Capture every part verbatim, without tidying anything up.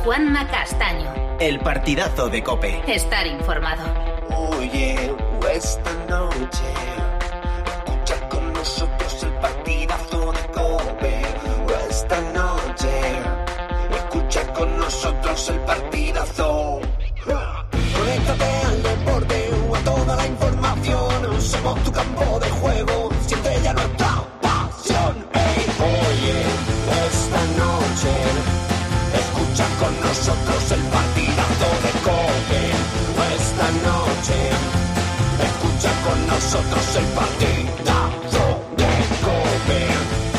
Juanma Castaño. El partidazo de COPE. Estar informado. Oye, esta noche escucha con nosotros el partidazo de COPE. Esta noche escucha con nosotros el partidazo. Conéctate al deporte o a toda la información. Somos tu campo de juego, siempre ya nuestra pasión. Hey, oye, esta noche escucha con nosotros el partidazo de COPE. Esta noche escucha con nosotros el partidazo de COPE.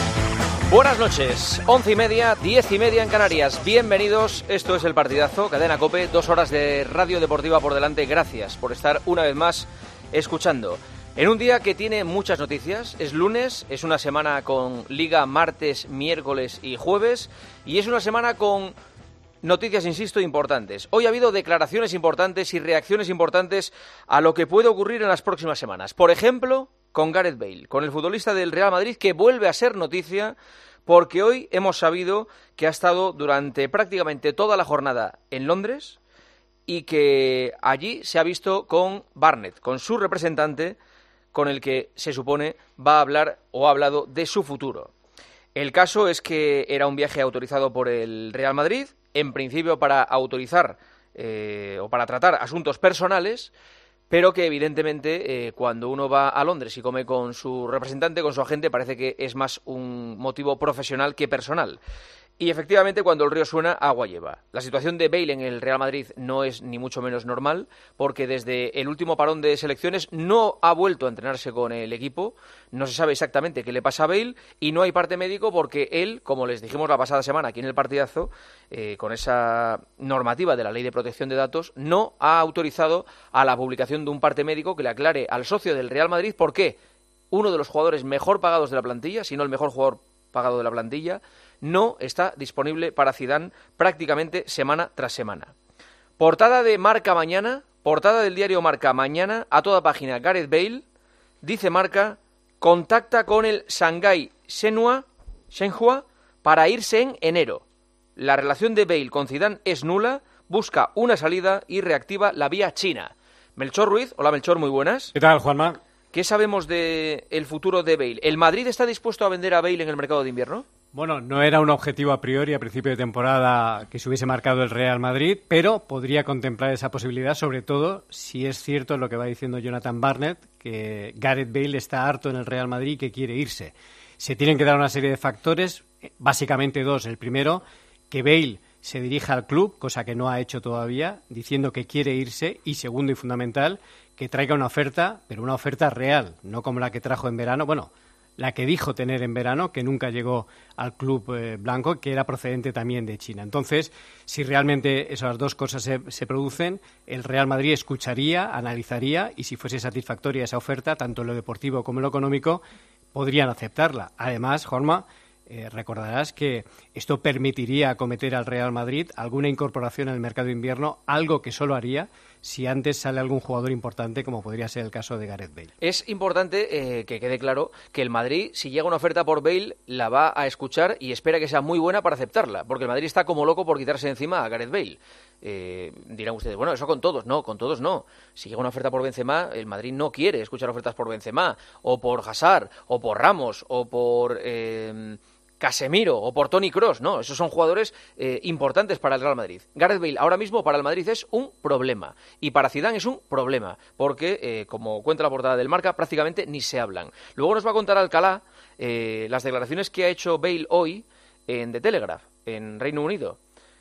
Buenas noches, once y media, diez y media en Canarias. Bienvenidos, esto es el partidazo, Cadena COPE, dos horas de radio deportiva por delante. Gracias por estar una vez más escuchando. En un día que tiene muchas noticias, es lunes, es una semana con liga martes, miércoles y jueves, y es una semana con noticias, insisto, importantes. Hoy ha habido declaraciones importantes y reacciones importantes a lo que puede ocurrir en las próximas semanas. Por ejemplo, con Gareth Bale, con el futbolista del Real Madrid, que vuelve a ser noticia porque hoy hemos sabido que ha estado durante prácticamente toda la jornada en Londres y que allí se ha visto con Barnett, con su representante, con el que se supone va a hablar o ha hablado de su futuro. El caso es que era un viaje autorizado por el Real Madrid, en principio para autorizar eh, o para tratar asuntos personales, pero que evidentemente eh, cuando uno va a Londres y come con su representante, con su agente, parece que es más un motivo profesional que personal. Y efectivamente, cuando el río suena, agua lleva. La situación de Bale en el Real Madrid no es ni mucho menos normal, porque desde el último parón de selecciones no ha vuelto a entrenarse con el equipo, no se sabe exactamente qué le pasa a Bale, y no hay parte médico porque él, como les dijimos la pasada semana aquí en el partidazo, eh, con esa normativa de la Ley de Protección de Datos, no ha autorizado a la publicación de un parte médico que le aclare al socio del Real Madrid por qué uno de los jugadores mejor pagados de la plantilla, si no el mejor jugador pagado de la plantilla, no está disponible para Zidane prácticamente semana tras semana. Portada de Marca mañana, portada del diario Marca mañana, a toda página, Gareth Bale, dice Marca, contacta con el Shanghái Shenhua, Shenhua para irse en enero. La relación de Bale con Zidane es nula, busca una salida y reactiva la vía China. Melchor Ruiz, hola Melchor, muy buenas. ¿Qué tal, Juanma? ¿Qué sabemos del futuro de Bale? ¿El Madrid está dispuesto a vender a Bale en el mercado de invierno? Bueno, no era un objetivo a priori a principio de temporada que se hubiese marcado el Real Madrid, pero podría contemplar esa posibilidad, sobre todo si es cierto lo que va diciendo Jonathan Barnett, que Gareth Bale está harto en el Real Madrid y que quiere irse. Se tienen que dar una serie de factores, básicamente dos. El primero, que Bale se dirija al club, cosa que no ha hecho todavía, diciendo que quiere irse, y segundo y fundamental, que traiga una oferta, pero una oferta real, no como la que trajo en verano, bueno, la que dijo tener en verano, que nunca llegó al club eh, blanco, que era procedente también de China. Entonces, si realmente esas dos cosas se, se producen, el Real Madrid escucharía, analizaría, y si fuese satisfactoria esa oferta, tanto en lo deportivo como en lo económico, podrían aceptarla. Además, Jorma, Eh, recordarás que esto permitiría acometer al Real Madrid alguna incorporación en el mercado de invierno, algo que solo haría si antes sale algún jugador importante, como podría ser el caso de Gareth Bale. Es importante eh, que quede claro que el Madrid, si llega una oferta por Bale, la va a escuchar y espera que sea muy buena para aceptarla, porque el Madrid está como loco por quitarse de encima a Gareth Bale. Eh, dirán ustedes, bueno, eso con todos, no, con todos no. Si llega una oferta por Benzema, el Madrid no quiere escuchar ofertas por Benzema, o por Hazard, o por Ramos, o por Eh, Casemiro o por Toni Kroos, no, esos son jugadores eh, importantes para el Real Madrid. Gareth Bale ahora mismo para el Madrid es un problema y para Zidane es un problema porque, eh, como cuenta la portada del Marca, prácticamente ni se hablan. Luego nos va a contar Alcalá eh, las declaraciones que ha hecho Bale hoy en The Telegraph, en Reino Unido.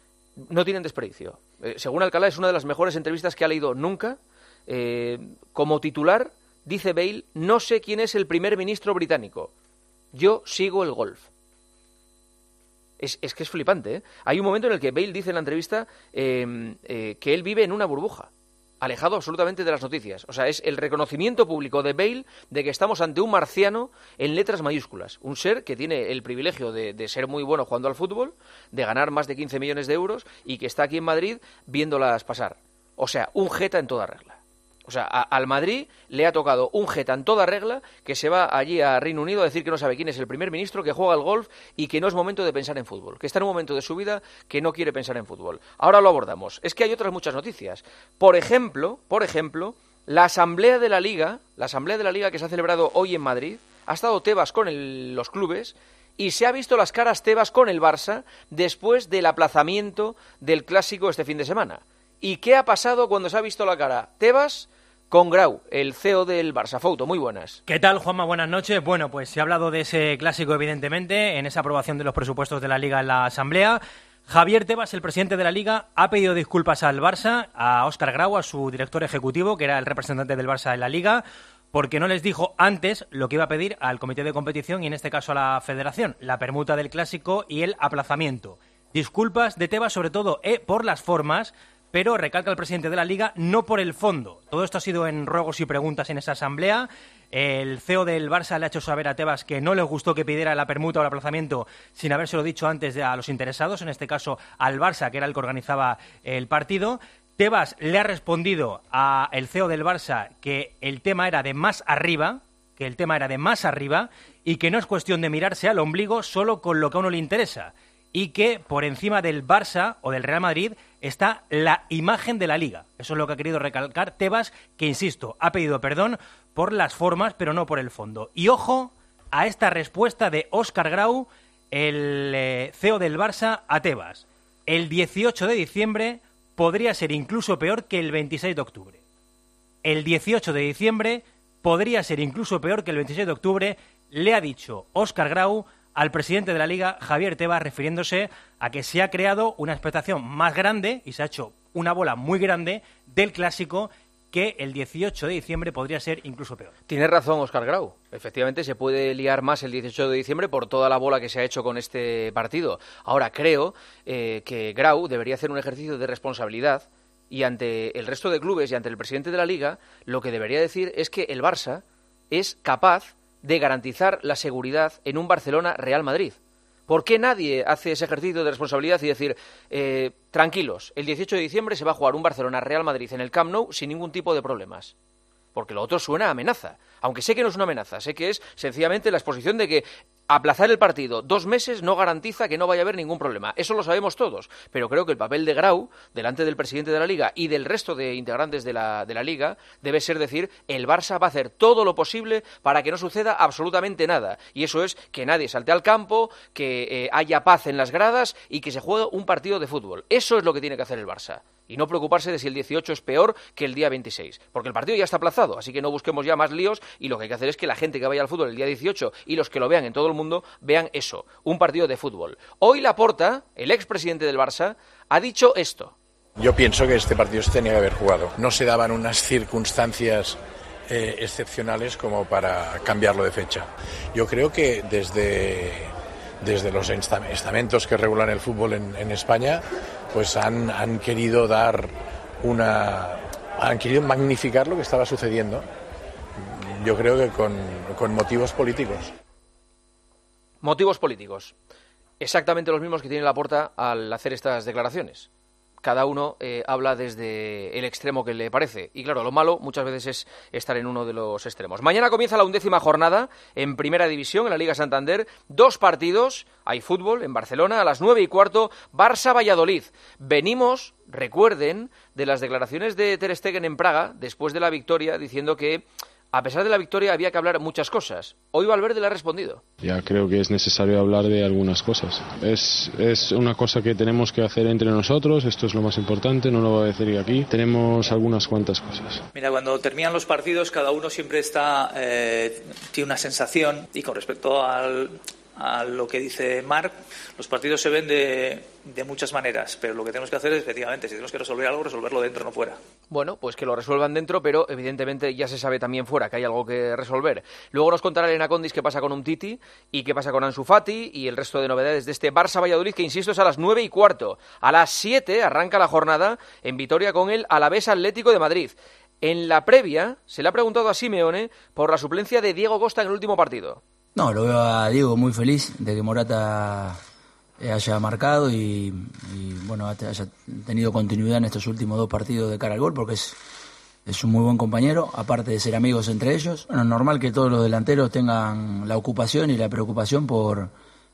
No tienen desperdicio. Eh, según Alcalá es una de las mejores entrevistas que ha leído nunca. Eh, como titular dice Bale, no sé quién es el primer ministro británico. Yo sigo el golf. Es, es que es flipante, ¿eh? Hay un momento en el que Bale dice en la entrevista eh, eh, que él vive en una burbuja, alejado absolutamente de las noticias. O sea, es el reconocimiento público de Bale de que estamos ante un marciano en letras mayúsculas. Un ser que tiene el privilegio de, de ser muy bueno jugando al fútbol, de ganar más de quince millones de euros y que está aquí en Madrid viéndolas pasar. O sea, un jeta en toda regla. O sea, a, al Madrid le ha tocado un jeta en toda regla que se va allí a Reino Unido a decir que no sabe quién es el primer ministro, que juega al golf y que no es momento de pensar en fútbol, que está en un momento de su vida que no quiere pensar en fútbol. Ahora lo abordamos. Es que hay otras muchas noticias. Por ejemplo, por ejemplo, la Asamblea de la Liga, la Asamblea de la Liga que se ha celebrado hoy en Madrid, ha estado Tebas con el, los clubes y se ha visto las caras Tebas con el Barça después del aplazamiento del Clásico este fin de semana. ¿Y qué ha pasado cuando se ha visto la cara Tebas con Grau, el C E O del Barça? Fouto, muy buenas. ¿Qué tal, Juanma? Buenas noches. Bueno, pues se ha hablado de ese clásico, evidentemente, en esa aprobación de los presupuestos de la Liga en la Asamblea. Javier Tebas, el presidente de la Liga, ha pedido disculpas al Barça, a Óscar Grau, a su director ejecutivo, que era el representante del Barça en la Liga, porque no les dijo antes lo que iba a pedir al comité de competición y en este caso a la federación, la permuta del clásico y el aplazamiento. Disculpas de Tebas, sobre todo eh, por las formas, pero recalca el presidente de la Liga, no por el fondo. Todo esto ha sido en ruegos y preguntas en esa asamblea. El C E O del Barça le ha hecho saber a Tebas que no les gustó que pidiera la permuta o el aplazamiento sin habérselo dicho antes a los interesados, en este caso al Barça, que era el que organizaba el partido. Tebas le ha respondido al C E O del Barça que el tema era de más arriba, que el tema era de más arriba y que no es cuestión de mirarse al ombligo solo con lo que a uno le interesa. Y que por encima del Barça o del Real Madrid está la imagen de la Liga. Eso es lo que ha querido recalcar Tebas, que, insisto, ha pedido perdón por las formas, pero no por el fondo. Y ojo a esta respuesta de Óscar Grau, el eh, C E O del Barça, a Tebas. El dieciocho de diciembre podría ser incluso peor que el veintiséis de octubre. El dieciocho de diciembre podría ser incluso peor que el veintiséis de octubre, le ha dicho Óscar Grau al presidente de la Liga, Javier Tebas, refiriéndose a que se ha creado una expectación más grande y se ha hecho una bola muy grande del Clásico, que el dieciocho de diciembre podría ser incluso peor. Tiene razón Óscar Grau. Efectivamente se puede liar más el dieciocho de diciembre por toda la bola que se ha hecho con este partido. Ahora creo eh, que Grau debería hacer un ejercicio de responsabilidad y ante el resto de clubes y ante el presidente de la Liga lo que debería decir es que el Barça es capaz de garantizar la seguridad en un Barcelona-Real Madrid. ¿Por qué nadie hace ese ejercicio de responsabilidad y decir, eh, tranquilos, el dieciocho de diciembre se va a jugar un Barcelona-Real Madrid en el Camp Nou sin ningún tipo de problemas? Porque lo otro suena a amenaza. Aunque sé que no es una amenaza, sé que es sencillamente la exposición de que aplazar el partido dos meses no garantiza que no vaya a haber ningún problema. Eso lo sabemos todos. Pero creo que el papel de Grau, delante del presidente de la Liga y del resto de integrantes de la, de la Liga, debe ser decir, el Barça va a hacer todo lo posible para que no suceda absolutamente nada. Y eso es que nadie salte al campo, que eh, haya paz en las gradas y que se juegue un partido de fútbol. Eso es lo que tiene que hacer el Barça. Y no preocuparse de si el dieciocho es peor que el día veintiséis. Porque el partido ya está aplazado, así que no busquemos ya más líos y lo que hay que hacer es que la gente que vaya al fútbol el día dieciocho y los que lo vean en todo el mundo vean eso, un partido de fútbol. Hoy Laporta, el expresidente del Barça, ha dicho esto. Yo pienso que este partido se tenía que haber jugado. No se daban unas circunstancias eh, excepcionales como para cambiarlo de fecha. Yo creo que desde, desde los estamentos que regulan el fútbol en, en España, pues han, han querido dar una... han querido magnificar lo que estaba sucediendo. Yo creo que con, con motivos políticos. Motivos políticos. Exactamente los mismos que tiene Laporta al hacer estas declaraciones. Cada uno eh, habla desde el extremo que le parece. Y claro, lo malo muchas veces es estar en uno de los extremos. Mañana comienza la undécima jornada en Primera División, en la Liga Santander. Dos partidos, hay fútbol en Barcelona a las nueve y cuarto, Barça-Valladolid. Venimos, recuerden, de las declaraciones de Ter Stegen en Praga, después de la victoria, diciendo que a pesar de la victoria había que hablar muchas cosas. Hoy Valverde le ha respondido. Ya creo que es necesario hablar de algunas cosas. Es, es una cosa que tenemos que hacer entre nosotros, esto es lo más importante, no lo voy a decir aquí. Tenemos algunas cuantas cosas. Mira, cuando terminan los partidos cada uno siempre está eh, tiene una sensación y con respecto al... a lo que dice Marc, los partidos se ven de, de muchas maneras, pero lo que tenemos que hacer es, efectivamente, si tenemos que resolver algo, resolverlo dentro, no fuera. Bueno, pues que lo resuelvan dentro, pero evidentemente ya se sabe también fuera que hay algo que resolver. Luego nos contará Elena Condis qué pasa con Umtiti y qué pasa con Ansu Fati y el resto de novedades de este Barça-Valladolid, que insisto es a las nueve y cuarto. A las siete arranca la jornada en Vitoria con el Alavés Atlético de Madrid. En la previa se le ha preguntado a Simeone por la suplencia de Diego Costa en el último partido. No, lo veo a Diego muy feliz de que Morata haya marcado y, y bueno, haya tenido continuidad en estos últimos dos partidos de cara al gol, porque es, es un muy buen compañero, aparte de ser amigos entre ellos. Bueno, normal que todos los delanteros tengan la ocupación y la preocupación por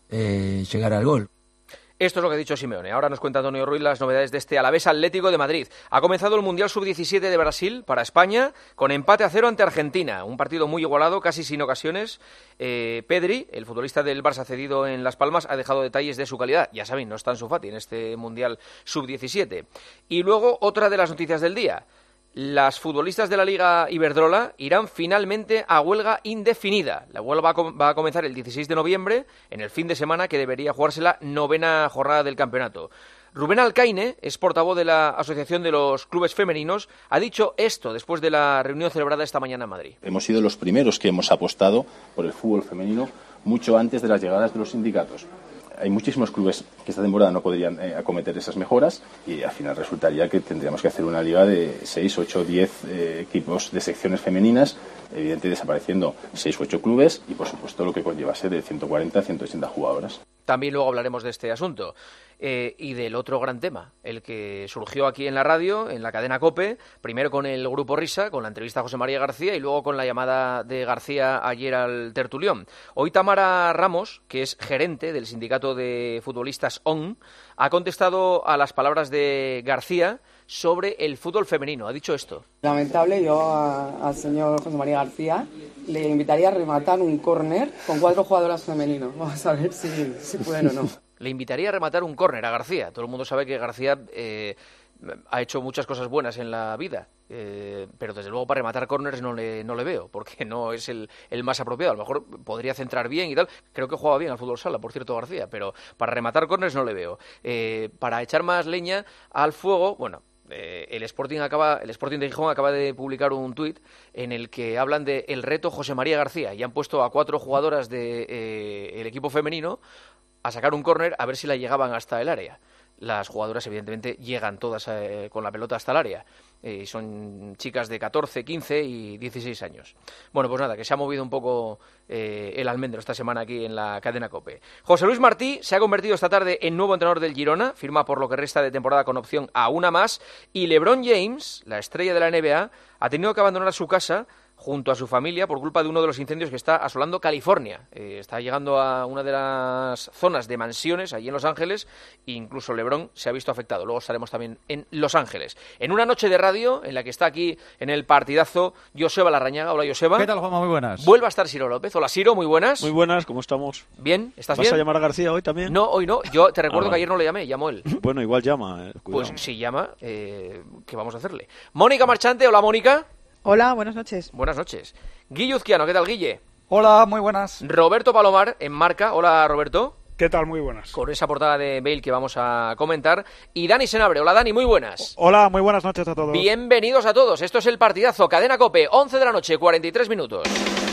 eh, llegar al gol. Esto es lo que ha dicho Simeone. Ahora nos cuenta Antonio Ruiz las novedades de este Alavés Atlético de Madrid. Ha comenzado el Mundial sub diecisiete de Brasil para España con empate a cero ante Argentina. Un partido muy igualado, casi sin ocasiones. Eh, Pedri, el futbolista del Barça cedido en Las Palmas, ha dejado detalles de su calidad. Ya saben, no está en su Fati en este Mundial sub diecisiete. Y luego otra de las noticias del día. Las futbolistas de la Liga Iberdrola irán finalmente a huelga indefinida. La huelga va a, com- va a comenzar el dieciséis de noviembre, en el fin de semana que debería jugarse la novena jornada del campeonato. Rubén Alcaine, es portavoz de la Asociación de los Clubes Femeninos, ha dicho esto después de la reunión celebrada esta mañana en Madrid. Hemos sido los primeros que hemos apostado por el fútbol femenino mucho antes de las llegadas de los sindicatos. Hay muchísimos clubes que esta temporada no podrían eh, acometer esas mejoras y al final resultaría que tendríamos que hacer una liga de seis, ocho, diez eh, equipos de secciones femeninas, evidentemente desapareciendo seis u ocho clubes y por supuesto lo que conllevase de ciento cuarenta a ciento ochenta jugadoras. También luego hablaremos de este asunto eh, y del otro gran tema, el que surgió aquí en la radio, en la cadena COPE, primero con el Grupo Risa, con la entrevista a José María García y luego con la llamada de García ayer al tertulión. Hoy Tamara Ramos, que es gerente del sindicato de futbolistas O N, ha contestado a las palabras de García sobre el fútbol femenino. Ha dicho esto. Lamentable, yo a, al señor José María García le invitaría a rematar un córner con cuatro jugadoras femeninos. Vamos a ver si, si pueden o no. Le invitaría a rematar un córner a García. Todo el mundo sabe que García eh, ha hecho muchas cosas buenas en la vida, eh, pero desde luego para rematar córners no le, no le veo, porque no es el, el más apropiado. A lo mejor podría centrar bien y tal. Creo que jugaba bien al fútbol sala, por cierto, García, pero para rematar córners no le veo. Eh, para echar más leña al fuego, bueno... Eh, el Sporting acaba, el Sporting de Gijón acaba de publicar un tuit en el que hablan de el reto José María García y han puesto a cuatro jugadoras del de, eh, equipo femenino a sacar un córner a ver si la llegaban hasta el área. Las jugadoras evidentemente llegan todas eh, con la pelota hasta el área. Eh, son chicas de catorce, quince y dieciséis años. Bueno, pues nada, que se ha movido un poco eh, el almendro esta semana aquí en la cadena COPE. José Luis Martí se ha convertido esta tarde en nuevo entrenador del Girona, firma por lo que resta de temporada con opción a una más, y LeBron James, la estrella de la N B A, ha tenido que abandonar su casa junto a su familia por culpa de uno de los incendios que está asolando California. Eh, está llegando a una de las zonas de mansiones allí en Los Ángeles e incluso LeBron se ha visto afectado. Luego estaremos también en Los Ángeles. En una noche de radio en la que está aquí en el partidazo Joseba Larrañaga. Hola, Joseba. ¿Qué tal, Juanma? Muy buenas. Vuelve a estar Ciro López. Hola, Ciro, muy buenas. Muy buenas, ¿cómo estamos? Bien, ¿estás ¿Vas bien? ¿Vas a llamar a García hoy también? No, hoy no. Yo te recuerdo ah, que ayer no le llamé, llamó él. Bueno, igual llama. Eh. Pues si llama, eh, ¿qué vamos a hacerle? Mónica Marchante. Hola, Mónica. Hola, buenas noches. Buenas noches. Guille Uzquiano, ¿qué tal, Guille? Hola, muy buenas. Roberto Palomar, en Marca. Hola, Roberto. ¿Qué tal? Muy buenas. Con esa portada de Bale que vamos a comentar. Y Dani Senabre. Hola, Dani, muy buenas. Hola, muy buenas noches a todos. Bienvenidos a todos. Esto es el partidazo. Cadena COPE, once de la noche, cuarenta y tres minutos.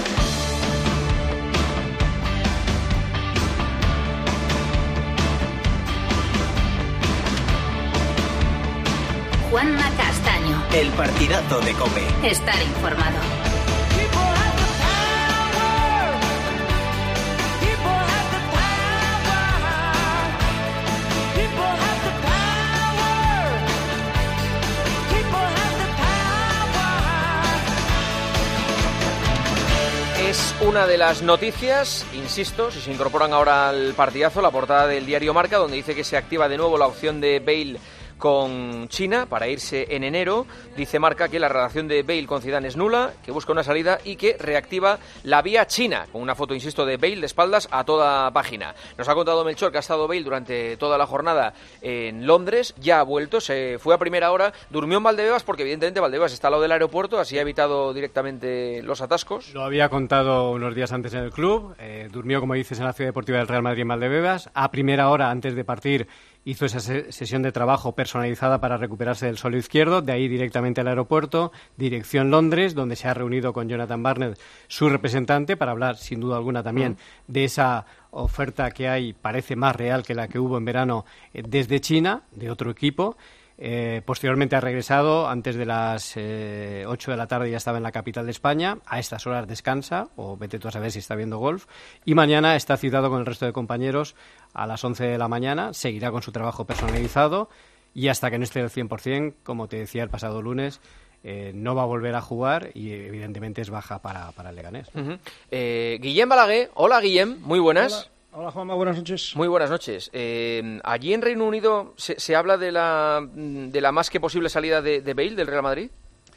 Juanma Castaño. El partidazo de COPE. Estar informado. Es una de las noticias, insisto, si se incorporan ahora al partidazo, la portada del diario Marca, donde dice que se activa de nuevo la opción de Bale con China para irse en enero. Dice Marca que la relación de Bale con Zidane es nula, que busca una salida y que reactiva la vía China, con una foto, insisto, de Bale de espaldas a toda página. Nos ha contado Melchor que ha estado Bale durante toda la jornada en Londres, ya ha vuelto, se fue a primera hora, durmió en Valdebebas porque evidentemente Valdebebas está al lado del aeropuerto, así ha evitado directamente los atascos. Lo había contado unos días antes en el club, eh, durmió, como dices, en la Ciudad Deportiva del Real Madrid en Valdebebas, a primera hora antes de partir hizo esa sesión de trabajo personalizada para recuperarse del suelo izquierdo, de ahí directamente al aeropuerto, dirección Londres, donde se ha reunido con Jonathan Barnett, su representante, para hablar, sin duda alguna, también mm. de esa oferta que hay, parece más real que la que hubo en verano eh, desde China, de otro equipo. Eh, posteriormente ha regresado, antes de las eh, ocho de la tarde ya estaba en la capital de España, a estas horas descansa, o vete tú a saber si está viendo golf, y mañana está citado con el resto de compañeros a las once de la mañana, seguirá con su trabajo personalizado y hasta que no esté al cien por ciento, como te decía el pasado lunes, eh, no va a volver a jugar y evidentemente es baja para, para el Leganés. Uh-huh. eh, Guillem Balaguer, hola Guillem, muy buenas. Hola. Hola Juanma, buenas noches. Muy buenas noches. Eh, allí en Reino Unido se, se habla de la, de la más que posible salida de, de Bale del Real Madrid.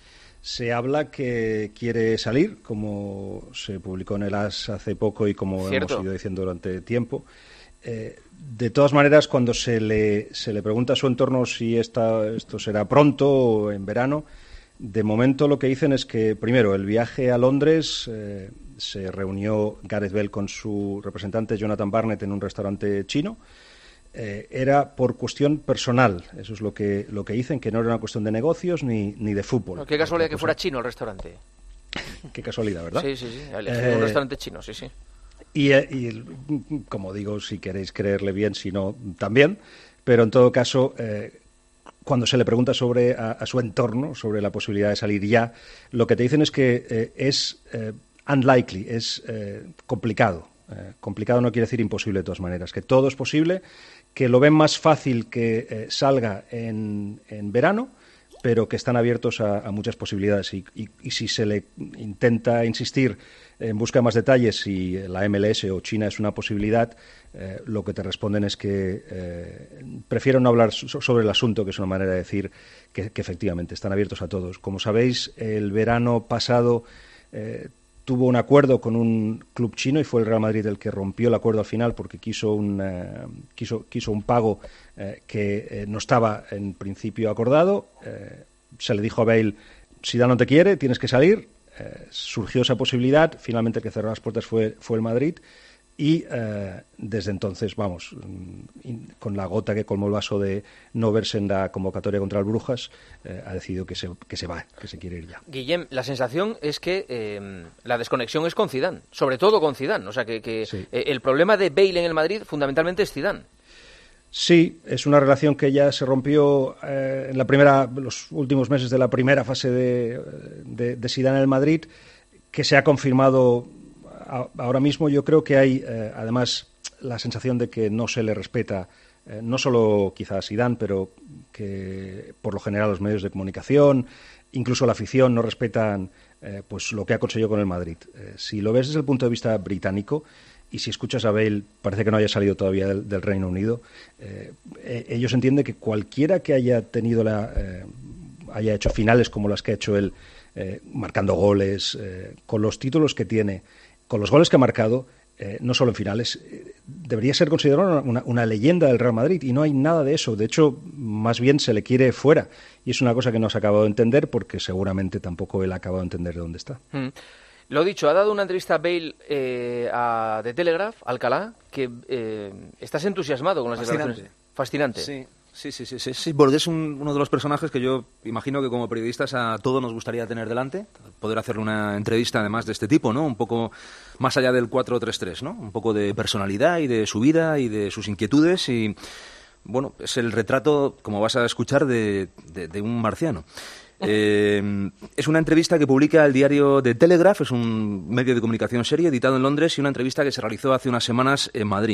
Se habla que quiere salir, como se publicó en el AS hace poco y como Cierto. hemos ido diciendo durante tiempo. Eh, de todas maneras, cuando se le, se le pregunta a su entorno si esta, esto será pronto o en verano, de momento lo que dicen es que, primero, el viaje a Londres, eh, se reunió Gareth Bale con su representante Jonathan Barnett en un restaurante chino, eh, era por cuestión personal. Eso es lo que, lo que dicen, que no era una cuestión de negocios ni, ni de fútbol. No, qué casualidad que fuera chino el restaurante. Qué casualidad, ¿verdad? Sí, sí, sí. Eh, un restaurante chino, sí, sí. Y, y, como digo, si queréis creerle bien, si no, también. Pero en todo caso, eh, cuando se le pregunta sobre a, a su entorno, sobre la posibilidad de salir ya, lo que te dicen es que eh, es eh, unlikely, es eh, complicado. Eh, complicado no quiere decir imposible de todas maneras, que todo es posible, que lo ven más fácil que eh, salga en, en verano, pero que están abiertos a, a muchas posibilidades. Y, y, y si se le intenta insistir en busca de más detalles si la M L S o China es una posibilidad, eh, lo que te responden es que eh, prefieren no hablar so- sobre el asunto, que es una manera de decir que, que efectivamente están abiertos a todos. Como sabéis, el verano pasado eh, tuvo un acuerdo con un club chino y fue el Real Madrid el que rompió el acuerdo al final porque quiso un, eh, quiso, quiso un pago eh, que eh, no estaba en principio acordado. Eh, se le dijo a Bale, si Dan no te quiere, tienes que salir. Eh, surgió esa posibilidad, finalmente el que cerró las puertas fue, fue el Madrid y eh, desde entonces, vamos, in, con la gota que colmó el vaso de no verse en la convocatoria contra el Brujas, eh, ha decidido que se, que se va, que se quiere ir ya. Guillem, la sensación es que eh, la desconexión es con Zidane, sobre todo con Zidane, o sea que, que sí. eh, el problema de Bale en el Madrid fundamentalmente es Zidane. Sí, es una relación que ya se rompió eh, en la primera, los últimos meses de la primera fase de, de, de Zidane en el Madrid, que se ha confirmado a, ahora mismo. Yo creo que hay, eh, además, la sensación de que no se le respeta, eh, no solo quizá a Zidane, pero que por lo general los medios de comunicación, incluso la afición, no respetan eh, pues lo que ha conseguido con el Madrid. Eh, si lo ves desde el punto de vista británico, y si escuchas a Bale, parece que no haya salido todavía del, del Reino Unido, eh, eh, ellos entienden que cualquiera que haya tenido la, eh, haya hecho finales como las que ha hecho él, eh, marcando goles, eh, con los títulos que tiene, con los goles que ha marcado, eh, no solo en finales, eh, debería ser considerado una, una leyenda del Real Madrid, y no hay nada de eso. De hecho, más bien se le quiere fuera, y es una cosa que no se ha acabado de entender, porque seguramente tampoco él ha acabado de entender de dónde está. Mm. Lo dicho, ha dado una entrevista a Bale eh, a The Telegraph, Alcalá, que eh, estás entusiasmado con las declaraciones. Fascinante. Sí, sí, sí, sí, sí, sí, porque es un, uno de los personajes que yo imagino que como periodistas a todos nos gustaría tener delante, poder hacerle una entrevista además de este tipo, ¿no? Un poco más allá del cuatro tres tres, ¿no? Un poco de personalidad y de su vida y de sus inquietudes y, bueno, es el retrato, como vas a escuchar, de, de, de un marciano. Eh, es una entrevista que publica el diario The Telegraph, es un medio de comunicación serio editado en Londres y una entrevista que se realizó hace unas semanas en Madrid.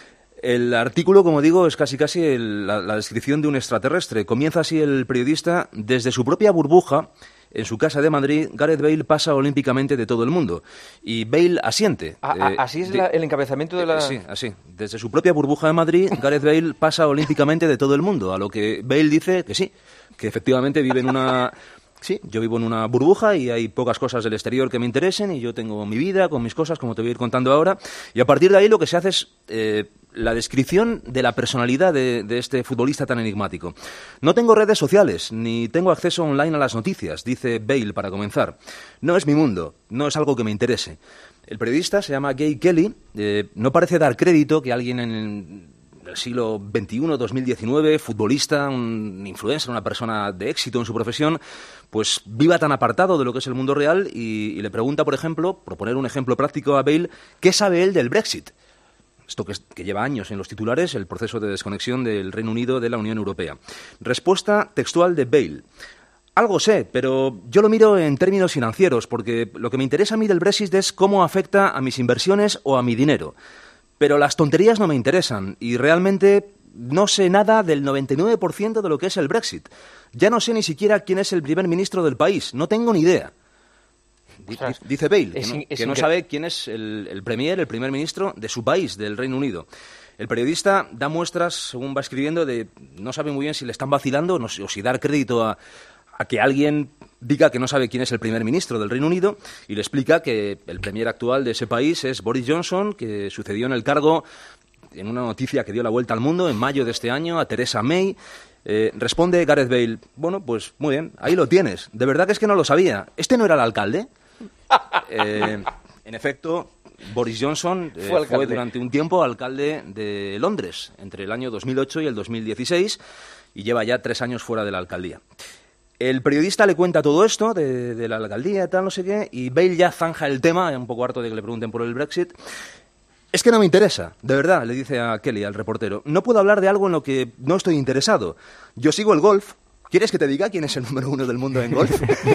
El artículo, como digo, es casi casi el, la, la descripción de un extraterrestre. Comienza así el periodista: desde su propia burbuja, en su casa de Madrid, Gareth Bale pasa olímpicamente de todo el mundo. Y Bale asiente. A, a, así es de, la, el encabezamiento de la... Sí, así. Desde su propia burbuja de Madrid, Gareth Bale pasa olímpicamente de todo el mundo. A lo que Bale dice que sí, que efectivamente vive en una... Sí, yo vivo en una burbuja y hay pocas cosas del exterior que me interesen y yo tengo mi vida con mis cosas, como te voy a ir contando ahora. Y a partir de ahí lo que se hace es eh, la descripción de la personalidad de, de este futbolista tan enigmático. No tengo redes sociales, ni tengo acceso online a las noticias, dice Bale para comenzar. No es mi mundo, no es algo que me interese. El periodista se llama Gay Kelly, eh, no parece dar crédito que alguien en el siglo veintiuno, dos mil diecinueve, futbolista, un influencer, una persona de éxito en su profesión, pues viva tan apartado de lo que es el mundo real y, y le pregunta, por ejemplo, por poner un ejemplo práctico a Bale, ¿qué sabe él del Brexit? Esto que, es, que lleva años en los titulares, el proceso de desconexión del Reino Unido de la Unión Europea. Respuesta textual de Bale: algo sé, pero yo lo miro en términos financieros, porque lo que me interesa a mí del Brexit es cómo afecta a mis inversiones o a mi dinero. Pero las tonterías no me interesan y realmente no sé nada del noventa y nueve por ciento de lo que es el Brexit. Ya no sé ni siquiera quién es el primer ministro del país. No tengo ni idea. Ostras, dice Bale, que, no, que no sabe quién es el, el premier, el primer ministro de su país, del Reino Unido. El periodista da muestras, según va escribiendo, de no sabe muy bien si le están vacilando no, o si dar crédito a, a que alguien diga que no sabe quién es el primer ministro del Reino Unido, y le explica que el premier actual de ese país es Boris Johnson, que sucedió en el cargo, en una noticia que dio la vuelta al mundo en mayo de este año, a Theresa May. Eh, responde Gareth Bale, bueno, pues muy bien, ahí lo tienes. De verdad que es que no lo sabía. ¿Este no era el alcalde? Eh, en efecto, Boris Johnson eh, fue, fue durante un tiempo alcalde de Londres, entre el año dos mil ocho y el dos mil dieciséis, y lleva ya tres años fuera de la alcaldía. El periodista le cuenta todo esto de, de la alcaldía y tal, no sé qué, y Bale ya zanja el tema, un poco harto de que le pregunten por el Brexit. Es que no me interesa, de verdad, le dice a Kelly, al reportero. No puedo hablar de algo en lo que no estoy interesado. Yo sigo el golf. ¿Quieres que te diga quién es el número uno del mundo en golf?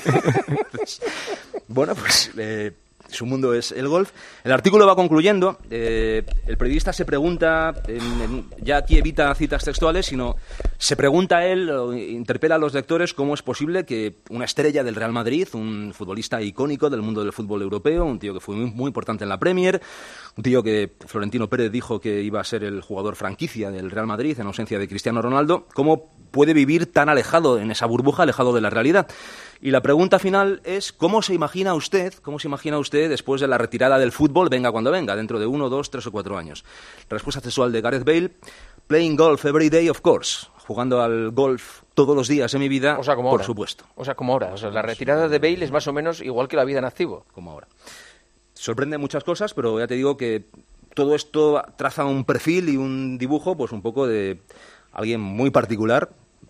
Bueno, pues eh, su mundo es el golf. El artículo va concluyendo. Eh, el periodista se pregunta, en, en, ya aquí evita citas textuales, sino se pregunta a él, o interpela a los lectores, cómo es posible que una estrella del Real Madrid, un futbolista icónico del mundo del fútbol europeo, un tío que fue muy, muy importante en la Premier, un tío que Florentino Pérez dijo que iba a ser el jugador franquicia del Real Madrid en ausencia de Cristiano Ronaldo, ¿cómo puede vivir tan alejado en esa burbuja, alejado de la realidad? Y la pregunta final es, ¿cómo se imagina usted, cómo se imagina usted después de la retirada del fútbol, venga cuando venga, dentro de uno, dos, tres o cuatro años? La respuesta textual de Gareth Bale: playing golf every day, of course. Jugando al golf todos los días de mi vida, o sea, como por ahora. supuesto. O sea, como ahora. O sea, la retirada de Bale es más o menos igual que la vida en activo. Como ahora. Sorprende muchas cosas, pero ya te digo que todo esto traza un perfil y un dibujo, pues un poco de alguien muy particular.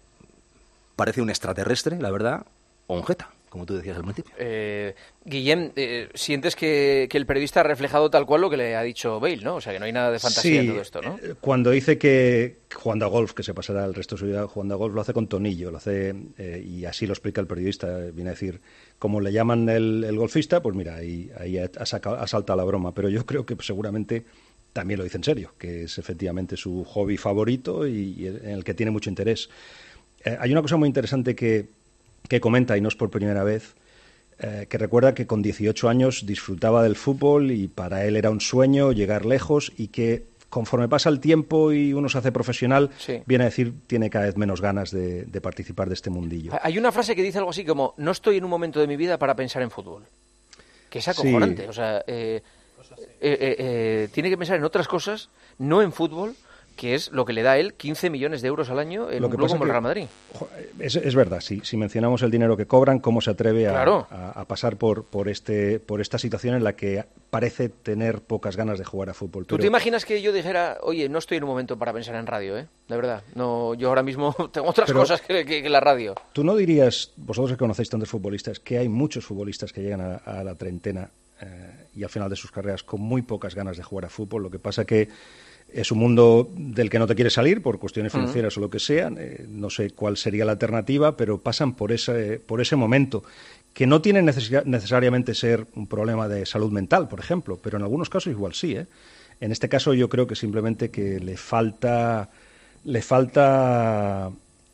Parece un extraterrestre, la verdad, o un jeta, como tú decías al principio. Eh, Guillem, eh, ¿sientes que, que el periodista ha reflejado tal cual lo que le ha dicho Bale, ¿no? O sea, que no hay nada de fantasía sí, en todo esto, ¿no? Cuando dice que jugando a golf, que se pasará el resto de su vida jugando a golf, lo hace con tonillo, lo hace eh, y así lo explica el periodista. Viene a decir, como le llaman el, el golfista, pues mira, ahí, ahí ha, sacado, ha saltado la broma. Pero yo creo que seguramente también lo dice en serio, que es efectivamente su hobby favorito y, y en el que tiene mucho interés. Eh, hay una cosa muy interesante que, que comenta, y no es por primera vez, eh, que recuerda que con dieciocho años disfrutaba del fútbol y para él era un sueño llegar lejos, y que conforme pasa el tiempo y uno se hace profesional, sí. viene a decir, tiene cada vez menos ganas de, de participar de este mundillo. Hay una frase que dice algo así como, no estoy en un momento de mi vida para pensar en fútbol. Que es acojonante. Sí. O sea, eh, eh, eh, eh, tiene que pensar en otras cosas, no en fútbol, que es lo que le da a él quince millones de euros al año en lo un club como el Real Madrid. Es, es verdad, si, si mencionamos el dinero que cobran, ¿cómo se atreve a, claro. a, a pasar por, por, este, por esta situación en la que parece tener pocas ganas de jugar a fútbol? ¿Tú Pero... te imaginas que yo dijera, oye, no estoy en un momento para pensar en radio, eh? De verdad, no, yo ahora mismo tengo otras Pero cosas que, que, que la radio. ¿Tú no dirías, vosotros que conocéis tantos futbolistas, que hay muchos futbolistas que llegan a, a la treintena eh, y al final de sus carreras con muy pocas ganas de jugar a fútbol? Lo que pasa que es un mundo del que no te quieres salir por cuestiones financieras uh-huh. o lo que sea. Eh, no sé cuál sería la alternativa, pero pasan por ese, por ese momento, que no tiene neces- necesariamente ser un problema de salud mental, por ejemplo, pero en algunos casos igual sí. ¿eh? En este caso yo creo que simplemente que le falta, le falta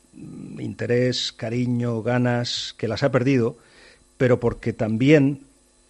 interés, cariño, ganas, que las ha perdido, pero porque también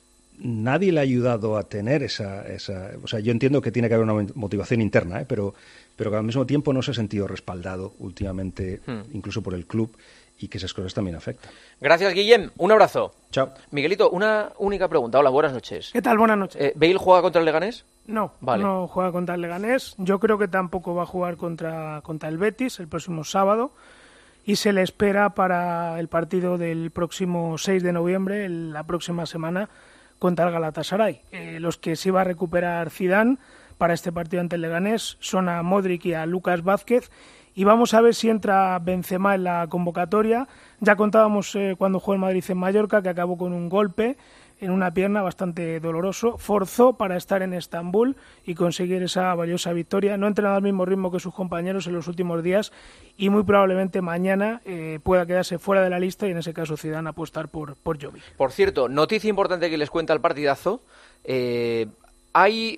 nadie le ha ayudado a tener esa, esa... O sea, yo entiendo que tiene que haber una motivación interna, ¿eh? pero, pero que al mismo tiempo no se ha sentido respaldado últimamente, hmm. incluso por el club, y que esas cosas también afectan. Gracias, Guillem. Un abrazo. Chao. Miguelito, una única pregunta. Hola, buenas noches. ¿Qué tal? Buenas noches. Eh, ¿Bale juega contra el Leganés? No, vale. no juega contra el Leganés. Yo creo que tampoco va a jugar contra, contra el Betis el próximo sábado. Y se le espera para el partido del próximo seis de noviembre, la próxima semana, contra el Galatasaray. Eh, los que sí va a recuperar Zidane para este partido ante el Leganés son a Modric y a Lucas Vázquez, y vamos a ver si entra Benzema en la convocatoria. Ya contábamos eh, cuando jugó el Madrid en Mallorca, que acabó con un golpe en una pierna bastante doloroso. Forzó para estar en Estambul y conseguir esa valiosa victoria. No ha entrenado al mismo ritmo que sus compañeros en los últimos días y muy probablemente mañana eh, pueda quedarse fuera de la lista, y en ese caso Zidane apostar por, por Jovic. Por cierto, noticia importante que les cuenta el partidazo. Eh, hay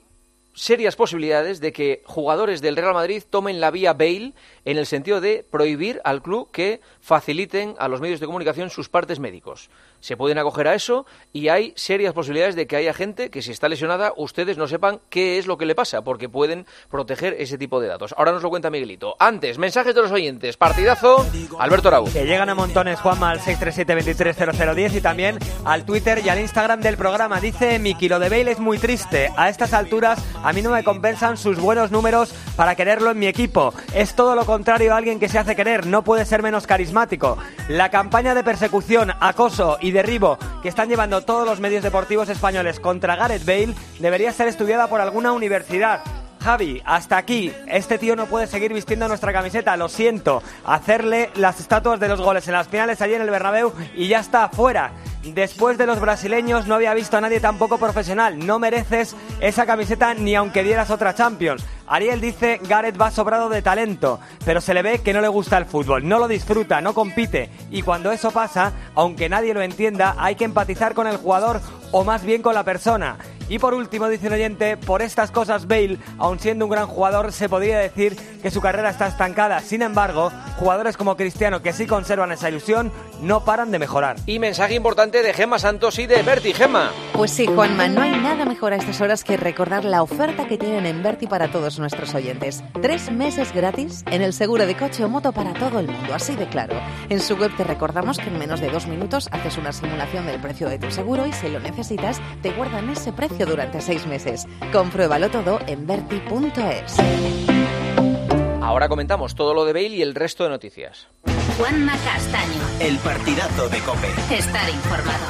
serias posibilidades de que jugadores del Real Madrid tomen la vía Bale en el sentido de prohibir al club que faciliten a los medios de comunicación sus partes médicos. Se pueden acoger a eso y hay serias posibilidades de que haya gente que si está lesionada ustedes no sepan qué es lo que le pasa, porque pueden proteger ese tipo de datos. Ahora nos lo cuenta Miguelito. Antes, mensajes de los oyentes. Partidazo, Alberto Araúz. Que llegan a montones, Juanma, al seis tres siete, veintitrés cero cero diez y también al Twitter y al Instagram del programa. Dice Miki, lo de Bale es muy triste. A estas alturas a mí no me compensan sus buenos números para quererlo en mi equipo. Es todo lo contrario a alguien que se hace querer. No puede ser menos carismático. La campaña de persecución, acoso y derribo que están llevando todos los medios deportivos españoles contra Gareth Bale debería ser estudiada por alguna universidad. Javi, hasta aquí. Este tío no puede seguir vistiendo nuestra camiseta, lo siento. Hacerle las estatuas de los goles en las finales allí en el Bernabéu y ya está, fuera. Después de los brasileños no había visto a nadie tan poco profesional. No mereces esa camiseta ni aunque dieras otra Champions. Ariel dice, Gareth va sobrado de talento, pero se le ve que no le gusta el fútbol, no lo disfruta, no compite. Y cuando eso pasa, aunque nadie lo entienda, hay que empatizar con el jugador o más bien con la persona. Y por último, dice un oyente, por estas cosas Bale, aun siendo un gran jugador, se podría decir que su carrera está estancada. Sin embargo, jugadores como Cristiano, que sí conservan esa ilusión, no paran de mejorar. Y mensaje importante de Gemma Santos y de Berti. Gemma. Pues sí, Juanma, no hay nada mejor a estas horas que recordar la oferta que tienen en Berti para todos nuestros oyentes. Tres meses gratis en el seguro de coche o moto para todo el mundo, así de claro. En su web te recordamos que en menos de dos minutos haces una simulación del precio de tu seguro y si lo necesitas, te guardan ese precio durante seis meses. Compruébalo todo en berti punto es. Ahora comentamos todo lo de Bale y el resto de noticias. Juanma Castaño. El partidazo de COPE. Estar informado.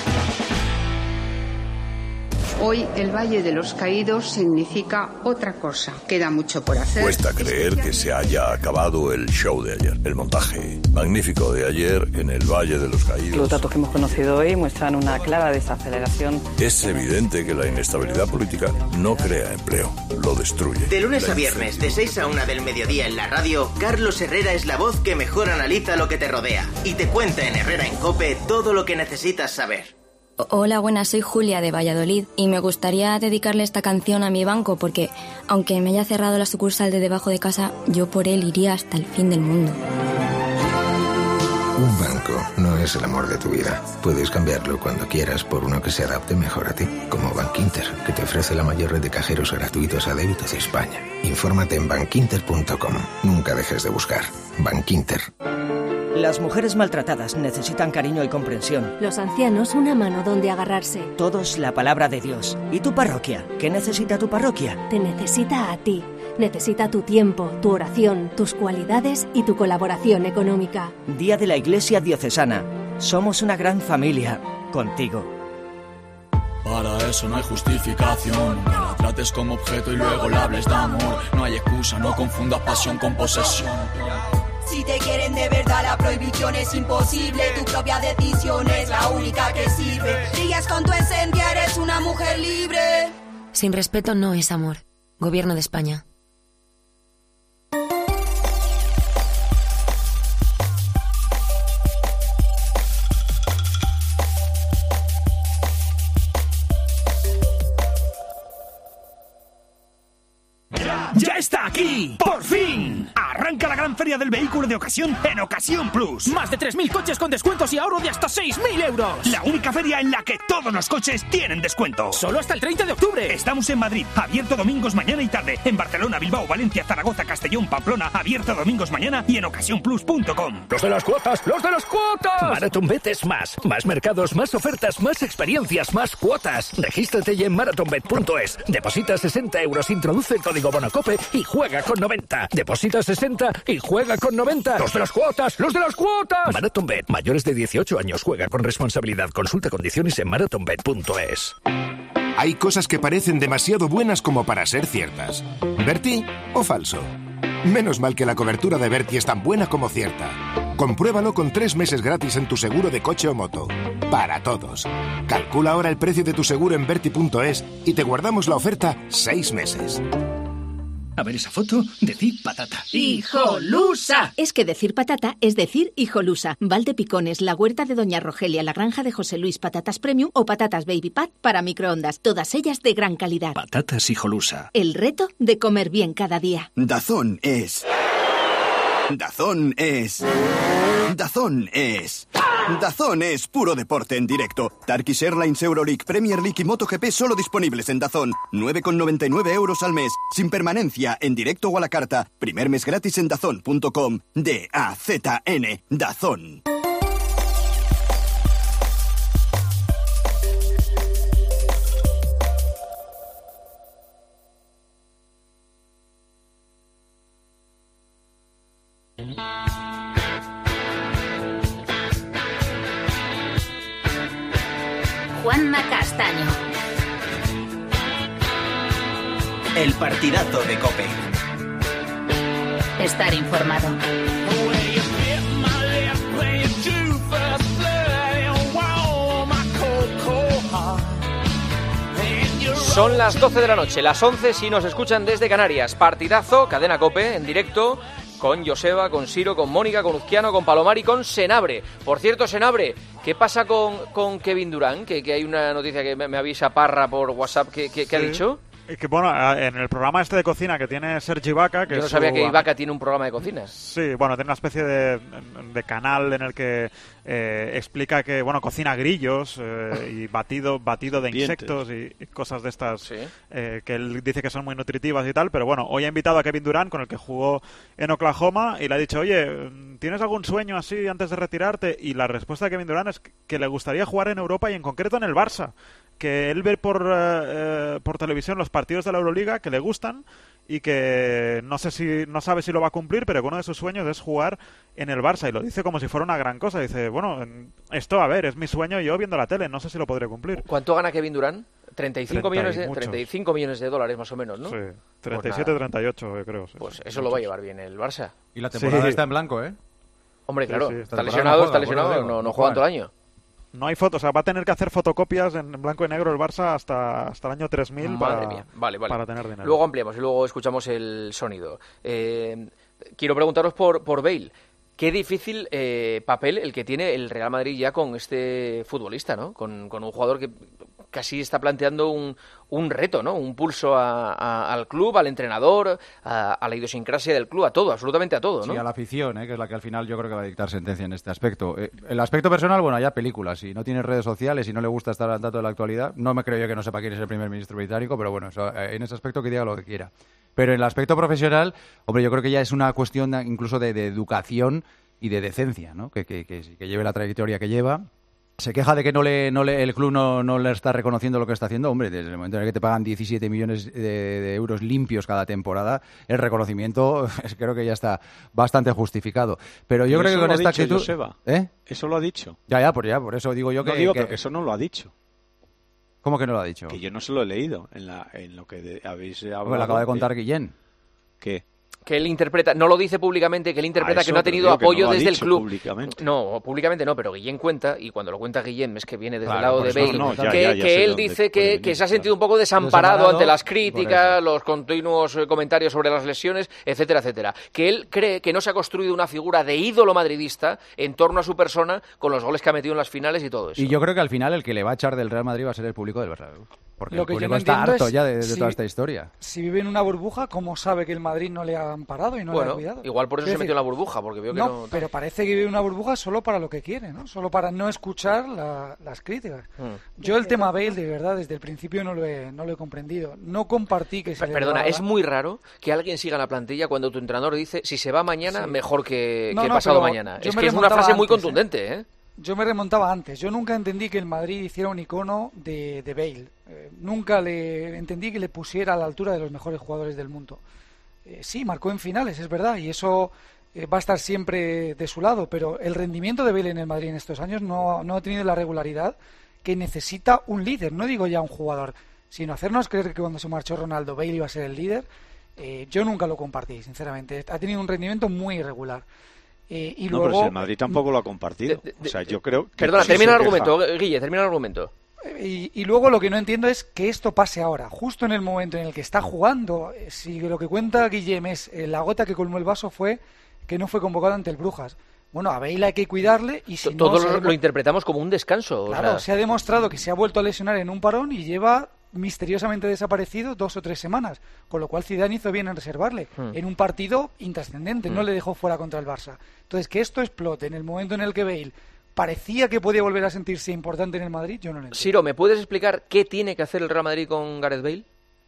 Hoy el Valle de los Caídos significa otra cosa. Queda mucho por hacer. Cuesta creer que se haya acabado el show de ayer, el montaje magnífico de ayer en el Valle de los Caídos. Los datos que hemos conocido hoy muestran una clara desaceleración. Es evidente que la inestabilidad política no crea empleo, lo destruye. De lunes a viernes, de seis a una del mediodía en la radio, Carlos Herrera es la voz que mejor analiza lo que te rodea y te cuenta en Herrera en COPE todo lo que necesitas saber. Hola, buenas, soy Julia de Valladolid y me gustaría dedicarle esta canción a mi banco porque, aunque me haya cerrado la sucursal de debajo de casa, yo por él iría hasta el fin del mundo. Un banco no es el amor de tu vida. Puedes cambiarlo cuando quieras por uno que se adapte mejor a ti, como Bankinter, que te ofrece la mayor red de cajeros gratuitos a débito de España. Infórmate en bankinter punto com. Nunca dejes de buscar. Bankinter. Las mujeres maltratadas necesitan cariño y comprensión. Los ancianos, una mano donde agarrarse. Todos la palabra de Dios. ¿Y tu parroquia? ¿Qué necesita tu parroquia? Te necesita a ti. Necesita tu tiempo, tu oración, tus cualidades y tu colaboración económica. Día de la Iglesia Diocesana. Somos una gran familia. Contigo. Para eso no hay justificación, que la trates como objeto y luego le hables de amor. No hay excusa, no confundas pasión con posesión. Si te quieren de verdad, la prohibición es imposible. Tu propia decisión es la única que sirve. Brillas con tu esencia, eres una mujer libre. Sin respeto no es amor. Gobierno de España. ¡Ya está aquí! ¡Por fin! Arranca la gran feria del vehículo de ocasión en Ocasión Plus. Más de tres mil coches con descuentos y ahorro de hasta seis mil euros. La única feria en la que todos los coches tienen descuento. Solo hasta el treinta de octubre. Estamos en Madrid, abierto domingos mañana y tarde. En Barcelona, Bilbao, Valencia, Zaragoza, Castellón, Pamplona, abierto domingos mañana y en ocasión plus punto com. ¡Los de las cuotas! ¡Los de las cuotas! MarathonBet es más. Más mercados, más ofertas, más experiencias, más cuotas. Regístrate ya en marathonbet punto es. Deposita sesenta euros, introduce el código BONOCOPE y juega con noventa. Deposita sesenta y juega con noventa. ¡Los de las cuotas! ¡Los de las cuotas! MarathonBet. Mayores de dieciocho años. Juega con responsabilidad. Consulta condiciones en marathonbet punto es. Hay cosas que parecen demasiado buenas como para ser ciertas. ¿Berti o falso? Menos mal que la cobertura de Berti es tan buena como cierta. Compruébalo con tres meses gratis en tu seguro de coche o moto. Para todos. Calcula ahora el precio de tu seguro en berti punto es y te guardamos la oferta seis meses. A ver esa foto, decir patata. ¡Hijolusa! Es que decir patata es decir hijolusa. Valdepicones, la huerta de Doña Rogelia, la granja de José Luis, patatas premium o patatas baby pat para microondas. Todas ellas de gran calidad. Patatas hijolusa. El reto de comer bien cada día. Dazón es... Dazón es... Dazón es... Dazón es puro deporte en directo. Turkish Airlines, Euroleague, Premier League y MotoGP solo disponibles en Dazón. nueve con noventa y nueve euros al mes. Sin permanencia, en directo o a la carta. Primer mes gratis en dazón punto com. D A Z N. Dazón. Juanma Castaño. El partidazo de COPE. Estar informado. Son las doce de la noche, las once si nos escuchan desde Canarias. Partidazo, cadena COPE, en directo, con Joseba, con Siro, con Mónica, con Uzquiano, con Palomar y con Senabre. Por cierto, Senabre, ¿qué pasa con, con Kevin Durant? Que, que hay una noticia que me, me avisa Parra por WhatsApp. ¿Qué, qué, qué ha dicho? Que bueno, en el programa este de cocina que tiene Sergi Ibaka... Que Yo no es sabía su... que Ibaka tiene un programa de cocina. Sí, bueno, tiene una especie de, de canal en el que eh, explica que, bueno, cocina grillos eh, y batido batido de insectos y, y cosas de estas ¿sí? eh, que él dice que son muy nutritivas y tal, pero bueno, hoy ha invitado a Kevin Durant, con el que jugó en Oklahoma, y le ha dicho, oye, ¿tienes algún sueño así antes de retirarte? Y la respuesta de Kevin Durant es que le gustaría jugar en Europa y en concreto en el Barça, que él ve por, eh, por televisión los partidos de la Euroliga que le gustan y que no sé si no sabe si lo va a cumplir, pero que uno de sus sueños es jugar en el Barça, y lo dice como si fuera una gran cosa. Dice, bueno, esto, a ver, es mi sueño yo viendo la tele, no sé si lo podré cumplir. ¿Cuánto gana Kevin Durant? treinta y cinco millones de, muchos. treinta y cinco millones de dólares más o menos, ¿no? Sí, treinta y siete, pues treinta y ocho creo. Sí, pues sí, eso muchos. Lo va a llevar bien el Barça. Y la temporada sí. está en blanco, ¿eh? Hombre, claro, sí, sí, está lesionado, no juega, está lesionado, no, no, no juega todo el año. No hay fotos, o sea, va a tener que hacer fotocopias en blanco y negro el Barça hasta, hasta el año tres mil Madre para, mía. Vale, vale. para tener dinero. Luego ampliamos y luego escuchamos el sonido. Eh, quiero preguntaros por, por Bale. Qué difícil eh, papel el que tiene el Real Madrid ya con este futbolista, ¿no? Con, con un jugador que casi está planteando un, un reto, ¿no? Un pulso a, a, al club, al entrenador, a, a la idiosincrasia del club, a todo, absolutamente a todo, ¿no? Sí, a la afición, ¿eh? Que es la que al final yo creo que va a dictar sentencia en este aspecto. Eh, el aspecto personal, bueno, ya películas. Si no tiene redes sociales y no le gusta estar al tanto de la actualidad, no me creo yo que no sepa quién es el primer ministro británico, pero bueno, eso, eh, en ese aspecto que diga lo que quiera. Pero en el aspecto profesional, hombre, yo creo que ya es una cuestión incluso de, de educación y de decencia, ¿no? Que, que, que, que lleve la trayectoria que lleva. Se queja de que no le, no le, el club no, no le está reconociendo lo que está haciendo. Hombre, desde el momento en el que te pagan diecisiete millones de, de euros limpios cada temporada, el reconocimiento creo que ya está bastante justificado. Pero yo Pero creo que con lo esta ha dicho, actitud... Joseba. ¿Eh? Eso lo ha dicho. Ya, ya, por, ya, por eso digo yo que... No digo que... que eso no lo ha dicho. ¿Cómo que no lo ha dicho? Que yo no se lo he leído en, la, en lo que de, habéis hablado. Pues lo acaba de contar de... Guillén. ¿Qué? Que él interpreta, no lo dice públicamente, que él interpreta eso, que no ha tenido apoyo no desde el club. Públicamente. No, públicamente no, pero Guillén cuenta, y cuando lo cuenta Guillén es que viene desde claro, el lado de Bale, no, no, ya, que, ya, ya que él dice que, venir, que se ha sentido claro. un poco desamparado, desamparado ante las críticas, los continuos comentarios sobre las lesiones, etcétera, etcétera. Que él cree que no se ha construido una figura de ídolo madridista en torno a su persona con los goles que ha metido en las finales y todo eso. Y yo creo que al final el que le va a echar del Real Madrid va a ser el público del Bernabéu. Porque lo el que público yo no está harto es ya de, de si, toda esta historia. Si vive en una burbuja, ¿cómo sabe que el Madrid no le ha amparado y no bueno, le ha cuidado? Igual por eso es se decir, metió en la burbuja, porque vio que no, no... pero parece que vive en una burbuja solo para lo que quiere, ¿no? Solo para no escuchar la, las críticas. Hmm. Yo el tema Bale, de verdad, desde el principio no lo he, no lo he comprendido. No compartí que se P- Perdona, le es muy raro que alguien siga la plantilla cuando tu entrenador dice si se va mañana, sí. mejor que, no, que no, pasado mañana. Es que es una frase antes, muy contundente, ¿eh? ¿eh? Yo me remontaba antes. Yo nunca entendí que el Madrid hiciera un icono de, de Bale. Eh, nunca le entendí que le pusiera a la altura de los mejores jugadores del mundo. Eh, sí, marcó en finales, es verdad, y eso eh, va a estar siempre de su lado, pero el rendimiento de Bale en el Madrid en estos años no, no ha tenido la regularidad que necesita un líder. No digo ya un jugador, sino hacernos creer que cuando se marchó Ronaldo, Bale iba a ser el líder. Eh, yo nunca lo compartí, sinceramente. Ha tenido un rendimiento muy irregular. Eh, y no, luego... pero si el Madrid tampoco lo ha compartido. De, de, de, o sea, yo creo... Que perdona, termina el argumento, Guille, termina el argumento. Y, y luego lo que no entiendo es que esto pase ahora, justo en el momento en el que está jugando. Si lo que cuenta Guillem es eh, la gota que colmó el vaso fue que no fue convocado ante el Brujas. Bueno, a Bale hay que cuidarle y si Todo no... lo, Se lo interpretamos como un descanso. Claro, o sea... se ha demostrado que se ha vuelto a lesionar en un parón y lleva misteriosamente desaparecido dos o tres semanas, con lo cual Zidane hizo bien en reservarle hmm. en un partido intrascendente, hmm. no le dejó fuera contra el Barça. Entonces, que esto explote en el momento en el que Bale parecía que podía volver a sentirse importante en el Madrid, yo no lo entiendo. Siro, ¿me puedes explicar qué tiene que hacer el Real Madrid con Gareth Bale?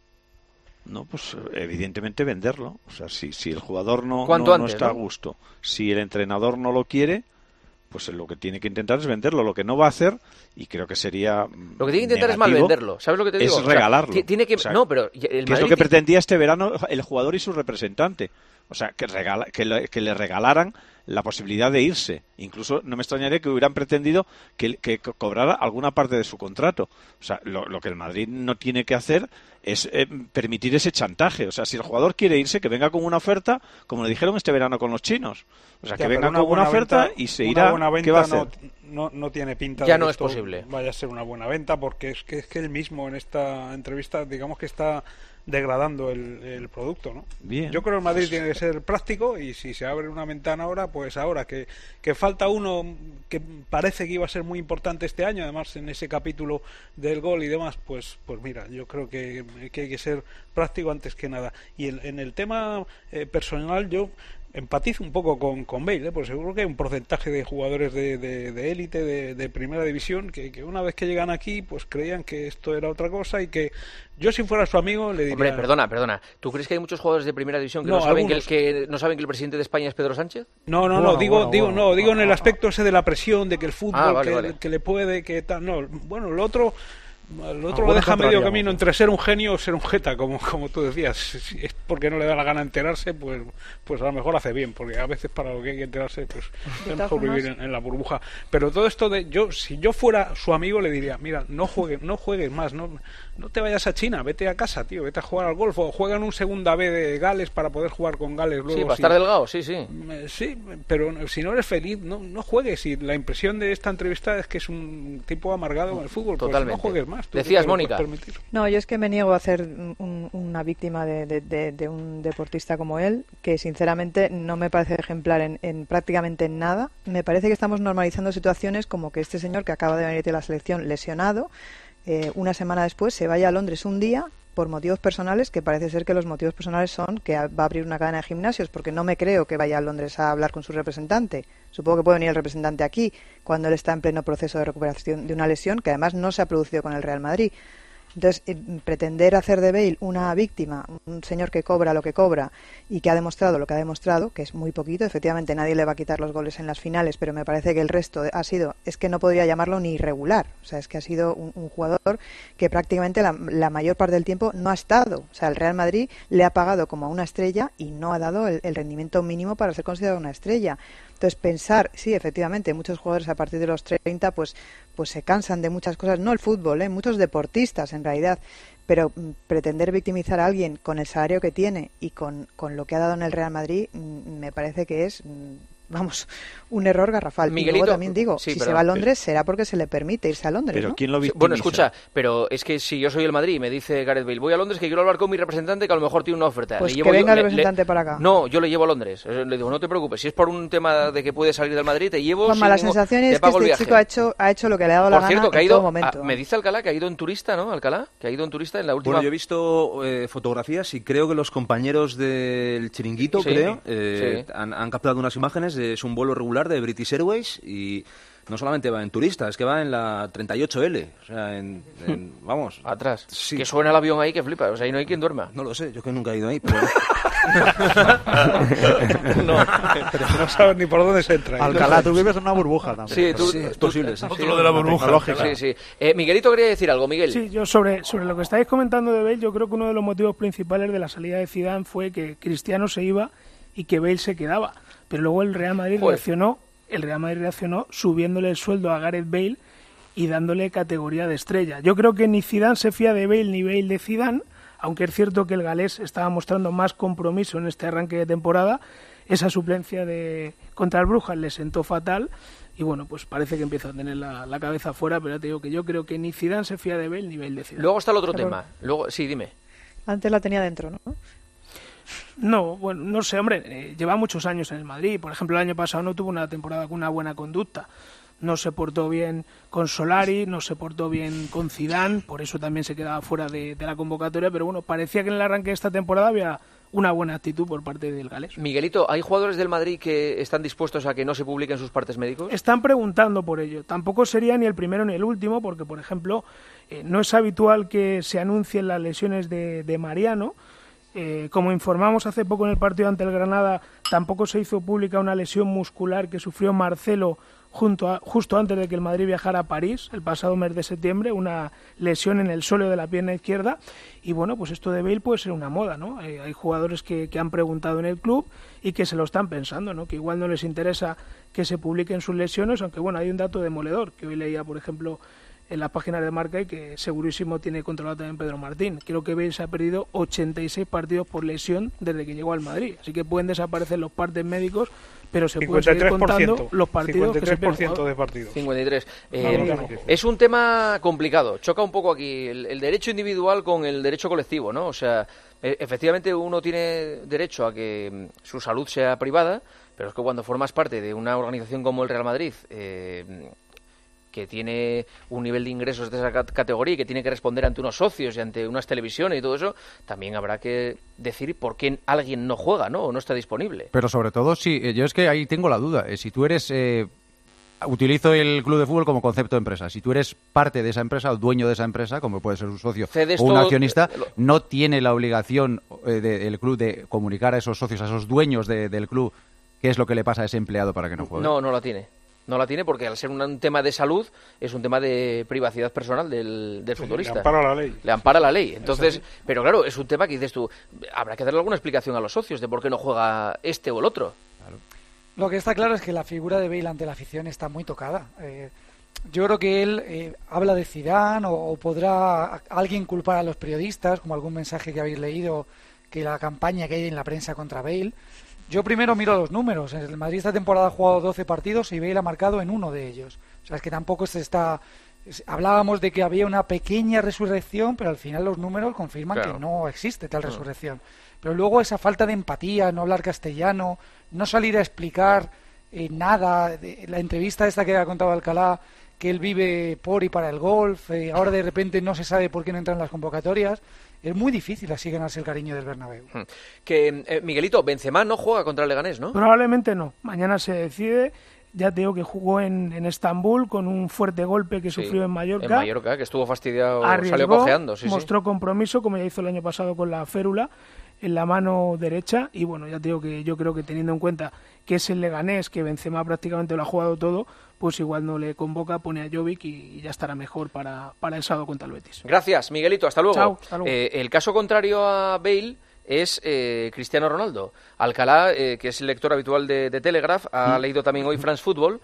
No, pues evidentemente venderlo. O sea, si, si el jugador no, no, antes, no está ¿no? a gusto, si el entrenador no lo quiere, pues lo que tiene que intentar es venderlo. Lo que no va a hacer, y creo que sería Lo que tiene que intentar es mal venderlo. ¿Sabes lo que te digo? Es regalarlo. O sea, tiene que... O sea, no, pero el que Madrid es lo que tiene... pretendía este verano el jugador y su representante. O sea, que, regala, que, le, que le regalaran la posibilidad de irse. Incluso no me extrañaría que hubieran pretendido que, que cobrara alguna parte de su contrato. O sea, lo, lo que el Madrid no tiene que hacer es eh, permitir ese chantaje. O sea, si el jugador quiere irse, que venga con una oferta, como le dijeron este verano con los chinos. O sea, ya, que venga una con una oferta venta, y se irá. Una buena ¿Qué va a venta hacer? No, no, no tiene pinta ya de no que es posible. Vaya a ser una buena venta, porque es que, es que él mismo en esta entrevista, digamos que está degradando el, el producto, ¿no? Bien. Yo creo que el Madrid tiene que ser práctico y si se abre una ventana ahora, pues ahora que, que falta uno que parece que iba a ser muy importante este año, además en ese capítulo del gol y demás, pues pues mira, yo creo que, que hay que ser práctico antes que nada. Y en, en el tema eh, personal, yo empatizo un poco con, con Bale, ¿eh? Porque seguro que hay un porcentaje de jugadores de, de, de élite, de, de primera división, que, que una vez que llegan aquí, pues creían que esto era otra cosa y que yo, si fuera su amigo, le diría... Hombre, perdona, perdona. ¿Tú crees que hay muchos jugadores de primera división que no, no saben que, el, que no saben que el presidente de España es Pedro Sánchez? No, no, no, bueno, digo, bueno, digo, bueno, no, digo en el aspecto ese de la presión, de que el fútbol, ah, vale, que, vale. que le puede, que tal, no, bueno, lo otro... El otro lo deja medio camino entre ser un genio o ser un jeta, como, como tú decías. Si es porque no le da la gana enterarse, pues pues a lo mejor hace bien, porque a veces para lo que hay que enterarse, pues es mejor vivir en, en la burbuja. Pero todo esto de yo, si yo fuera su amigo, le diría, mira, no juegues, no juegues más, no, no te vayas a China, vete a casa, tío, vete a jugar al golf o juega en un segunda B de Gales para poder jugar con Gales luego. Sí, para si, estar delgado, sí, sí. Sí, pero si no eres feliz, no, no juegues. Y la impresión de esta entrevista es que es un tipo amargado en el fútbol. Totalmente. Pues no juegues más. Decías, Mónica. No, yo es que me niego a ser un, una víctima de, de, de, de un deportista como él, que sinceramente no me parece ejemplar en, en prácticamente nada. Me parece que estamos normalizando situaciones como que este señor que acaba de venir de la selección lesionado, eh, una semana después se vaya a Londres un día por motivos personales, que parece ser que los motivos personales son que va a abrir una cadena de gimnasios, porque no me creo que vaya a Londres a hablar con su representante. Supongo que puede venir el representante aquí cuando él está en pleno proceso de recuperación de una lesión que además no se ha producido con el Real Madrid. Entonces, eh, pretender hacer de Bale una víctima, un señor que cobra lo que cobra y que ha demostrado lo que ha demostrado, que es muy poquito, efectivamente nadie le va a quitar los goles en las finales, pero me parece que el resto ha sido, es que no podría llamarlo ni irregular, o sea, es que ha sido un, un jugador que prácticamente la, la mayor parte del tiempo no ha estado, o sea, el Real Madrid le ha pagado como a una estrella y no ha dado el, el rendimiento mínimo para ser considerado una estrella. Entonces, pensar, sí, efectivamente, muchos jugadores a partir de los treinta pues pues se cansan de muchas cosas, no el fútbol, ¿eh? Muchos deportistas en realidad, pero mm, pretender victimizar a alguien con el salario que tiene y con, con lo que ha dado en el Real Madrid, mm, me parece que es, mm, vamos, un error garrafal. Miguelito, y luego también digo, sí, si pero, se va a Londres pero, será porque se le permite irse a Londres, pero ¿no? ¿quién lo victimiza? Bueno, escucha, pero es que si yo soy el Madrid y me dice Gareth Bale, voy a Londres que quiero hablar con mi representante que a lo mejor tiene una oferta. Pues le que llevo venga yo, el le, representante le, para acá. No, yo le llevo a Londres. Le digo, no te preocupes, si es por un tema de que puede salir del Madrid, te llevo... Juanma, la sensación es que este chico ha hecho, ha hecho lo que le ha dado por la cierto, gana que ha en ido, todo momento. A, me dice Alcalá que ha ido en turista, ¿no? Alcalá, que ha ido en turista en la última... Bueno, yo he visto eh, fotografías y creo que los compañeros del Chiringuito, sí, creo, eh, sí. han, han captado unas imágenes. Es un vuelo regular de British Airways y no solamente va en turista, es que va en la treinta y ocho ele, o sea, en, en vamos... Atrás. Sí. Que suena el avión ahí que flipa, o sea, ahí no hay quien duerma. No lo sé, yo que nunca he ido ahí, pero... no, pero no sabes ni por dónde se entra. Alcalá, tú vives en una burbuja también. Sí, tú, sí, es posible. Sí. Otro de la burbuja, lógica. Sí, sí. Eh, Miguelito quería decir algo, Miguel. Sí, yo sobre, sobre lo que estáis comentando de Bale, yo creo que uno de los motivos principales de la salida de Zidane fue que Cristiano se iba y que Bale se quedaba. Pero luego el Real Madrid Joder. reaccionó, el Real Madrid reaccionó subiéndole el sueldo a Gareth Bale y dándole categoría de estrella. Yo creo que ni Zidane se fía de Bale ni Bale de Zidane, aunque es cierto que el galés estaba mostrando más compromiso en este arranque de temporada. Esa suplencia de contra el Brujas le sentó fatal y bueno, pues parece que empieza a tener la, la cabeza fuera, pero ya te digo que yo creo que ni Zidane se fía de Bale ni Bale de Zidane. Luego está el otro Pero- tema. Luego, sí, dime. Antes la tenía dentro, ¿no? No, bueno, no sé, hombre, eh, lleva muchos años en el Madrid. Por ejemplo, el año pasado no tuvo una temporada con una buena conducta. No se portó bien con Solari, no se portó bien con Zidane, por eso también se quedaba fuera de, de la convocatoria. Pero bueno, parecía que en el arranque de esta temporada había una buena actitud por parte del galés. Miguelito, ¿hay jugadores del Madrid que están dispuestos a que no se publiquen sus partes médicos? Están preguntando por ello. Tampoco sería ni el primero ni el último, porque, por ejemplo, eh, no es habitual que se anuncien las lesiones de, de Mariano. Eh, como informamos hace poco en el partido ante el Granada, tampoco se hizo pública una lesión muscular que sufrió Marcelo junto a, justo antes de que el Madrid viajara a París, el pasado mes de septiembre, una lesión en el sóleo de la pierna izquierda. Y bueno, pues esto de Bale puede ser una moda, ¿no? Eh, hay jugadores que, que han preguntado en el club y que se lo están pensando, ¿no? Que igual no les interesa que se publiquen sus lesiones, aunque bueno, hay un dato demoledor, que hoy leía, por ejemplo, en la página de Marca, y que segurísimo tiene controlado también Pedro Martín. Creo que Bale se ha perdido ochenta y seis partidos por lesión desde que llegó al Madrid. Así que pueden desaparecer los partes médicos, pero se pueden seguir contando los partidos que se pierden. cincuenta y tres por ciento de partidos. cincuenta y tres. Eh, No, no, no. es un tema complicado. Choca un poco aquí el, el derecho individual con el derecho colectivo, ¿no? O sea, e- efectivamente uno tiene derecho a que mm, su salud sea privada, pero es que cuando formas parte de una organización como el Real Madrid, eh, que tiene un nivel de ingresos de esa cat- categoría y que tiene que responder ante unos socios y ante unas televisiones y todo eso, también habrá que decir por qué alguien no juega, ¿no? O no está disponible. Pero sobre todo, sí, eh, yo es que ahí tengo la duda. Eh, Si tú eres... Eh, utilizo el club de fútbol como concepto de empresa. Si tú eres parte de esa empresa o dueño de esa empresa, como puede ser un socio Cedes o un todo- accionista, eh, lo- no tiene la obligación eh, de- del club de comunicar a esos socios, a esos dueños de- del club, qué es lo que le pasa a ese empleado para que no juegue. No, no la tiene. No la tiene porque al ser un, un tema de salud es un tema de privacidad personal del, del futbolista. le ampara la ley. Le ampara la ley. Entonces, Eso sí. pero claro, es un tema que dices tú, habrá que darle alguna explicación a los socios de por qué no juega este o el otro. Lo que está claro es que la figura de Bale ante la afición está muy tocada. Eh, yo creo que él eh, habla de Zidane o, o podrá alguien culpar a los periodistas, como algún mensaje que habéis leído, que la campaña que hay en la prensa contra Bale. Yo primero miro los números. El Madrid esta temporada ha jugado doce partidos y Bale ha marcado en uno de ellos. O sea, es que tampoco se está... es- Hablábamos de que había una pequeña resurrección, pero al final los números confirman Claro. que no existe tal Mm. resurrección. Pero luego esa falta de empatía, no hablar castellano, no salir a explicar eh, nada, de, la entrevista esta que ha contado Alcalá, que él vive por y para el golf, eh, ahora de repente no se sabe por qué no entran las convocatorias. Es muy difícil así ganarse el cariño del Bernabéu. Hmm. Que eh, Miguelito, Benzema no juega contra el Leganés, ¿no? Probablemente no. Mañana se decide. Ya te digo que jugó en, en Estambul con un fuerte golpe que Sí, sufrió en Mallorca. En Mallorca, que estuvo fastidiado, Arriesgó, salió cojeando. Sí, sí. mostró compromiso, como ya hizo el año pasado con la férula, en la mano derecha. Y bueno, ya te digo que yo creo que teniendo en cuenta que es el Leganés, que Benzema prácticamente lo ha jugado todo, pues igual no le convoca, pone a Jovic y, y ya estará mejor para, para el sábado contra el Betis. Gracias, Miguelito. Hasta luego. Chao, hasta luego. Eh, el caso contrario a Bale es eh, Cristiano Ronaldo. Alcalá, eh, que es el lector habitual de, de Telegraph, ha Mm. leído también hoy France Football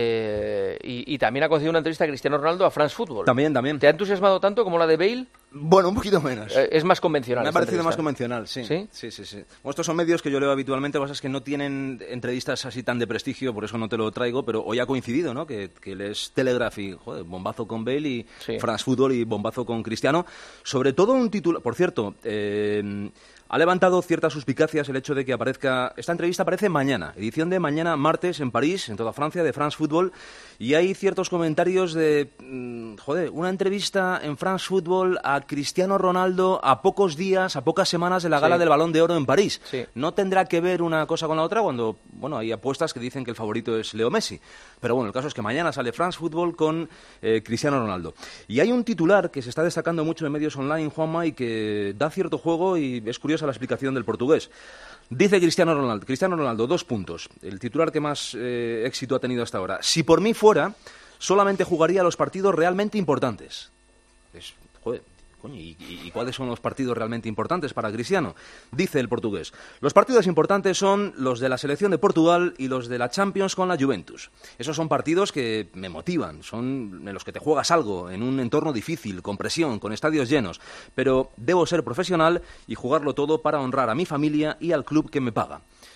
eh, y, y también ha concedido una entrevista a Cristiano Ronaldo a France Football. También, también. ¿Te ha entusiasmado tanto como la de Bale? Bueno, un poquito menos. Eh, es más convencional. Me ha esta parecido más entrevista. convencional, sí. ¿Sí? Sí, sí, sí. Bueno, estos son medios que yo leo habitualmente, lo que pasa es que no tienen entrevistas así tan de prestigio, por eso no te lo traigo, pero hoy ha coincidido, ¿no? Que, que él es Telegraph y, joder, bombazo con Bale y Sí. France Football y bombazo con Cristiano. Sobre todo un título, por cierto, eh, ha levantado ciertas suspicacias el hecho de que aparezca... Esta entrevista aparece mañana, edición de mañana martes en París, en toda Francia, de France Football, y hay ciertos comentarios de... mm, joder, una entrevista en France Football a Cristiano Ronaldo a pocos días, a pocas semanas de la gala Sí. del Balón de Oro en París. Sí. No tendrá que ver una cosa con la otra cuando, bueno, hay apuestas que dicen que el favorito es Leo Messi. Pero bueno, el caso es que mañana sale France Football con eh, Cristiano Ronaldo. Y hay un titular que se está destacando mucho en medios online, Juanma, y que da cierto juego y es curiosa la explicación del portugués. Dice Cristiano Ronaldo, Cristiano Ronaldo, dos puntos. El titular que más eh, éxito ha tenido hasta ahora. Si por mí fuera, solamente jugaría los partidos realmente importantes. Es, joder, coño, ¿y, y, y cuáles son los partidos realmente importantes para Cristiano? Dice el portugués. Los partidos importantes son los de la selección de Portugal y los de la Champions con la Juventus. Esos son partidos que me motivan, son en los que te juegas algo, en un entorno difícil, con presión, con estadios llenos. Pero debo ser profesional y jugarlo todo para honrar a mi familia y al club que me paga.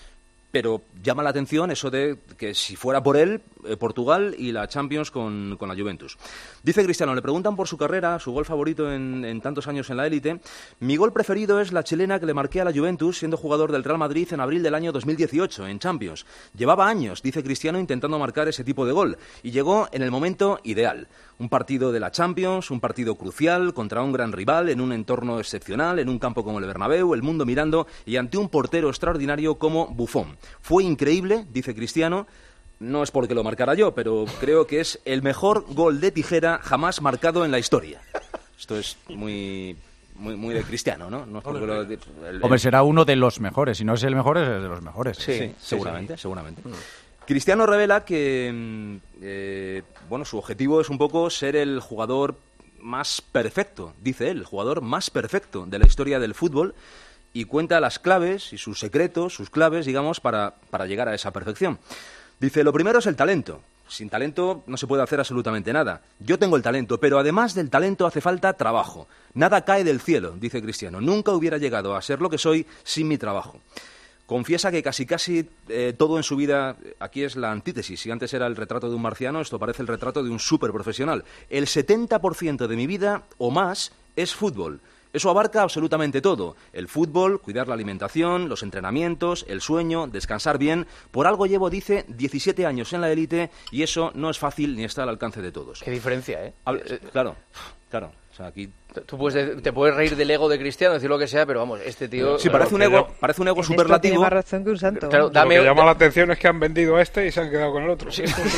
pero llama la atención eso de que si fuera por él, eh, Portugal y la Champions con, con la Juventus. Dice Cristiano, le preguntan por su carrera, su gol favorito en, en tantos años en la élite. Mi gol preferido es la chilena que le marqué a la Juventus siendo jugador del Real Madrid en abril del año dos mil dieciocho, en Champions. Llevaba años, dice Cristiano, intentando marcar ese tipo de gol y llegó en el momento ideal. Un partido de la Champions, un partido crucial contra un gran rival, en un entorno excepcional, en un campo como el Bernabéu, el mundo mirando y ante un portero extraordinario como Buffon. Fue increíble, dice Cristiano, no es porque lo marcara yo, pero creo que es el mejor gol de tijera jamás marcado en la historia. Esto es muy... Muy, muy de Cristiano, ¿no? no es porque lo, el, el... Hombre, será uno de los mejores. Si no es el mejor, es de los mejores. Sí, sí, sí seguramente, sí. seguramente. Mm. Cristiano revela que eh, bueno, su objetivo es un poco ser el jugador más perfecto, dice él, el jugador más perfecto de la historia del fútbol, y cuenta las claves y sus secretos, sus claves, digamos, para, para llegar a esa perfección. Dice, lo primero es el talento. Sin talento no se puede hacer absolutamente nada. Yo tengo el talento, pero además del talento hace falta trabajo. Nada cae del cielo, dice Cristiano. Nunca hubiera llegado a ser lo que soy sin mi trabajo. Confiesa que casi casi eh, todo en su vida, aquí es la antítesis. Si antes era el retrato de un marciano, esto parece el retrato de un superprofesional. El setenta por ciento de mi vida o más es fútbol. Eso abarca absolutamente todo. El fútbol, cuidar la alimentación, los entrenamientos, el sueño, descansar bien. Por algo llevo, dice, diecisiete años en la élite y eso no es fácil ni está al alcance de todos. Qué diferencia, ¿eh? Habla, eh claro, claro. O sea, aquí... Tú puedes, te puedes reír del ego de Cristiano, decir lo que sea, pero vamos, este tío... Sí, parece un ego, parece un ego superlativo. Tiene más razón que un santo. Claro, dame... Lo que llama la atención es que han vendido a este y se han quedado con el otro. Sí, sí,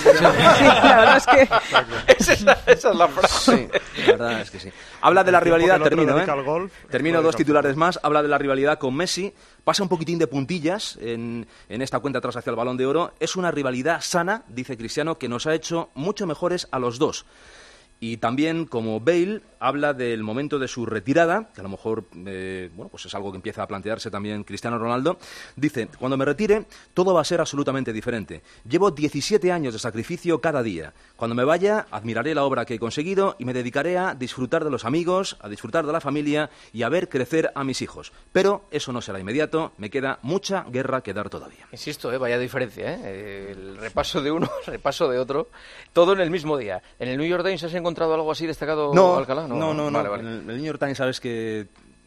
la verdad es que... esa, es la, esa es la frase. Sí, la verdad es que sí. Habla de la rivalidad, termino, ¿eh? Golf, termino dos titulares más. Habla de la rivalidad con Messi. Pasa un poquitín de puntillas en, en esta cuenta atrás hacia el Balón de Oro. Es una rivalidad sana, dice Cristiano, que nos ha hecho mucho mejores a los dos. Y también, como Bale, habla del momento de su retirada, que a lo mejor eh, bueno, pues es algo que empieza a plantearse también Cristiano Ronaldo. Dice, cuando me retire, todo va a ser absolutamente diferente. Llevo diecisiete años de sacrificio cada día. Cuando me vaya, admiraré la obra que he conseguido y me dedicaré a disfrutar de los amigos, a disfrutar de la familia y a ver crecer a mis hijos. Pero eso no será inmediato, me queda mucha guerra que dar todavía. Insisto, ¿eh? Vaya diferencia, ¿eh? El repaso de uno, el repaso de otro, todo en el mismo día. ¿En el New York Times has encontrado algo así destacado, no, Alcalá? No, no, no. no. Vale, vale. En el, el New York Times sabes que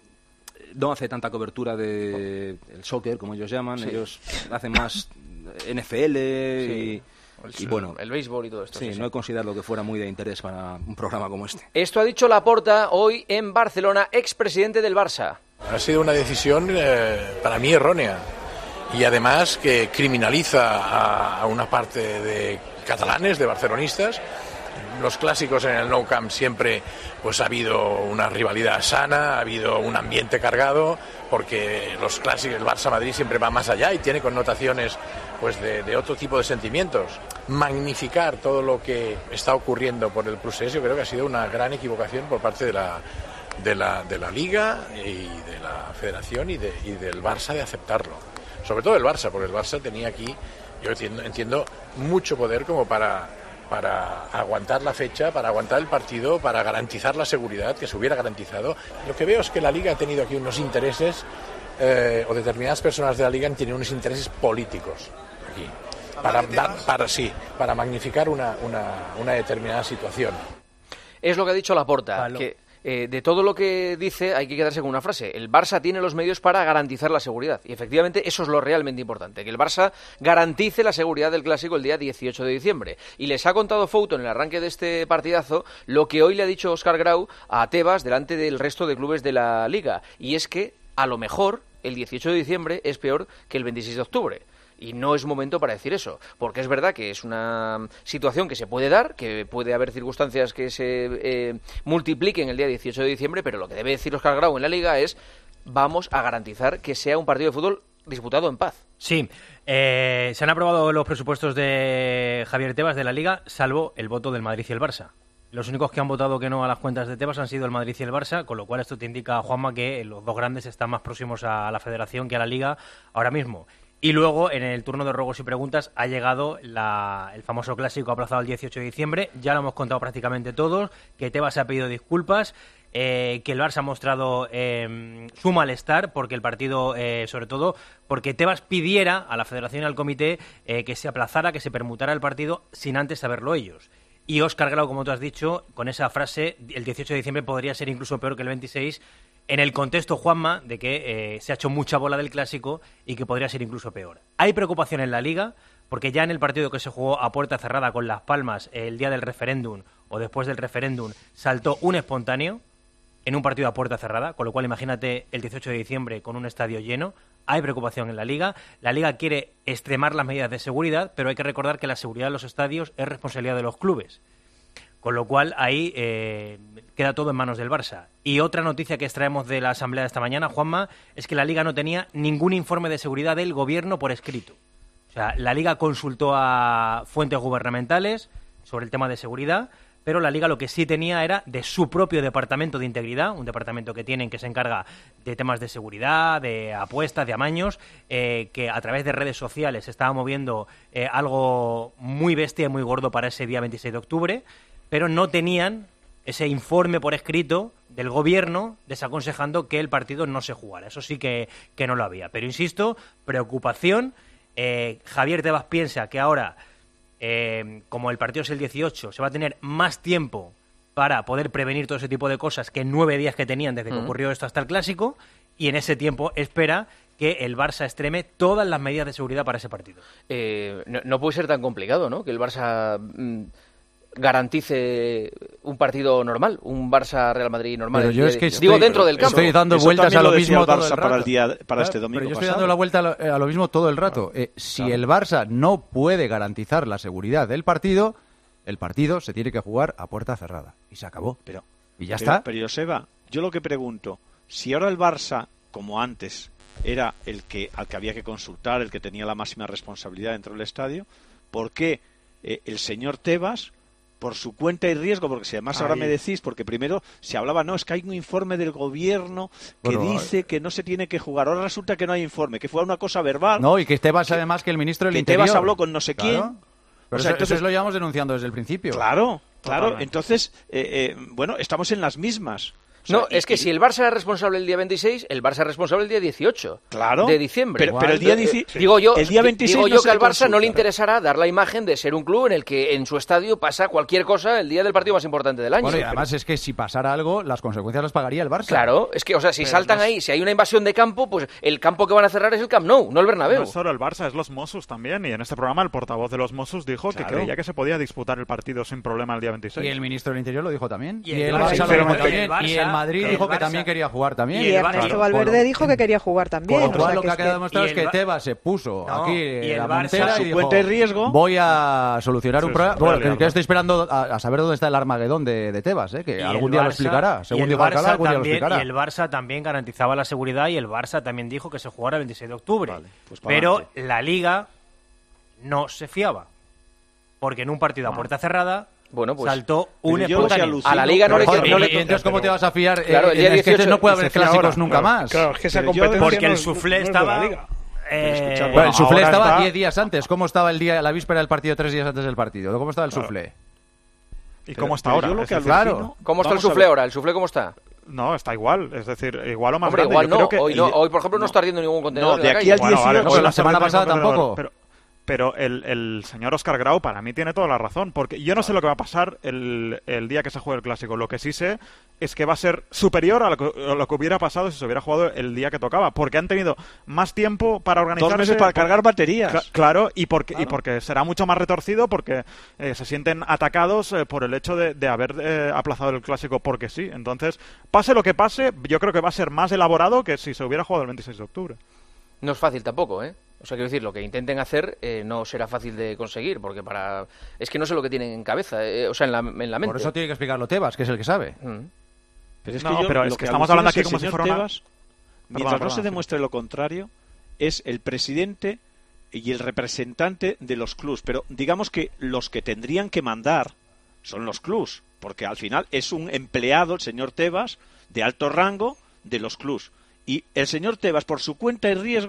no hace tanta cobertura de el soccer, como ellos llaman. Sí. Ellos hacen más N F L sí. y... El, y bueno, el béisbol y todo esto. Sí, sí, sí. No he considerado que fuera muy de interés para un programa como este. Esto ha dicho Laporta hoy en Barcelona, expresidente del Barça. Ha sido una decisión eh, para mí errónea y además que criminaliza a, a una parte de catalanes, de barcelonistas. Los clásicos en el Nou Camp siempre pues ha habido una rivalidad sana, ha habido un ambiente cargado, porque los clásicos, el Barça-Madrid siempre va más allá y tiene connotaciones pues de, de otro tipo de sentimientos. Magnificar todo lo que está ocurriendo por el procés, yo creo que ha sido una gran equivocación por parte de la, de la, de la Liga y de la Federación y, de, y del Barça de aceptarlo. Sobre todo el Barça, porque el Barça tenía aquí, yo entiendo, entiendo mucho poder como para... para aguantar la fecha, para aguantar el partido, para garantizar la seguridad, que se hubiera garantizado. Lo que veo es que la Liga ha tenido aquí unos intereses, eh, o determinadas personas de la Liga han tenido unos intereses políticos aquí, para, dar, para, sí, para magnificar una, una, una determinada situación. Es lo que ha dicho Laporta, que... Eh, de todo lo que dice hay que quedarse con una frase. El Barça tiene los medios para garantizar la seguridad. Y efectivamente eso es lo realmente importante, que el Barça garantice la seguridad del Clásico el día dieciocho de diciembre. Y les ha contado Fouto en el arranque de este partidazo lo que hoy le ha dicho Óscar Grau a Tebas delante del resto de clubes de la Liga. Y es que, a lo mejor, el dieciocho de diciembre es peor que el veintiséis de octubre. Y no es momento para decir eso, porque es verdad que es una situación que se puede dar, que puede haber circunstancias que se eh, multipliquen el día dieciocho de diciembre, pero lo que debe decir Óscar Grau en la Liga es vamos a garantizar que sea un partido de fútbol disputado en paz. Sí, eh, se han aprobado los presupuestos de Javier Tebas de la Liga, salvo el voto del Madrid y el Barça. Los únicos que han votado que no a las cuentas de Tebas han sido el Madrid y el Barça, con lo cual esto te indica, Juanma, que los dos grandes están más próximos a la Federación que a la Liga ahora mismo. Y luego, en el turno de ruegos y preguntas, ha llegado la, el famoso clásico aplazado al dieciocho de diciembre. Ya lo hemos contado prácticamente todos, que Tebas ha pedido disculpas. eh, que el Barça ha mostrado eh, su malestar porque el partido, eh, sobre todo, porque Tebas pidiera a la Federación y al Comité eh, que se aplazara, que se permutara el partido sin antes saberlo ellos. Y Óscar Grau, como tú has dicho, con esa frase, el dieciocho de diciembre podría ser incluso peor que el veintiséis, en el contexto, Juanma, de que eh, se ha hecho mucha bola del Clásico y que podría ser incluso peor. Hay preocupación en la Liga, porque ya en el partido que se jugó a puerta cerrada con Las Palmas el día del referéndum o después del referéndum, saltó un espontáneo en un partido a puerta cerrada, con lo cual imagínate el dieciocho de diciembre con un estadio lleno. Hay preocupación en la Liga. La Liga quiere extremar las medidas de seguridad, pero hay que recordar que la seguridad de los estadios es responsabilidad de los clubes. Con lo cual ahí eh, queda todo en manos del Barça. Y otra noticia que extraemos de la asamblea de esta mañana, Juanma, es que la Liga no tenía ningún informe de seguridad del Gobierno por escrito. O sea, la Liga consultó a fuentes gubernamentales sobre el tema de seguridad, pero la Liga lo que sí tenía era de su propio departamento de integridad, un departamento que tienen que se encarga de temas de seguridad, de apuestas, de amaños, eh, que a través de redes sociales se estaba moviendo eh, algo muy bestia y muy gordo para ese día veintiséis de octubre, pero no tenían ese informe por escrito del Gobierno desaconsejando que el partido no se jugara. Eso sí que, que no lo había. Pero insisto, preocupación. Eh, Javier Tebas piensa que ahora, eh, como el partido es el dieciocho, se va a tener más tiempo para poder prevenir todo ese tipo de cosas que en nueve días que tenían desde que uh-huh. ocurrió esto hasta el Clásico, y en ese tiempo espera que el Barça extreme todas las medidas de seguridad para ese partido. Eh, no, no puede ser tan complicado, ¿no? Que el Barça... Mm, garantice un partido normal, un Barça-Real Madrid normal. Pero yo es que Digo, estoy, dentro del campo. Estoy dando vueltas a lo mismo todo el rato. Para, el día, para este domingo pero yo estoy pasado. dando la vuelta a lo, a lo mismo todo el rato. Eh, si claro. el Barça no puede garantizar la seguridad del partido, el partido se tiene que jugar a puerta cerrada. Y se acabó. Pero, y ya pero, está. Pero Joseba, yo lo que pregunto, si ahora el Barça, como antes, era el que al que había que consultar, el que tenía la máxima responsabilidad dentro del estadio, ¿por qué eh, el señor Tebas, por su cuenta y riesgo, porque si además Ahí. ahora me decís, porque primero se hablaba, no, es que hay un informe del Gobierno que bueno, dice que no se tiene que jugar, ahora resulta que no hay informe, que fue una cosa verbal. No, y que Tebas además que el ministro del que Interior. Tebas habló con no sé claro. quién. Pero o sea, eso, entonces, eso lo llevamos denunciando desde el principio. Claro, claro, Totalmente. entonces, eh, eh, bueno, estamos en las mismas. O sea, no, es que y, si el Barça era responsable el día veintiséis, el Barça es responsable el día dieciocho claro, de diciembre. Pero, pero el día dieci... digo yo, el día veintiséis digo yo no que al Barça consulta, no le interesará dar la imagen de ser un club en el que en su estadio pasa cualquier cosa el día del partido más importante del año. Bueno, y además es que si pasara algo, las consecuencias las pagaría el Barça. Claro, es que, o sea, si pero saltan no es... ahí, si hay una invasión de campo, pues el campo que van a cerrar es el Camp Nou, no el Bernabéu. No es solo el Barça, es los Mossos también, y en este programa el portavoz de los Mossos dijo claro. que creía que se podía disputar el partido sin problema el día veintiséis. Y el ministro del Interior lo dijo también. Y el, y el, Barça, Barça, pero, lo dijo también. el Barça, y el Madrid dijo el que también quería jugar también. Y, y Ernesto claro. Valverde bueno, dijo que quería jugar también. Con lo cual o sea, lo que, que ha quedado es demostrado que... es que Tebas se puso no, aquí y el la Barça, montera su y dijo, cuenta y riesgo. Voy a solucionar sí, un problema. Sí, bueno, que, liarla. que estoy esperando a, a saber dónde está el Armagedón de, de Tebas, ¿eh? que y algún día Barça, lo explicará. Según el dijo Alcalá, algún día lo también, explicará. Y el Barça también garantizaba la seguridad y el Barça también dijo que se jugara el veintiséis de octubre. Vale, pues pero adelante. la Liga no se fiaba. Porque en un partido a puerta cerrada Bueno, pues, saltó un espontáneo. A la Liga no le, Joder, no le... Y entonces, ¿cómo te vas a fiar? Claro, el día eh, es que dieciocho no puede haber clásicos ahora, nunca claro, más. Claro, es que esa Pero yo- competencia porque no el es- suflé no es de la estaba Liga. eh, Bueno, el suflé ahora estaba está- diez días antes. ¿Cómo estaba el día, la víspera del partido, tres días antes del partido? ¿Cómo estaba el Claro. suflé? ¿Y Pero- cómo está pero ahora? yo lo Es que decir, claro. alucino- ¿Cómo está el vamos a suflé ver. ahora? ¿El suflé cómo está? No, está igual, es decir, igual o más Hombre, grande. igual Yo no. creo que... Hoy, no. Hoy, por ejemplo, no está ardiendo ningún contenedor No, de de la aquí calle. al Bueno, vale, dieciocho. pues la no está semana ardiendo pasada ningún tampoco. contenedor, Pero, pero el, el señor Óscar Grau para mí tiene toda la razón, porque yo no sé lo que va a pasar el, el día que se juegue el Clásico. Lo que sí sé es que va a ser superior a lo, que, a lo que hubiera pasado si se hubiera jugado el día que tocaba, porque han tenido más tiempo para organizarse. Dos meses para cargar baterías. Cla- claro, y porque, Claro. y porque será mucho más retorcido, porque eh, se sienten atacados eh, por el hecho de, de haber eh, aplazado el Clásico porque sí. Entonces, pase lo que pase, yo creo que va a ser más elaborado que si se hubiera jugado el veintiséis de octubre. No es fácil tampoco, ¿eh? O sea, quiero decir, lo que intenten hacer eh, no será fácil de conseguir, porque para... Es que no sé lo que tienen en cabeza, eh, o sea, en la, en la mente. Por eso tiene que explicarlo Tebas, que es el que sabe. Mm. Pero es No, que yo, pero lo es que que estamos alucino hablando es que aquí como el si señor fuera una- Tebas, mientras Perdona, no se perdona, demuestre lo contrario, es el presidente y el representante de los clubs. Pero digamos que los que tendrían que mandar son los clubs, porque al final es un empleado, el señor Tebas, de alto rango de los clubs. Y el señor Tebas, por su cuenta y riesgo,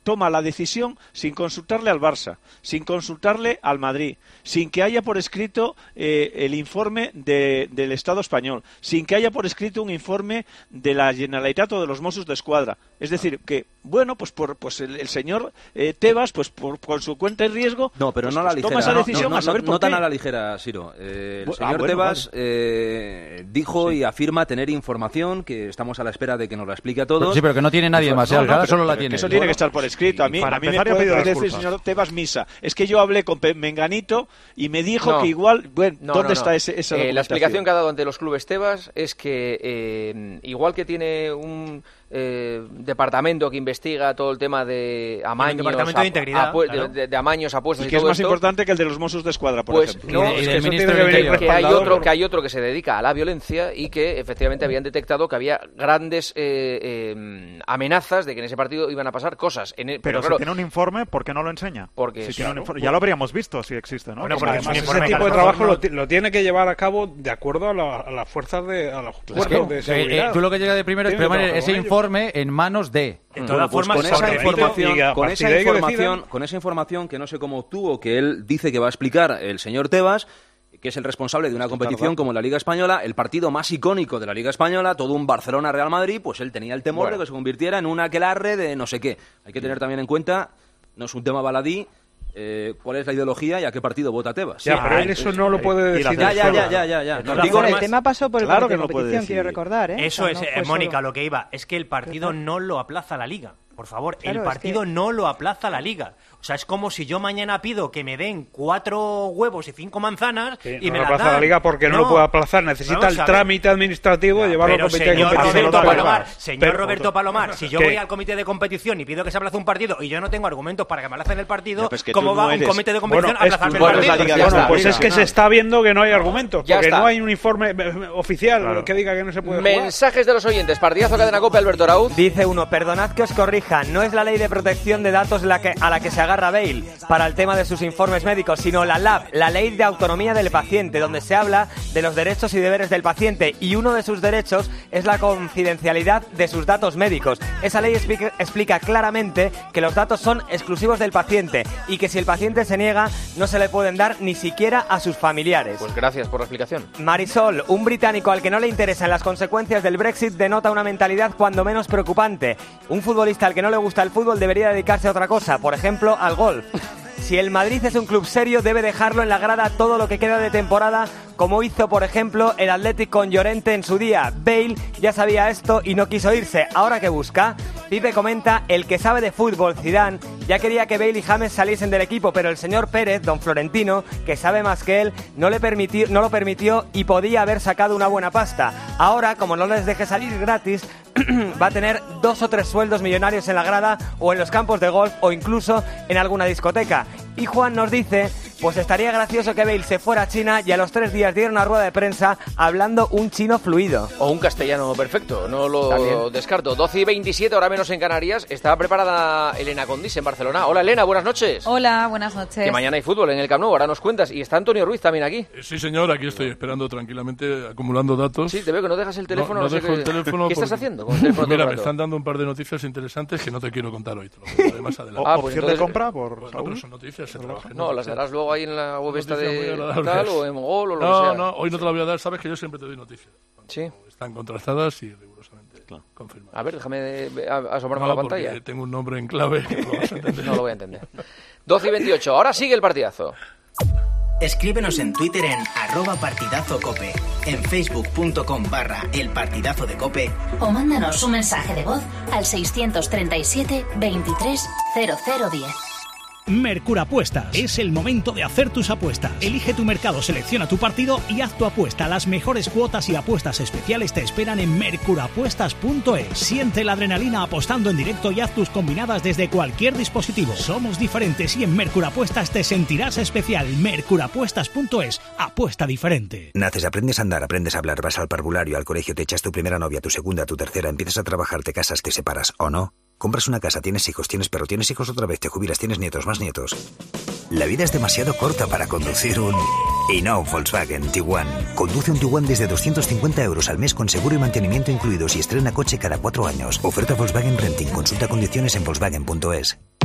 toma la decisión sin consultarle al Barça, sin consultarle al Madrid, sin que haya por escrito eh, el informe de, del Estado español, sin que haya por escrito un informe de la Generalitat o de los Mossos de Escuadra. Es decir, que, bueno, pues por pues el, el señor eh, Tebas, pues por, por su cuenta y riesgo, no, pero pues, no a la pues ligera, toma esa no, decisión no, a saber no, por no tan qué. a la ligera, Siro. Eh, el Bu- señor ah, bueno, Tebas vale. eh, dijo Sí. y afirma tener información que estamos a la espera de que nos la explique a todos. Sí, pero que no tiene nadie más, No, Alcalá no, solo pero- la pero tiene. que Eso él. tiene que estar por escrito. A mí, para a mí me empezar, ya puede pidió decir el disculpas. señor Tebas misa. Es que yo hablé con Pe- Menganito y me dijo No. que igual... Bueno, No, ¿dónde no, está no. ese, esa Eh, la documentación? explicación que ha dado ante los clubes Tebas es que eh, igual que tiene un eh, departamento que investiga todo el tema de amaños, departamento de ap- integridad, apue- claro. de, de amaños, apuestas Y y, que es todo más esto, importante que el de los Mossos de Escuadra, por pues ejemplo. no, Y de- y es del que eso ministro tiene del que, Interior. que hay respaldado, otro pero- que hay otro que se dedica a la violencia y que efectivamente habían detectado que había grandes eh, eh, amenazas de que en ese partido iban a pasar cosas. En el- Pero, pero, claro, si tiene un informe, ¿por qué no lo enseña? Porque- Si tiene un claro, informe- ya lo habríamos visto si existe, ¿no? Bueno, Como pero además además ese ese tipo de claro, trabajo no- lo, ti- lo tiene que llevar a cabo de acuerdo a, la- a las fuerzas de a los Es cuerpos que, de eh, seguridad. eh, tú lo que llega de primero es Tiene que poner trabajar ese con ellos. informe en manos de. De Bueno, todas pues formas, con esa exactamente. información, y a con partir esa de ahí que información, decidan. con esa información que no sé cómo obtuvo, que él dice que va a explicar el señor Tebas, que es el responsable de una competición como la Liga Española, el partido más icónico de la Liga Española, todo un Barcelona-Real Madrid, pues él tenía el temor Bueno. de que se convirtiera en un aquelarre de no sé qué. Hay que tener también en cuenta, no es un tema baladí, eh, cuál es la ideología y a qué partido vota Tebas. Ya, Sí, pero ah, él eso es- no lo puede y la decir. Ya, él ya, solo. ya, ya, ya, ya. De No, todas digo- El formas- tema pasó por el Claro comité que no de puede competición, quiero decir. recordar, ¿eh? Eso O sea, es, no eh, fue Mónica, solo- lo que iba. Es que el partido no lo aplaza la Liga. Por favor, Claro, el es partido que- no lo aplaza la Liga. O sea, es como si yo mañana pido que me den cuatro huevos y cinco manzanas Sí, y no me lo las aplaza dan. la liga porque no, lo puede aplazar. Necesita Vamos el a ver. trámite administrativo, llevarlo Pero al comité de señor competición. Roberto Vale, Palomar, vale. señor Pero- Roberto Palomar, si yo ¿Qué? voy al comité de competición y pido que se aplace un partido y yo no tengo argumentos para que me aplacen el partido, Ya, pues que ¿cómo tú va no un eres- comité de competición Bueno, a es, aplazarme bueno, el es la partido? Liga, bueno, ya está. pues es que se está viendo que no hay argumentos, Ya porque está. no hay un informe eh, oficial Claro. que diga que no se puede jugar. mensajes de los oyentes. Partidazo Cadena Cope, Alberto Arauz. Dice uno, perdonad que os corrija, no es la ley de protección de datos la que, a la que se agarra Bale para el tema de sus informes médicos, sino la L A B, la Ley de Autonomía del Paciente, donde se habla de los derechos y deberes del paciente, y uno de sus derechos es la confidencialidad de sus datos médicos. Esa ley explica, explica claramente que los datos son exclusivos del paciente y que si el paciente se niega, no se le pueden dar ni siquiera a sus familiares. Pues gracias por la explicación. Marisol, un británico al que no le interesan las consecuencias del Brexit denota una mentalidad cuando menos preocupante. Un futbolista al que no le gusta el fútbol debería dedicarse a otra cosa, por ejemplo, al golf. Si el Madrid es un club serio, debe dejarlo en la grada todo lo que queda de temporada, como hizo, por ejemplo, el Athletic con Llorente en su día. Bale ya sabía esto y no quiso irse. ¿Ahora qué busca? Pipe comenta, el que sabe de fútbol, Zidane, ya quería que Bale y James saliesen del equipo, pero el señor Pérez, don Florentino, que sabe más que él, no, le permitió, no lo permitió y podía haber sacado una buena pasta. Ahora, como no les deje salir gratis, va a tener dos o tres sueldos millonarios en la grada o en los campos de golf o incluso en alguna discoteca. Y Juan nos dice, pues estaría gracioso que Bale se fuera a China y a los tres días diera una rueda de prensa hablando un chino fluido. O un castellano perfecto, no lo También. descarto. doce y veintisiete, ahora menos en Canarias. Está preparada Elena Condis en Barcelona. Hola Elena, buenas noches. Hola, buenas noches. Que mañana hay fútbol en el Camp Nou, ahora nos cuentas. Y está Antonio Ruiz también aquí. Eh, Sí, señor, aquí estoy esperando tranquilamente, acumulando datos. Sí, te veo que no dejas el teléfono. No, no sé dejo qué- el teléfono. ¿Qué estás porque- haciendo con el teléfono todo Mira, el me rato? están dando un par de noticias interesantes que no te quiero contar hoy, te lo contaré más adelante. Ah, pues ¿Opción entonces- de compra por Bueno, Saúl? pero son noticias, se trabaja en No, las noticias. darás luego ahí en la web esta Noticias muy de agradables. tal o en Gol o lo no, que sea. No, hoy no te la voy a dar, sabes que yo siempre te doy noticias. Sí. Están contrastadas y rigurosamente confirmadas. A ver, déjame de- a- asomarme a No, la pantalla. porque tengo un nombre en clave que no lo vas a entender. No lo voy a entender. doce y veintiocho, ahora sigue el partidazo. Escríbenos en Twitter en arroba partidazocope, en facebook.com barra el partidazo de cope O mándanos un mensaje de voz al seiscientos treinta y siete veintitrés cero cero diez. Mercurapuestas. Es el momento de hacer tus apuestas. Elige tu mercado, selecciona tu partido y haz tu apuesta. Las mejores cuotas y apuestas especiales te esperan en mercurapuestas punto es. Siente la adrenalina apostando en directo y haz tus combinadas desde cualquier dispositivo. Somos diferentes y en Mercurapuestas te sentirás especial. mercurapuestas punto es. Apuesta diferente. Naces, aprendes a andar, aprendes a hablar, vas al parvulario, al colegio, te echas tu primera novia, tu segunda, tu tercera, empiezas a trabajar, te casas, te separas, ¿o no? Compras una casa, tienes hijos, tienes perro, tienes hijos otra vez, te jubilas, tienes nietos, más nietos. La vida es demasiado corta para conducir un... Y no un Volkswagen Tiguan. Conduce un Tiguan desde doscientos cincuenta euros al mes con seguro y mantenimiento incluidos y estrena coche cada cuatro años. Oferta Volkswagen Renting. Consulta condiciones en volkswagen punto es.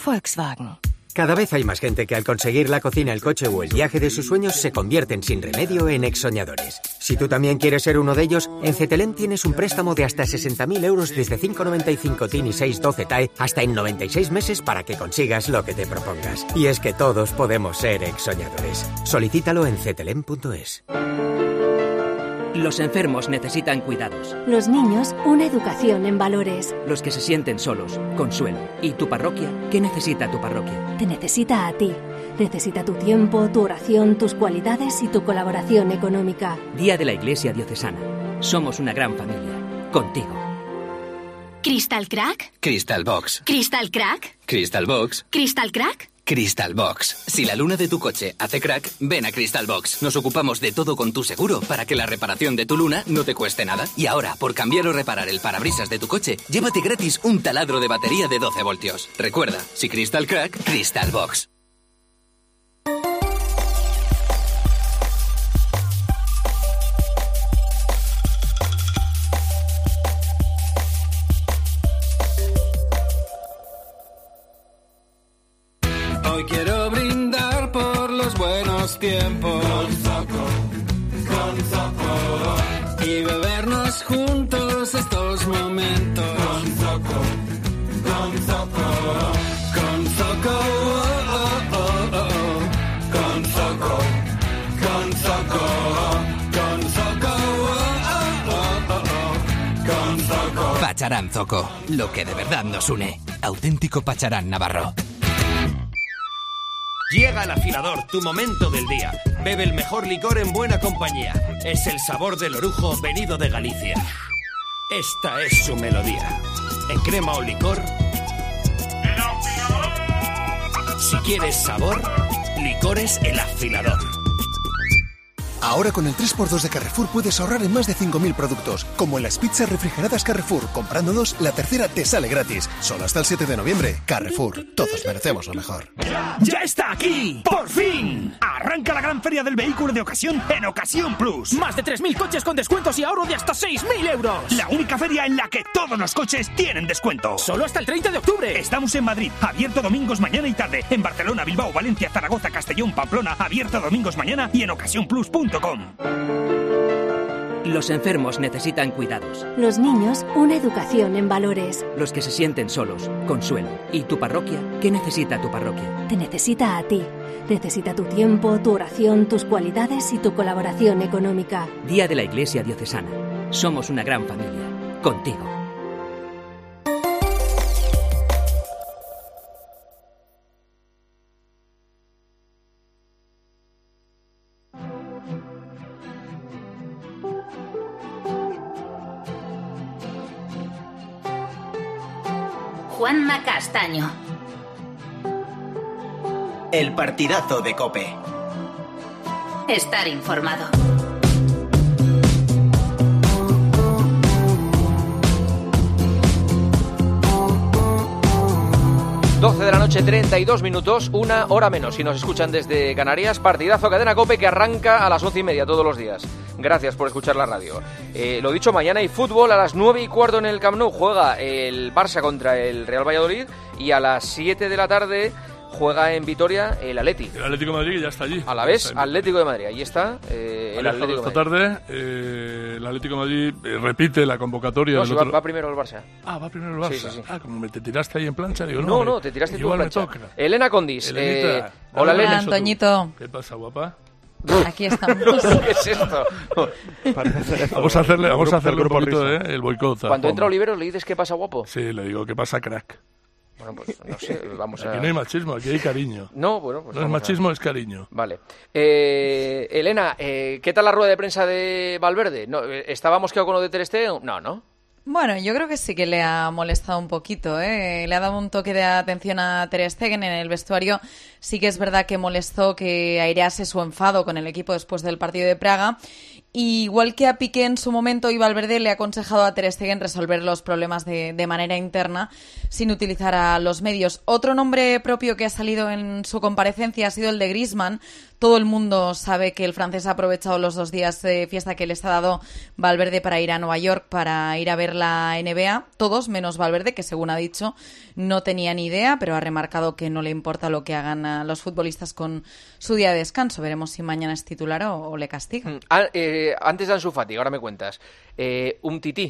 Volkswagen. Cada vez hay más gente que al conseguir la cocina, el coche o el viaje de sus sueños se convierten sin remedio en exsoñadores. Si tú también quieres ser uno de ellos, en Cetelem tienes un préstamo de hasta sesenta mil euros desde cinco coma noventa y cinco T I N y seis coma doce T A E hasta en noventa y seis meses para que consigas lo que te propongas. Y es que todos podemos ser exsoñadores. Solicítalo en cetelem punto es. Los enfermos necesitan cuidados. Los niños, una educación en valores. Los que se sienten solos, consuelo. ¿Y tu parroquia? ¿Qué necesita tu parroquia? Te necesita a ti. Necesita tu tiempo, tu oración, tus cualidades y tu colaboración económica. Día de la Iglesia Diocesana. Somos una gran familia. Contigo. ¿Crystal Crack? Crystal Box. ¿Crystal Crack? Crystal Box. ¿Crystal Crack? Crystal Box. Si la luna de tu coche hace crack, ven a Crystal Box. Nos ocupamos de todo con tu seguro para que la reparación de tu luna no te cueste nada. Y ahora, por cambiar o reparar el parabrisas de tu coche, llévate gratis un taladro de batería de doce voltios. Recuerda, si Crystal Crack, Crystal Box. Hoy quiero brindar por los buenos tiempos con Zoco, con Zoco, y bebernos juntos estos momentos con Zoco, con Zoco, con Zoco, oh, oh, oh, oh. Con Zoco, con Zoco, con Zoco, oh, oh, oh, oh. Con Zoco. Pacharán Zoco, lo que de verdad nos une. Auténtico Pacharán Navarro. Llega el afilador, tu momento del día. Bebe el mejor licor en buena compañía. Es el sabor del orujo venido de Galicia. Esta es su melodía. En crema o licor. Si quieres sabor, licores El Afilador. Ahora con el tres por dos de Carrefour puedes ahorrar en más de cinco mil productos, como en las pizzas refrigeradas Carrefour. Comprando dos, la tercera te sale gratis. Solo hasta el siete de noviembre. Carrefour, todos merecemos lo mejor. ¡Ya está aquí! ¡Por fin! Arranca la gran feria del vehículo de ocasión en Ocasión Plus. Más de tres mil coches con descuentos y ahorro de hasta seis mil euros. La única feria en la que todos los coches tienen descuento. Solo hasta el treinta de octubre. Estamos en Madrid, abierto domingos mañana y tarde. En Barcelona, Bilbao, Valencia, Zaragoza, Castellón, Pamplona, abierto domingos mañana y en ocasión plus punto com. Los enfermos necesitan cuidados. Los niños, una educación en valores. Los que se sienten solos, consuelo. ¿Y tu parroquia? ¿Qué necesita tu parroquia? Te necesita a ti. Necesita tu tiempo, tu oración, tus cualidades y tu colaboración económica. Día de la Iglesia Diocesana. Somos una gran familia. Contigo. Juanma Castaño. El partidazo de COPE. Estar informado. doce de la noche, treinta y dos minutos, una hora menos. Si nos escuchan desde Canarias, partidazo Cadena COPE que arranca a las once y media todos los días. Gracias por escuchar la radio. Eh, lo dicho, mañana hay fútbol a las nueve y cuarto en el Camp Nou. Juega el Barça contra el Real Valladolid y a las siete de la tarde juega en Vitoria el Atleti. El Atlético de Madrid ya está allí. A la vez, Atlético de Madrid. Ahí está eh, el Atlético esta de Madrid. tarde eh, el Atlético de Madrid eh, repite la convocatoria. No, del si otro... va, va primero el Barça. Ah, va primero el Barça. Sí, sí, sí. Ah, como me te tiraste ahí en plancha. Digo, no, no, no, te tiraste tú en plancha. Elena Condis. Eh, hola, Elena. Antoñito. ¿Qué pasa, guapa? Aquí estamos. ¿Qué es esto? Vamos a hacerle, vamos a hacerle un poquito eh, el boicot. Cuando entra Olivero le dices qué pasa, guapo. Sí, le digo qué pasa, crack. Bueno, pues no sé, vamos a... Aquí no hay machismo, aquí hay cariño. No, bueno, pues no es machismo, a... es cariño. Vale. Eh, Elena, eh, ¿qué tal la rueda de prensa de Valverde? ¿No, ¿Estaba mosqueado con lo de Ter Stegen? No, ¿no? Bueno, yo creo que sí que le ha molestado un poquito, ¿eh? Le ha dado un toque de atención a Ter Stegen en el vestuario. Sí que es verdad que molestó que airease su enfado con el equipo después del partido de Praga. Y igual que a Piqué en su momento, y Valverde le ha aconsejado a Ter Stegen resolver los problemas de, de manera interna sin utilizar a los medios. Otro nombre propio que ha salido en su comparecencia ha sido el de Griezmann. Todo el mundo sabe que el francés ha aprovechado los dos días de fiesta que les ha dado Valverde para ir a Nueva York, para ir a ver la N B A. Todos, menos Valverde, que según ha dicho, no tenía ni idea, pero ha remarcado que no le importa lo que hagan a los futbolistas con su día de descanso. Veremos si mañana es titular o, o le castigan. Ah, eh, antes de Ansu Fati, ahora me cuentas. Eh, un tití.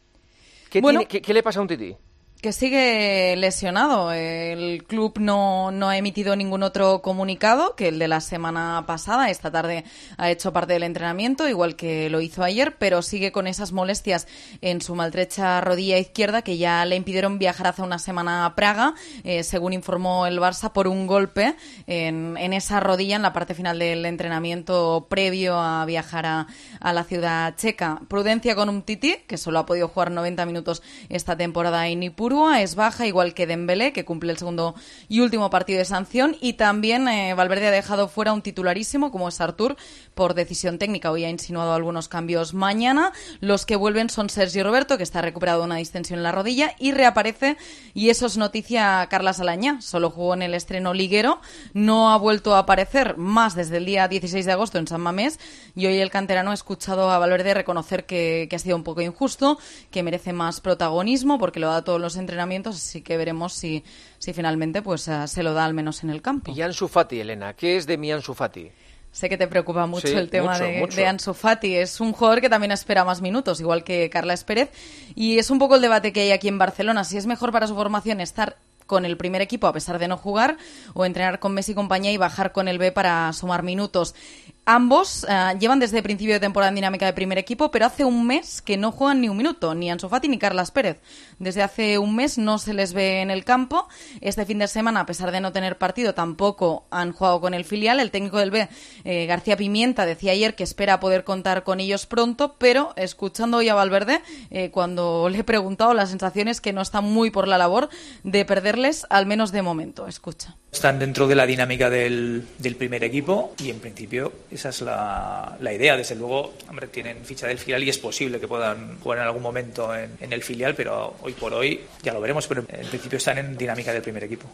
¿Qué, Bueno, tiene, qué, ¿Qué le pasa a un tití? Que sigue lesionado. El club no, no ha emitido ningún otro comunicado que el de la semana pasada. Esta tarde ha hecho parte del entrenamiento, igual que lo hizo ayer, pero sigue con esas molestias en su maltrecha rodilla izquierda que ya le impidieron viajar hace una semana a Praga, eh, según informó el Barça, por un golpe en, en esa rodilla en la parte final del entrenamiento previo a viajar a, a la ciudad checa. Prudencia con Umtiti, que solo ha podido jugar noventa minutos esta temporada en Ipurúa. Es baja, igual que Dembélé, que cumple el segundo y último partido de sanción, y también eh, Valverde ha dejado fuera un titularísimo como es Artur por decisión técnica. Hoy ha insinuado algunos cambios mañana. Los que vuelven son Sergi Roberto, que está recuperado de una distensión en la rodilla, y reaparece, y eso es noticia, Carlas Alañá. Solo jugó en el estreno liguero, no ha vuelto a aparecer más desde el día dieciséis de agosto en San Mamés, y hoy el canterano ha escuchado a Valverde reconocer que, que ha sido un poco injusto, que merece más protagonismo porque lo da a todos los entrenamientos, así que veremos si, si finalmente pues uh, se lo da al menos en el campo. Y Ansu Fati, Elena, ¿qué es de mi Ansu Fati? Sé que te preocupa mucho sí, el tema mucho, de, mucho. de Ansu Fati. Es un jugador que también espera más minutos, igual que Carles Pérez, y es un poco el debate que hay aquí en Barcelona, si es mejor para su formación estar con el primer equipo a pesar de no jugar o entrenar con Messi y compañía y bajar con el B para sumar minutos. Ambos uh, llevan desde el principio de temporada en dinámica de primer equipo, pero hace un mes que no juegan ni un minuto, ni Ansu Fati ni Carlas Pérez. Desde hace un mes no se les ve en el campo. Este fin de semana, a pesar de no tener partido, tampoco han jugado con el filial. El técnico del B, eh, García Pimienta, decía ayer que espera poder contar con ellos pronto, pero escuchando hoy a Valverde, eh, cuando le he preguntado, la sensación es que no está muy por la labor de perderles, al menos de momento. Escucha. Están dentro de la dinámica del, del primer equipo y en principio esa es la, la idea. Desde luego, hombre, tienen ficha del filial y es posible que puedan jugar en algún momento en, en el filial, pero hoy por hoy ya lo veremos, pero en principio están en dinámica del primer equipo.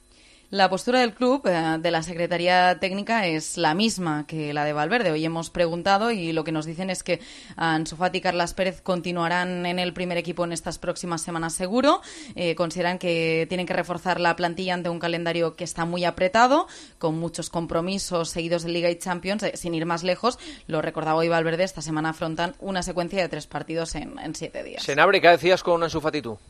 La postura del club, eh, de la Secretaría Técnica, es la misma que la de Valverde. Hoy hemos preguntado y lo que nos dicen es que Ansu Fati y Carlas Pérez continuarán en el primer equipo en estas próximas semanas seguro. Eh, consideran que tienen que reforzar la plantilla ante un calendario que está muy apretado, con muchos compromisos seguidos de Liga y Champions. Eh, sin ir más lejos, lo recordaba hoy Valverde, esta semana afrontan una secuencia de tres partidos en, en siete días. Senabre, ¿qué decías con Ansu Fati tú?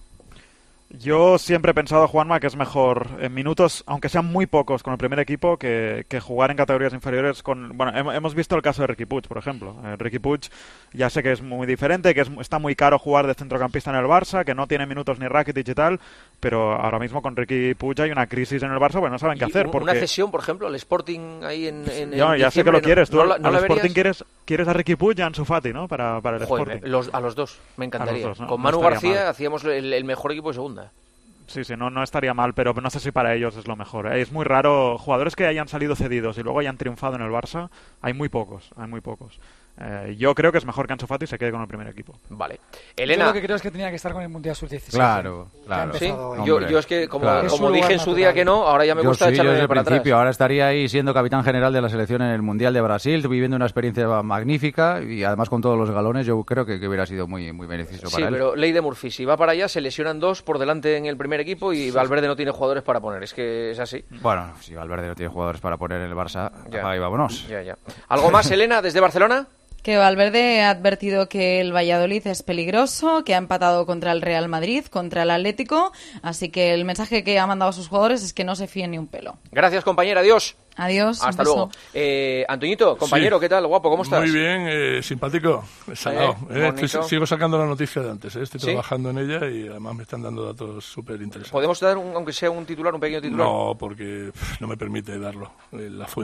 Yo siempre he pensado, Juanma, que es mejor en minutos, aunque sean muy pocos, con el primer equipo que, que jugar en categorías inferiores con... Bueno, hemos visto el caso de Riqui Puig, por ejemplo. Eh, Riqui Puig ya sé que es muy diferente, que es, está muy caro jugar de centrocampista en el Barça, que no tiene minutos ni Rakitic y tal, pero ahora mismo con Riqui Puig hay una crisis en el Barça, pues no saben qué hacer. Un, porque... Una cesión, por ejemplo, al Sporting ahí en, en, no, en ya sé que lo quieres. Tú no, al, no, no al Sporting verías... quieres, quieres a Riqui Puig y a Ansu Fati, ¿no? Para, para el Joder, Sporting. Los, a los dos, me encantaría. Dos, ¿no? Con Manu no García mal. hacíamos el, el mejor equipo de segunda. Sí, sí, no, no estaría mal, pero no sé si para ellos es lo mejor. Es muy raro, jugadores que hayan salido cedidos y luego hayan triunfado en el Barça, hay muy pocos, hay muy pocos. Eh, yo creo que es mejor que Ansu Fati se quede con el primer equipo. Vale. Elena. Yo lo que creo es que tenía que estar con el Mundial sub diecisiete. Claro, claro. ¿Sí? Hombre, yo, yo es que, como, claro. como dije en su día que no, ahora ya me yo gusta sí, echarme yo desde para el principio. atrás. Ahora estaría ahí siendo capitán general de la selección en el Mundial de Brasil, viviendo una experiencia magnífica y además con todos los galones, yo creo que, que hubiera sido muy, muy beneficioso Sí, para él. pero ley de Murphy, si va para allá, se lesionan dos por delante en el primer equipo y Valverde no tiene jugadores para poner. Es que es así. Bueno, si Valverde no tiene jugadores para poner en el Barça, Ya. ahí vámonos. Ya, ya. ¿Algo más, Elena, desde Barcelona? Que Valverde ha advertido que el Valladolid es peligroso, que ha empatado contra el Real Madrid, contra el Atlético, así que el mensaje que ha mandado a sus jugadores es que no se fíen ni un pelo. Gracias, compañera, adiós. Adiós. Hasta luego. Eh, Antoñito, compañero, Sí. ¿qué tal? Guapo, ¿cómo estás? Muy bien, eh, simpático, salado. Eh, Eh, estoy- sigo sacando la noticia de antes, eh, estoy ¿Sí? trabajando en ella y además me están dando datos súper interesantes. ¿Podemos dar, un, aunque sea un titular, un pequeño titular? No, porque pff, no me permite darlo, eh, la fuente.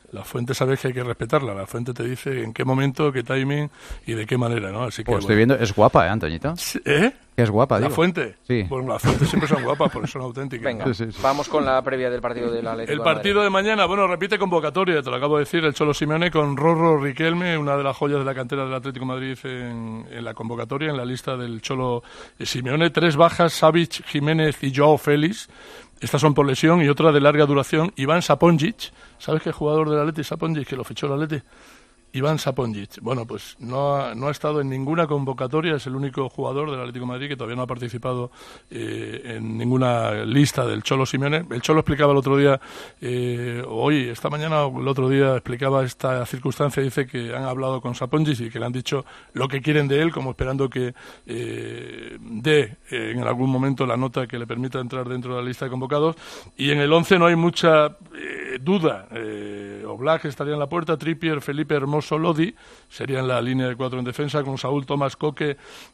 La fuente sabes que hay que respetarla. La fuente te dice en qué momento, qué timing y de qué manera, ¿no? Así que, pues estoy bueno. viendo, es guapa, ¿eh, Antoñito? ¿Eh? Que es guapa, ¿La digo. fuente? Sí. Bueno, las fuentes siempre son guapas, porque son auténticas. Venga, ¿no? sí, sí, sí. Vamos con la previa del partido del Atlético El de Madrid. partido de mañana, bueno, repite convocatoria, te lo acabo de decir, el Cholo Simeone con Rorro Riquelme, una de las joyas de la cantera del Atlético de Madrid en, en la convocatoria, en la lista del Cholo Simeone. Tres bajas, Savic, Jiménez y Joao Félix. Estas son por lesión y otra de larga duración. Iván Saponjic, ¿sabes qué jugador del Atleti Saponjic, que lo fichó el Atleti? Iván Saponjic. Bueno, pues no ha, no ha estado en ninguna convocatoria, es el único jugador del Atlético de Madrid que todavía no ha participado eh, en ninguna lista del Cholo Simeone. El Cholo explicaba el otro día, eh, hoy, esta mañana o el otro día explicaba esta circunstancia, dice que han hablado con Saponjic y que le han dicho lo que quieren de él, como esperando que eh, dé eh, en algún momento la nota que le permita entrar dentro de la lista de convocados. Y en el once no hay mucha eh, duda. Eh, Oblak estaría en la puerta, Trippier, Felipe Hermoso, Lodi, sería en la línea de cuatro en defensa, con Saúl, Tomás, Coque,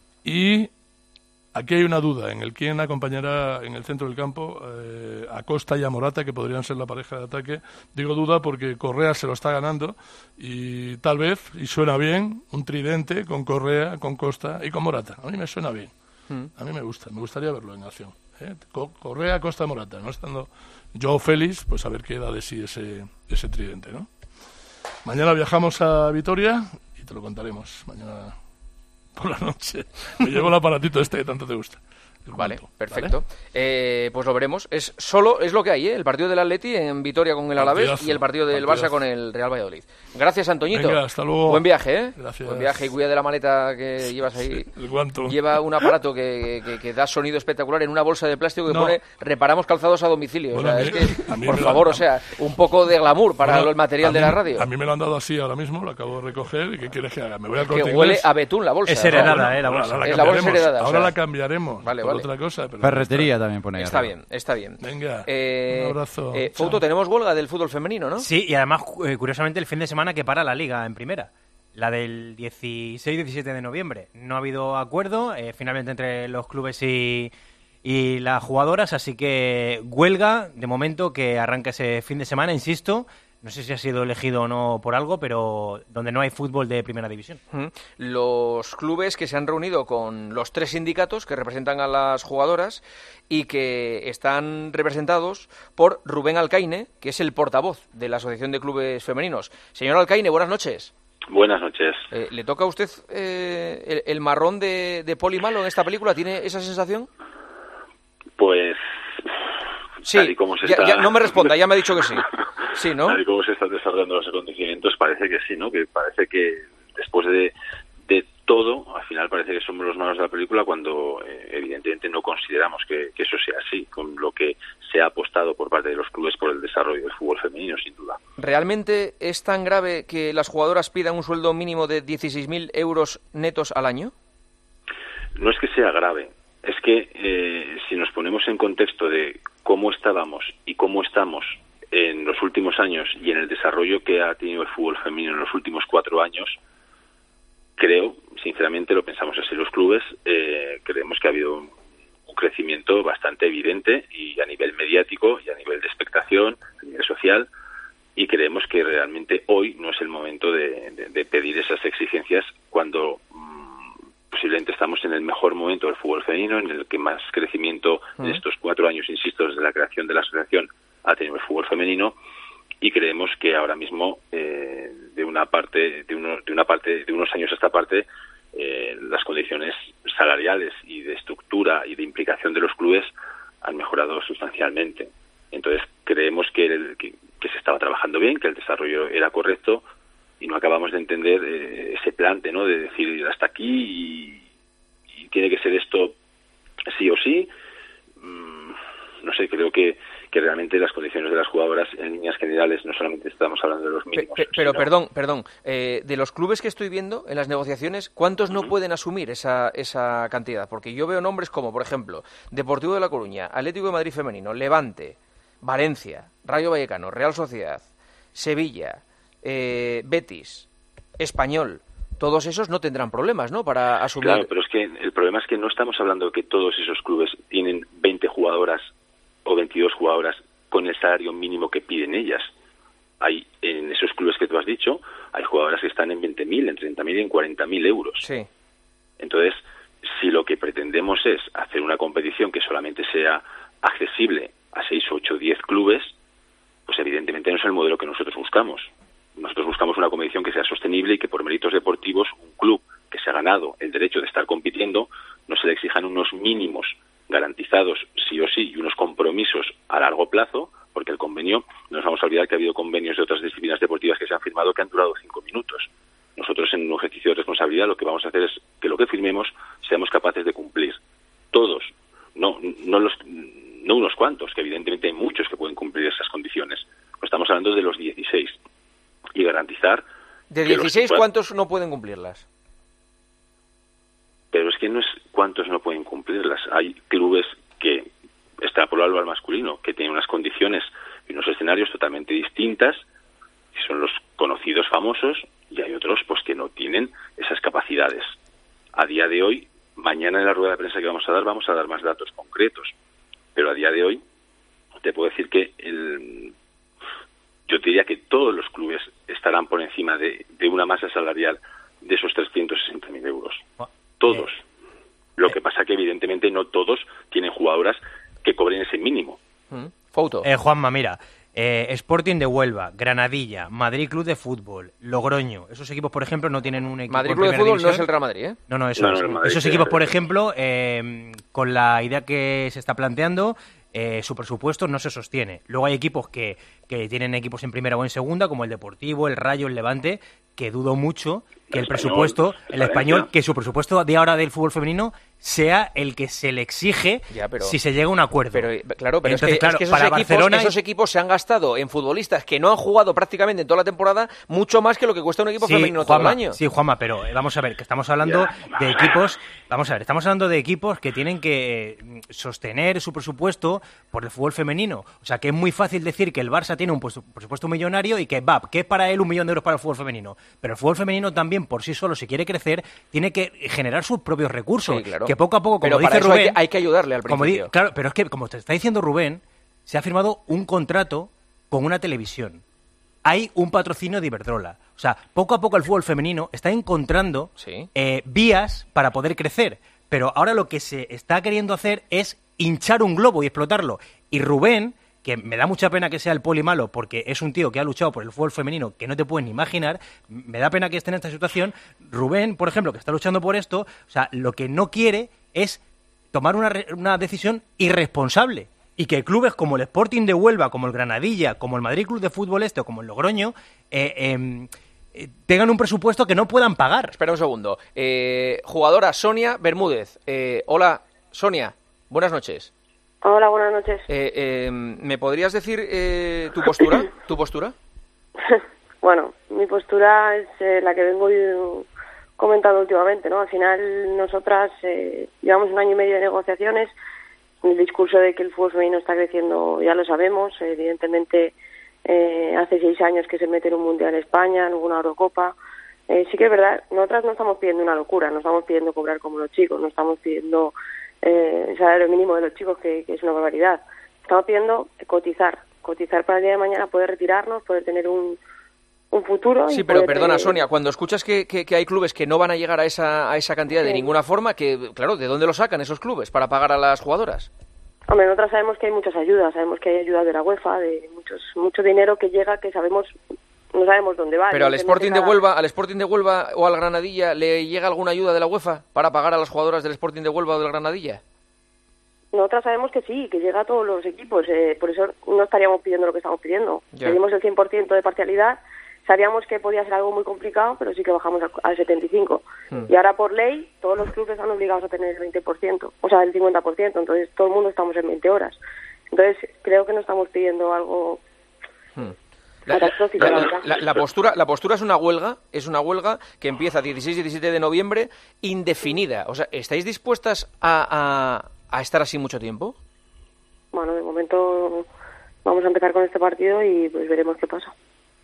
y aquí hay una duda en el quién acompañará en el centro del campo eh, a Costa y a Morata, que podrían ser la pareja de ataque. Digo duda porque Correa se lo está ganando y tal vez, y suena bien, un tridente con Correa, con Costa y con Morata. A mí me suena bien, a mí me gusta, me gustaría verlo en acción. ¿eh? Correa, Costa, Morata, no estando Joao Félix, pues a ver qué da de sí ese, ese tridente, ¿no? Mañana viajamos a Vitoria y te lo contaremos mañana por la noche. Me llevo el aparatito este que tanto te gusta. Vale, perfecto. ¿Vale? Eh, pues lo veremos. Es solo es lo que hay, ¿eh? El partido del Atleti en Vitoria con el Alavés partidazo, y el partido del partidazo. Barça con el Real Valladolid. Gracias, Antoñito. Venga, hasta luego. Buen viaje, ¿eh? Gracias. Buen viaje y cuida de la maleta que llevas ahí. Sí, el guanto. Lleva un aparato que, que, que da sonido espectacular en una bolsa de plástico que no. pone reparamos calzados a domicilio. Bueno, o sea, mí, es que, por me favor, lo, o sea, un poco de glamour para bueno, el material mí, de la radio. A mí me lo han dado así ahora mismo, lo acabo de recoger. ¿Y qué quieres que haga? Me voy al Que Corte huele Inglés. a betún la bolsa. Es heredada, no, bueno, eh, la bolsa. Ahora, es la bolsa heredada. Ahora o sea, la cambiaremos vale, por vale. otra cosa. Pero Ferretería también pone ahí Está arriba. bien, está bien. Venga, eh, un abrazo. Eh, Fouto, tenemos huelga del fútbol femenino, ¿no? Sí, y además, eh, curiosamente, el fin de semana que para la Liga en primera. La del dieciséis diecisiete de noviembre. No ha habido acuerdo, eh, finalmente, entre los clubes y, y las jugadoras, así que huelga, de momento, que arranca ese fin de semana, insisto. No sé si ha sido elegido o no por algo, pero donde no hay fútbol de primera división. Mm. Los clubes que se han reunido con los tres sindicatos que representan a las jugadoras y que están representados por Rubén Alcaine, que es el portavoz de la Asociación de Clubes Femeninos. Señor Alcaine, buenas noches. Buenas noches. Eh, ¿Le toca a usted eh, el, el marrón de, de Poli Malo en esta película? ¿Tiene esa sensación? Pues... Sí, tal y como se ya, está... ya, no me responda, ya me ha dicho que sí. Sí, ¿no? Tal y como se están desarrollando los acontecimientos, parece que sí, ¿no? Que parece que después de, de todo, al final parece que somos los malos de la película cuando eh, evidentemente no consideramos que, que eso sea así, con lo que se ha apostado por parte de los clubes por el desarrollo del fútbol femenino, sin duda. ¿Realmente es tan grave que las jugadoras pidan un sueldo mínimo de dieciséis mil euros netos al año? No es que sea grave, es que eh, si nos ponemos en contexto de cómo estábamos y cómo estamos en los últimos años y en el desarrollo que ha tenido el fútbol femenino en los últimos cuatro años, creo, sinceramente, lo pensamos así los clubes, eh, creemos que ha habido un, un crecimiento bastante evidente y a nivel mediático y a nivel de expectación, a nivel social, y creemos que realmente hoy no es el momento de, de, de pedir esas exigencias cuando mmm, posiblemente estamos en el mejor momento del fútbol femenino, en el que más crecimiento en estos cuatro años, insisto, desde la creación de la asociación ha tenido el fútbol femenino, y creemos que ahora mismo eh, de una parte de, uno, de una parte de unos años a esta parte eh, las condiciones salariales y de estructura y de implicación de los clubes han mejorado sustancialmente. Entonces creemos que, el, que, que se estaba trabajando bien, que el desarrollo era correcto y no acabamos de entender eh, ese plante, ¿no? De decir hasta aquí y, y tiene que ser esto sí o sí. Mm, no sé, creo que que realmente las condiciones de las jugadoras en líneas generales, no solamente estamos hablando de los mínimos. Pero, pero sino... perdón, perdón, eh, de los clubes que estoy viendo en las negociaciones, ¿cuántos no uh-huh. pueden asumir esa, esa cantidad? Porque yo veo nombres como, por ejemplo, Deportivo de La Coruña, Atlético de Madrid Femenino, Levante, Valencia, Rayo Vallecano, Real Sociedad, Sevilla, eh, Betis, Español. Todos esos no tendrán problemas, ¿no?, para asumir. Claro, pero es que el problema es que no estamos hablando de que todos esos clubes tienen veinte jugadoras o veintidós jugadoras con el salario mínimo que piden ellas. hay en esos clubes que tú has dicho, hay jugadoras que están en veinte mil, en treinta mil y en cuarenta mil euros. Sí. Entonces, si lo que pretendemos es hacer una competición que solamente sea accesible a seis, ocho, diez clubes, pues evidentemente no es el modelo que nosotros buscamos. Nosotros buscamos una competición que sea sostenible y que por méritos deportivos un club que se ha ganado el derecho de estar compitiendo no se le exijan unos mínimos garantizados sí o sí y unos compromisos a largo plazo, porque el convenio, no nos vamos a olvidar que ha habido convenios de otras disciplinas deportivas que se han firmado que han durado cinco minutos. Nosotros, en un ejercicio de responsabilidad, lo que vamos a hacer es que lo que firmemos seamos capaces de cumplir. Todos, no no los no unos cuantos, que evidentemente hay muchos que pueden cumplir esas condiciones. Estamos hablando de los dieciséis. Y garantizar... ¿De dieciséis los... cuántos no pueden cumplirlas? Pero es que no es cuántos no pueden cumplirlas. Hay clubes que, extrapolarlo al masculino, que tienen unas condiciones y unos escenarios totalmente distintas, que son los conocidos famosos, y hay otros pues que no tienen esas capacidades. A día de hoy, mañana en la rueda de prensa que vamos a dar, vamos a dar más datos concretos. Pero a día de hoy, te puedo decir que el, yo te diría que todos los clubes estarán por encima de, de una masa salarial de esos trescientos sesenta mil euros. Todos. Lo que pasa que evidentemente no todos tienen jugadoras que cobren ese mínimo. Foto. Eh, Juanma, mira, eh, Sporting de Huelva, Granadilla, Madrid Club de Fútbol, Logroño. Esos equipos, por ejemplo, no tienen un equipo Madrid en Club de primera Fútbol división. no es el Real Madrid, ¿eh? No, no, eso No, es. no, el Madrid Esos sí, equipos, el- por ejemplo, eh, con la idea que se está planteando, eh, su presupuesto no se sostiene. Luego hay equipos que, que tienen equipos en primera o en segunda, como el Deportivo, el Rayo, el Levante, que dudo mucho que el, El presupuesto, Español, el Valencia. español, que su presupuesto de ahora del fútbol femenino sea el que se le exige Ya, pero- si se llega a un acuerdo. Pero, eh, claro, pero Entonces, es que, claro, es que esos, para equipos, Barcelona esos equipos se han gastado en futbolistas que no han jugado prácticamente en toda la temporada mucho más que lo que cuesta un equipo Sí, femenino todo Juanma, el año. Sí, Juanma, pero eh, vamos a ver, que estamos hablando de equipos, vamos a ver, estamos hablando de equipos que tienen que eh, sostener su presupuesto por el fútbol femenino. O sea, que es muy fácil decir que el Barça tiene un puesto- presupuesto millonario y que va, que es para él un millón de euros para el fútbol femenino. Pero el fútbol femenino también, por sí solo, si quiere crecer, tiene que generar sus propios recursos. Sí, claro. Que poco a poco, como Pero dice para eso Rubén... hay que, hay que ayudarle al como di- principio. claro, pero es que, como te está diciendo Rubén, se ha firmado un contrato con una televisión. Hay un patrocinio de Iberdrola. O sea, poco a poco el fútbol femenino está encontrando Sí. eh, vías para poder crecer. Pero ahora lo que se está queriendo hacer es hinchar un globo y explotarlo. Y Rubén, que me da mucha pena que sea el poli malo, porque es un tío que ha luchado por el fútbol femenino que no te pueden ni imaginar, me da pena que esté en esta situación. Rubén, por ejemplo, que está luchando por esto, o sea, lo que no quiere es tomar una, re- una decisión irresponsable. Y que clubes como el Sporting de Huelva, como el Granadilla, como el Madrid Club de Fútbol Este o como el Logroño, eh, em, eh, tengan un presupuesto que no puedan pagar. Espera un segundo. Eh, jugadora Sonia Bermúdez. Eh, hola, Sonia. Buenas noches. Hola, buenas noches. Eh, eh, ¿Me podrías decir eh, tu postura? ¿Tu postura? Bueno, mi postura es eh, la que vengo eh, comentando últimamente, ¿no? Al final, nosotras eh, llevamos un año y medio de negociaciones. El discurso de que el fútbol femenino está creciendo ya lo sabemos. Evidentemente, eh, hace seis años que se mete en un Mundial España, en una Eurocopa. Eh, sí que es verdad, nosotras no estamos pidiendo una locura, no estamos pidiendo cobrar como los chicos, no estamos pidiendo eh, el salario mínimo de los chicos, que, que es una barbaridad. Estamos pidiendo cotizar, cotizar para el día de mañana poder retirarnos, poder tener un, un futuro. Sí, y pero poder perdona, tener- Sonia, cuando escuchas que, que- que hay clubes que no van a llegar a esa, a esa cantidad de Sí. ninguna forma, que claro, ¿de dónde lo sacan esos clubes para pagar a las jugadoras? Hombre, nosotros sabemos que hay muchas ayudas, sabemos que hay ayudas de la UEFA, de muchos mucho dinero que llega, que sabemos, no sabemos dónde va. Pero al Evidentemente Sporting de cada- Huelva, al Sporting de Huelva o al Granadilla, ¿le llega alguna ayuda de la UEFA para pagar a las jugadoras del Sporting de Huelva o del Granadilla? Nosotras sabemos que sí, que llega a todos los equipos, eh, por eso no estaríamos pidiendo lo que estamos pidiendo. Ya. Pedimos el cien por ciento de parcialidad, sabíamos que podía ser algo muy complicado, pero sí que bajamos al, al setenta y cinco por ciento. Hmm. Y ahora por ley, todos los clubes están obligados a tener el veinte por ciento, o sea, el cincuenta por ciento, entonces todo el mundo estamos en veinte horas. Entonces creo que no estamos pidiendo algo La, catastrófico, la- la la- verdad. la- la postura, la postura es una huelga, es una huelga que empieza dieciséis y diecisiete de noviembre, indefinida. O sea, ¿estáis dispuestas a, a, a estar así mucho tiempo? Bueno, de momento vamos a empezar con este partido y pues veremos qué pasa.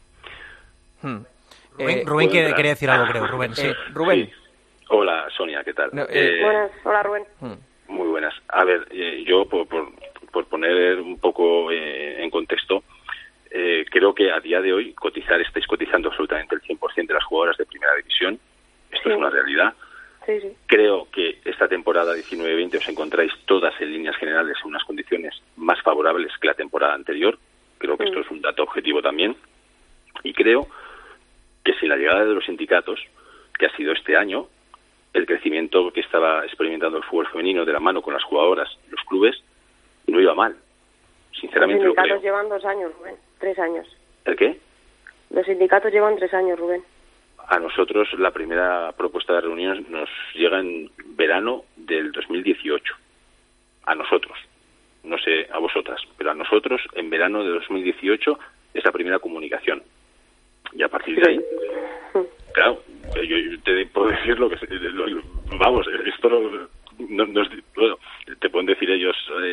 Hmm. Rubén, Eh, Rubén ¿puedo quiere, entrar? quería decir algo, creo. Rubén, sí. Eh, Rubén. Sí. Hola, Sonia, ¿qué tal? No, eh, Eh, Buenas, hola Rubén. Muy buenas. A ver, eh, yo por, por, por poner un poco eh, en contexto, eh, creo creo que a día de hoy cotizar, estáis cotizando absolutamente el cien por ciento de las jugadoras de primera división. Esto sí. Es una realidad. Sí, sí. Creo que esta temporada diecinueve veinte os encontráis todas en líneas generales en unas condiciones más favorables que la temporada anterior. Creo que sí. Esto es un dato objetivo también. Y creo que sin la llegada de los sindicatos, que ha sido este año, el crecimiento que estaba experimentando el fútbol femenino de la mano con las jugadoras y los clubes no iba mal. Sinceramente los lo creo. Los sindicatos llevan dos años, Rubén. Tres años. ¿El qué? Los sindicatos llevan tres años, Rubén. A nosotros la primera propuesta de reunión nos llega en verano del dos mil dieciocho. A nosotros. No sé a vosotras, pero a nosotros en verano de dos mil dieciocho es la primera comunicación. Y a partir de ahí, claro, yo, yo te puedo decir lo que... Lo, lo, vamos, esto no, no, no es... Bueno, te pueden decir ellos eh,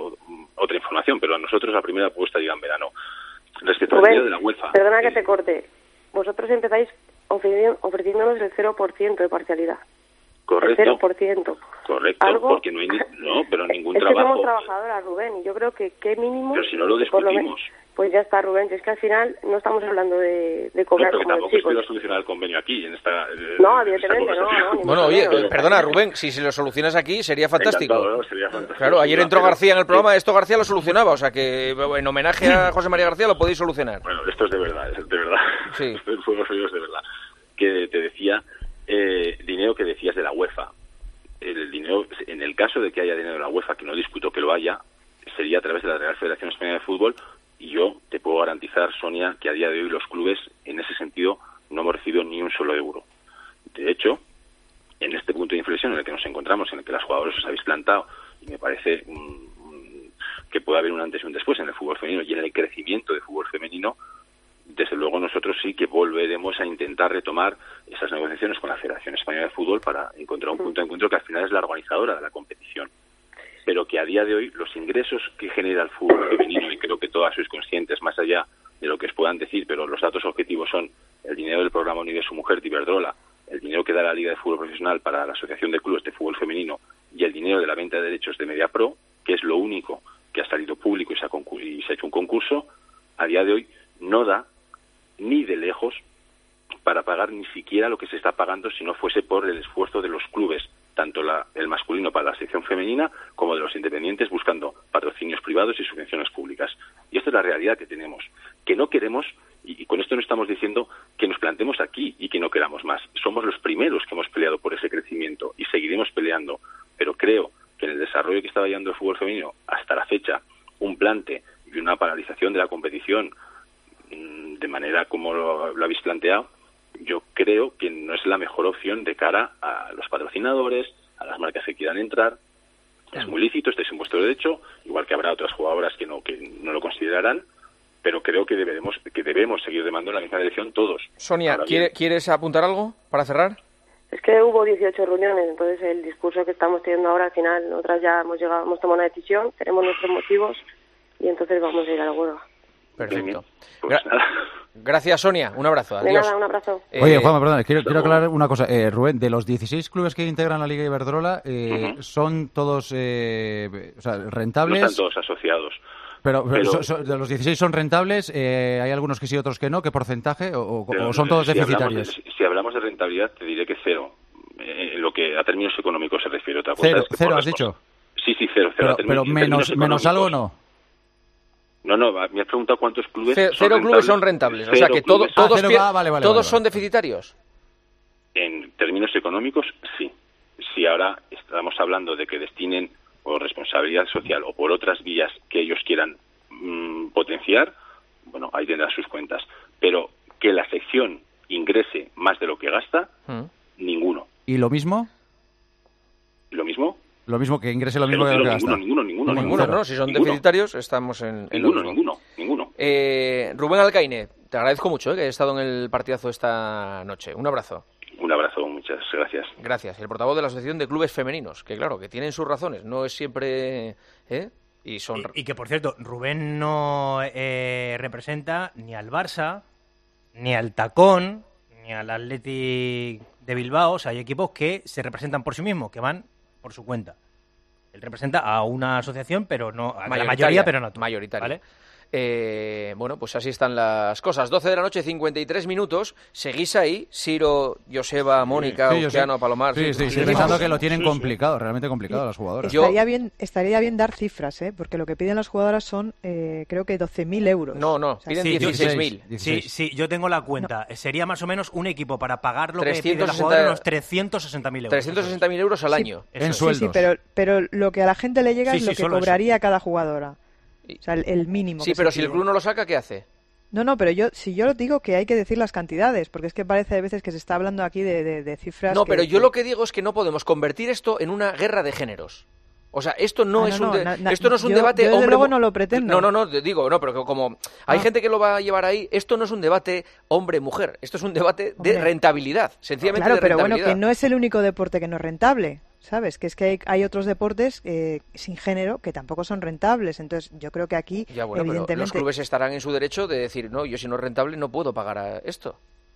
otra información, pero a nosotros la primera propuesta llega en verano. Respecto al dinero de la UEFA... Perdona que te corte. Vosotros empezáis ofreciéndonos el cero por ciento de parcialidad. Correcto. El cero por ciento. Correcto, ¿Algo? Porque no hay ni, no, pero ningún es trabajo... Es que somos trabajadoras, Rubén, y yo creo que qué mínimo... Pero si no lo discutimos... Pues ya está, Rubén, es que al final no estamos hablando de, de cobrar no, pero como tampoco chicos. es que solucionar el convenio aquí, en esta... Eh, no, evidentemente, no, no. Bueno, oye, menos. Perdona, Rubén, si, si lo solucionas aquí sería fantástico. Encantado, ¿no? Sería fantástico. Claro, ayer entró García en el programa, esto García lo solucionaba, o sea que en homenaje a José María García lo podéis solucionar. Bueno, esto es de verdad, es de verdad. Sí. Fuegos oídos de verdad. Que te decía, eh, dinero que decías de la UEFA. El dinero, en el caso de que haya dinero de la UEFA, que no discuto que lo haya, sería a través de la Real Federación Española de Fútbol. Y yo te puedo garantizar, Sonia, que a día de hoy los clubes, en ese sentido, no hemos recibido ni un solo euro. De hecho, en este punto de inflexión en el que nos encontramos, en el que las jugadoras os habéis plantado, y me parece um, que puede haber un antes y un después en el fútbol femenino y en el crecimiento del fútbol femenino, desde luego nosotros sí que volveremos a intentar retomar esas negociaciones con la Federación Española de Fútbol para encontrar un punto de encuentro que al final es la organizadora de la competición. Pero que a día de hoy los ingresos que genera el fútbol femenino, y creo que todas sois conscientes, más allá de lo que os puedan decir, pero los datos objetivos son el dinero del programa Universo Mujer de Iberdrola, el dinero que da la Liga de Fútbol Profesional para la Asociación de Clubes de Fútbol Femenino y el dinero de la venta de derechos de MediaPro, que es lo único que ha salido público y se ha, concur- y se ha hecho un concurso, a día de hoy no da ni de lejos para pagar ni siquiera lo que se está pagando si no fuese por el esfuerzo de los clubes, tanto la, el masculino para la sección femenina como de los independientes buscando patrocinios privados y subvenciones públicas. Y esta es la realidad que tenemos, que no queremos, y, y con esto no estamos diciendo que nos plantemos aquí y que no queramos más. Somos los primeros que hemos peleado por ese crecimiento y seguiremos peleando, pero creo que en el desarrollo que estaba llevando el fútbol femenino hasta la fecha, un plante y una paralización de la competición mmm, de manera como lo, lo habéis planteado, yo creo que no es la mejor opción de cara a los patrocinadores, a las marcas que quieran entrar. Es muy lícito, estáis en vuestro derecho, igual que habrá otras jugadoras que no que no lo considerarán, pero creo que debemos que debemos seguir demandando en la misma dirección todos. Sonia, ¿quiere, ¿quieres apuntar algo para cerrar? Es que hubo dieciocho reuniones, entonces el discurso que estamos teniendo ahora, al final, nosotras ya hemos llegado, hemos tomado una decisión, tenemos nuestros motivos y entonces vamos a ir a la huelga. Perfecto. Gra- Gracias, Sonia. Un abrazo. Adiós. De nada, un abrazo. Eh, Oye, Juanma, perdón, quiero, quiero aclarar una cosa. Eh, Rubén, de los dieciséis clubes que integran la Liga Iberdrola, eh, uh-huh. ¿son todos eh, o sea, rentables? No están todos asociados. Pero, pero, pero so, so, de los dieciséis son rentables, eh, ¿hay algunos que sí, otros que no? ¿Qué porcentaje? ¿O, o son todos si deficitarios? Hablamos de, si hablamos de rentabilidad, te diré que cero. Eh, en lo que a términos económicos se refiere. Otra cosa ¿Cero, es que cero has dicho? Sí, sí, cero. cero pero pero menos, menos algo o no. No, no, me has preguntado cuántos clubes cero, son cero rentables. clubes son rentables, Cero o sea que todo, clubes. todos, ah, cero, ah, vale, vale, todos vale, son vale. deficitarios. En términos económicos, sí. Si ahora estamos hablando de que destinen por responsabilidad social o por otras vías que ellos quieran mmm, potenciar, bueno, ahí tendrán sus cuentas. Pero que la sección ingrese más de lo que gasta, ¿Mm? Ninguno. ¿Y lo mismo? ¿Lo mismo? Lo mismo, que ingrese lo mismo que lo que gasta. Ninguno, ninguno, ninguno. Ninguno, no, si son ninguno. deficitarios estamos en, en ninguno, lo mismo. Ninguno, ninguno. Eh, Rubén Alcaine, te agradezco mucho eh, que hayas estado en el partidazo esta noche. Un abrazo. Un abrazo, muchas gracias. Gracias. El portavoz de la Asociación de Clubes Femeninos, que claro, que tienen sus razones, no es siempre... ¿eh? Y, son... y, y que, por cierto, Rubén no eh, representa ni al Barça, ni al Tacón, ni al Athletic de Bilbao. O sea, hay equipos que se representan por sí mismos, que van por su cuenta. Él representa a una asociación, pero no a la mayoría, pero no a tú, mayoritaria. ¿vale? Eh, bueno, pues así están las cosas. doce de la noche, cincuenta y tres minutos. Seguís ahí, Siro, Joseba, Mónica, sí, Uciano, sí. Palomar. Sí, sí, sí, pensando que lo tienen complicado, realmente complicado las jugadoras. Estaría bien, estaría bien dar cifras, ¿eh? Porque lo que piden las jugadoras son, eh, creo que doce mil euros. No, no, o sea, piden sí, dieciséis mil. Sí, sí, yo tengo la cuenta. No. Sería más o menos un equipo para pagar lo que pide la trescientos sesenta, jugadora, unos trescientos sesenta mil euros. trescientos sesenta mil euros al sí, año. En sí, sueldos. Sí, pero, pero lo que a la gente le llega sí, es sí, lo que solo cobraría eso. cada jugadora. O sea, el, el mínimo. Sí, que pero se si el pide. club no lo saca, ¿qué hace? No, no, pero yo si yo digo que hay que decir las cantidades, porque es que parece a veces que se está hablando aquí de, de, de cifras. No, que, pero yo que... lo que digo es que no podemos convertir esto en una guerra de géneros. O sea, esto no, ah, es no, un de... no, na, esto no es un yo, debate yo desde hombre luego no lo pretendo. No, no, no, digo, no, pero como hay ah. gente que lo va a llevar ahí, esto no es un debate hombre-mujer, esto es un debate Hombre. de rentabilidad, sencillamente claro, de pero rentabilidad. bueno, que no es el único deporte que no es rentable, ¿sabes? Que es que hay, hay otros deportes eh, sin género que tampoco son rentables, entonces yo creo que aquí, ya, bueno, evidentemente... pero los clubes estarán en su derecho de decir, no, yo si no es rentable no puedo pagar a esto.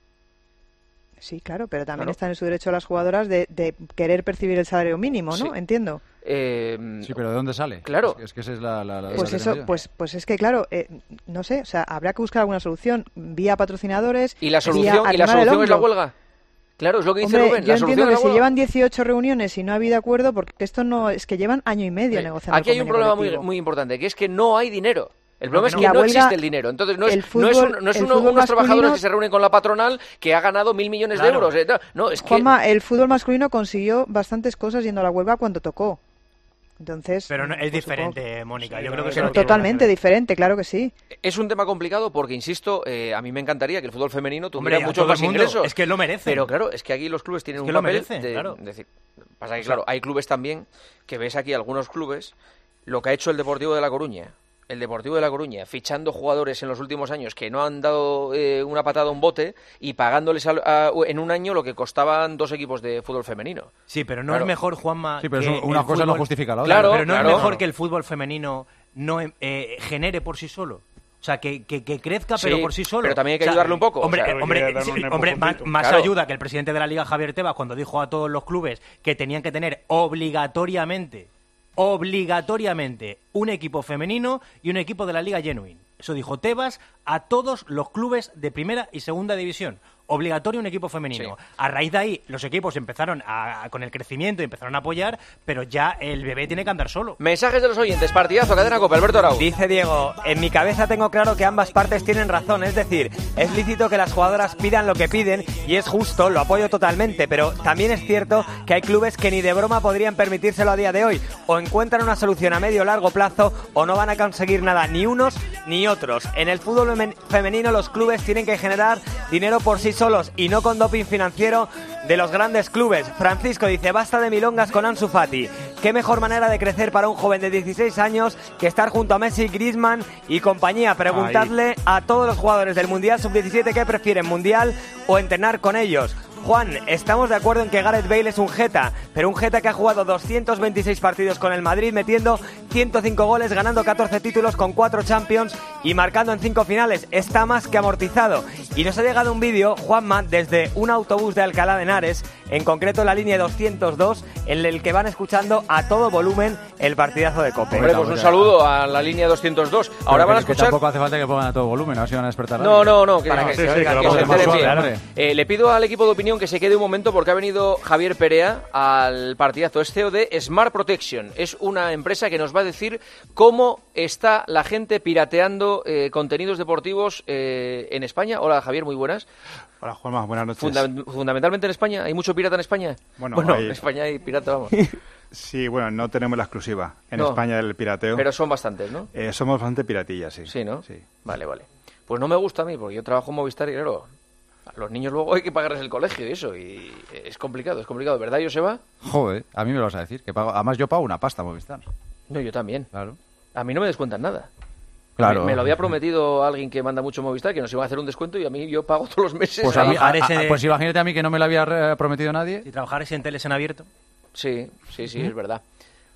Sí, claro, pero también claro. están en su derecho las jugadoras de, de querer percibir el salario mínimo, ¿no? Sí. Entiendo. Eh, sí, pero ¿de dónde sale? Claro. Es, es que esa es la... la, la pues la eso, pues, pues es que claro, eh, no sé, o sea, habrá que buscar alguna solución vía patrocinadores. ¿Y la solución, ¿y la solución es la huelga? Claro, es lo que dice Hombre, Rubén. Yo la entiendo que es la si huelga. llevan dieciocho reuniones y no ha habido acuerdo, porque esto no es que llevan año y medio Sí. negociando. Aquí hay un problema muy, muy importante, que es que no hay dinero. El problema es que no huelga, existe el dinero. Entonces, no es, fútbol, no es, un, no es uno, unos masculino... trabajadores que se reúnen con la patronal que ha ganado mil millones claro. de euros. No, es que... Juanma, el fútbol masculino consiguió bastantes cosas yendo a la huelga cuando tocó. Entonces, pero no, es pues diferente, supongo... Mónica. Sí, yo creo que es totalmente diferente, claro que sí. Es un tema complicado porque, insisto, eh, a mí me encantaría que el fútbol femenino tuviera Hombre, muchos más ingresos. Es que lo merece. Pero claro, es que aquí los clubes tienen es un que lo papel merece, de, claro. decir, pasa que claro, hay clubes también que ves aquí algunos clubes lo que ha hecho el Deportivo de La Coruña. El Deportivo de La Coruña, fichando jugadores en los últimos años que no han dado eh, una patada a un bote y pagándoles a, a, en un año lo que costaban dos equipos de fútbol femenino. Sí, pero no claro. es mejor, Juanma, sí, pero que eso, una el cosa fútbol... no justifica la otra. Claro, pero no claro. es mejor que el fútbol femenino no eh, genere por sí solo. O sea, que, que, que crezca, pero sí, por sí solo. Pero también hay que o sea, ayudarle un poco. Hombre, o sea, hombre, sí, hombre más, más claro. ayuda que el presidente de la Liga, Javier Tebas, cuando dijo a todos los clubes que tenían que tener obligatoriamente, obligatoriamente, un equipo femenino y un equipo de la Liga Genuine. Eso dijo Tebas a todos los clubes de primera y segunda división. Obligatorio un equipo femenino. Sí. A raíz de ahí, los equipos empezaron a, a, con el crecimiento y empezaron a apoyar, pero ya el bebé tiene que andar solo. Mensajes de los oyentes. Partidazo, Cadena Cope. Alberto Arau. Dice Diego, en mi cabeza tengo claro que ambas partes tienen razón. Es decir, es lícito que las jugadoras pidan lo que piden y es justo, lo apoyo totalmente. Pero también es cierto que hay clubes que ni de broma podrían permitírselo a día de hoy. O encuentran una solución a medio o largo plazo o no van a conseguir nada, ni unos ni otros. En el fútbol femenino los clubes tienen que generar dinero por sí solos y no con doping financiero de los grandes clubes. Francisco dice, basta de milongas con Ansu Fati. Qué mejor manera de crecer para un joven de dieciséis años que estar junto a Messi, Griezmann y compañía. Preguntadle Ay. a todos los jugadores del Mundial sub diecisiete qué prefieren, Mundial o entrenar con ellos. Juan, estamos de acuerdo en que Gareth Bale es un jeta, pero un jeta que ha jugado doscientos veintiséis partidos con el Madrid, metiendo ciento cinco goles, ganando catorce títulos con cuatro Champions y marcando en cinco finales. Está más que amortizado. Y nos ha llegado un vídeo, Juanma, desde un autobús de Alcalá de Henares, en concreto la línea doscientos dos, en el que van escuchando a todo volumen el partidazo de Cope. Hombre, pues un saludo a la línea doscientos dos. Ahora van a escuchar... Que tampoco hace falta que pongan a todo volumen, así van a despertar. No, no, no, que, Para no, que, que, sí, que, sí, que, que, que se entere bien. Suave, eh, le pido al equipo de opinión que se quede un momento porque ha venido Javier Perea al partidazo. Es C E O de Smart Protection. Es una empresa que nos va a decir cómo está la gente pirateando eh, contenidos deportivos eh, en España. Hola, Javier, muy buenas. Hola, Juanma, buenas noches. Funda fundamentalmente en España. ¿Hay mucho pirata en España? Bueno, bueno hay... en España hay pirata, vamos. Sí, bueno, no tenemos la exclusiva en no, España del pirateo. Pero son bastantes, ¿no? Eh, somos bastante piratillas, sí. Sí, ¿no? Sí. Vale, vale. Pues no me gusta a mí, porque yo trabajo en Movistar y, claro, a los niños luego hay que pagarles el colegio y eso, y es complicado, es complicado, ¿verdad, Joseba? Joder, a mí me lo vas a decir, que pago, además yo pago una pasta a Movistar. No, yo también. Claro. A mí no me descuentan nada. Claro. Me, me lo había prometido alguien que manda mucho Movistar, que nos iba a hacer un descuento y a mí yo pago todos los meses. Pues, a mí, a, a, pues imagínate a mí que no me lo había prometido nadie. ¿Y trabajar en teles en abierto? Sí, sí, sí, ¿Mm? es verdad.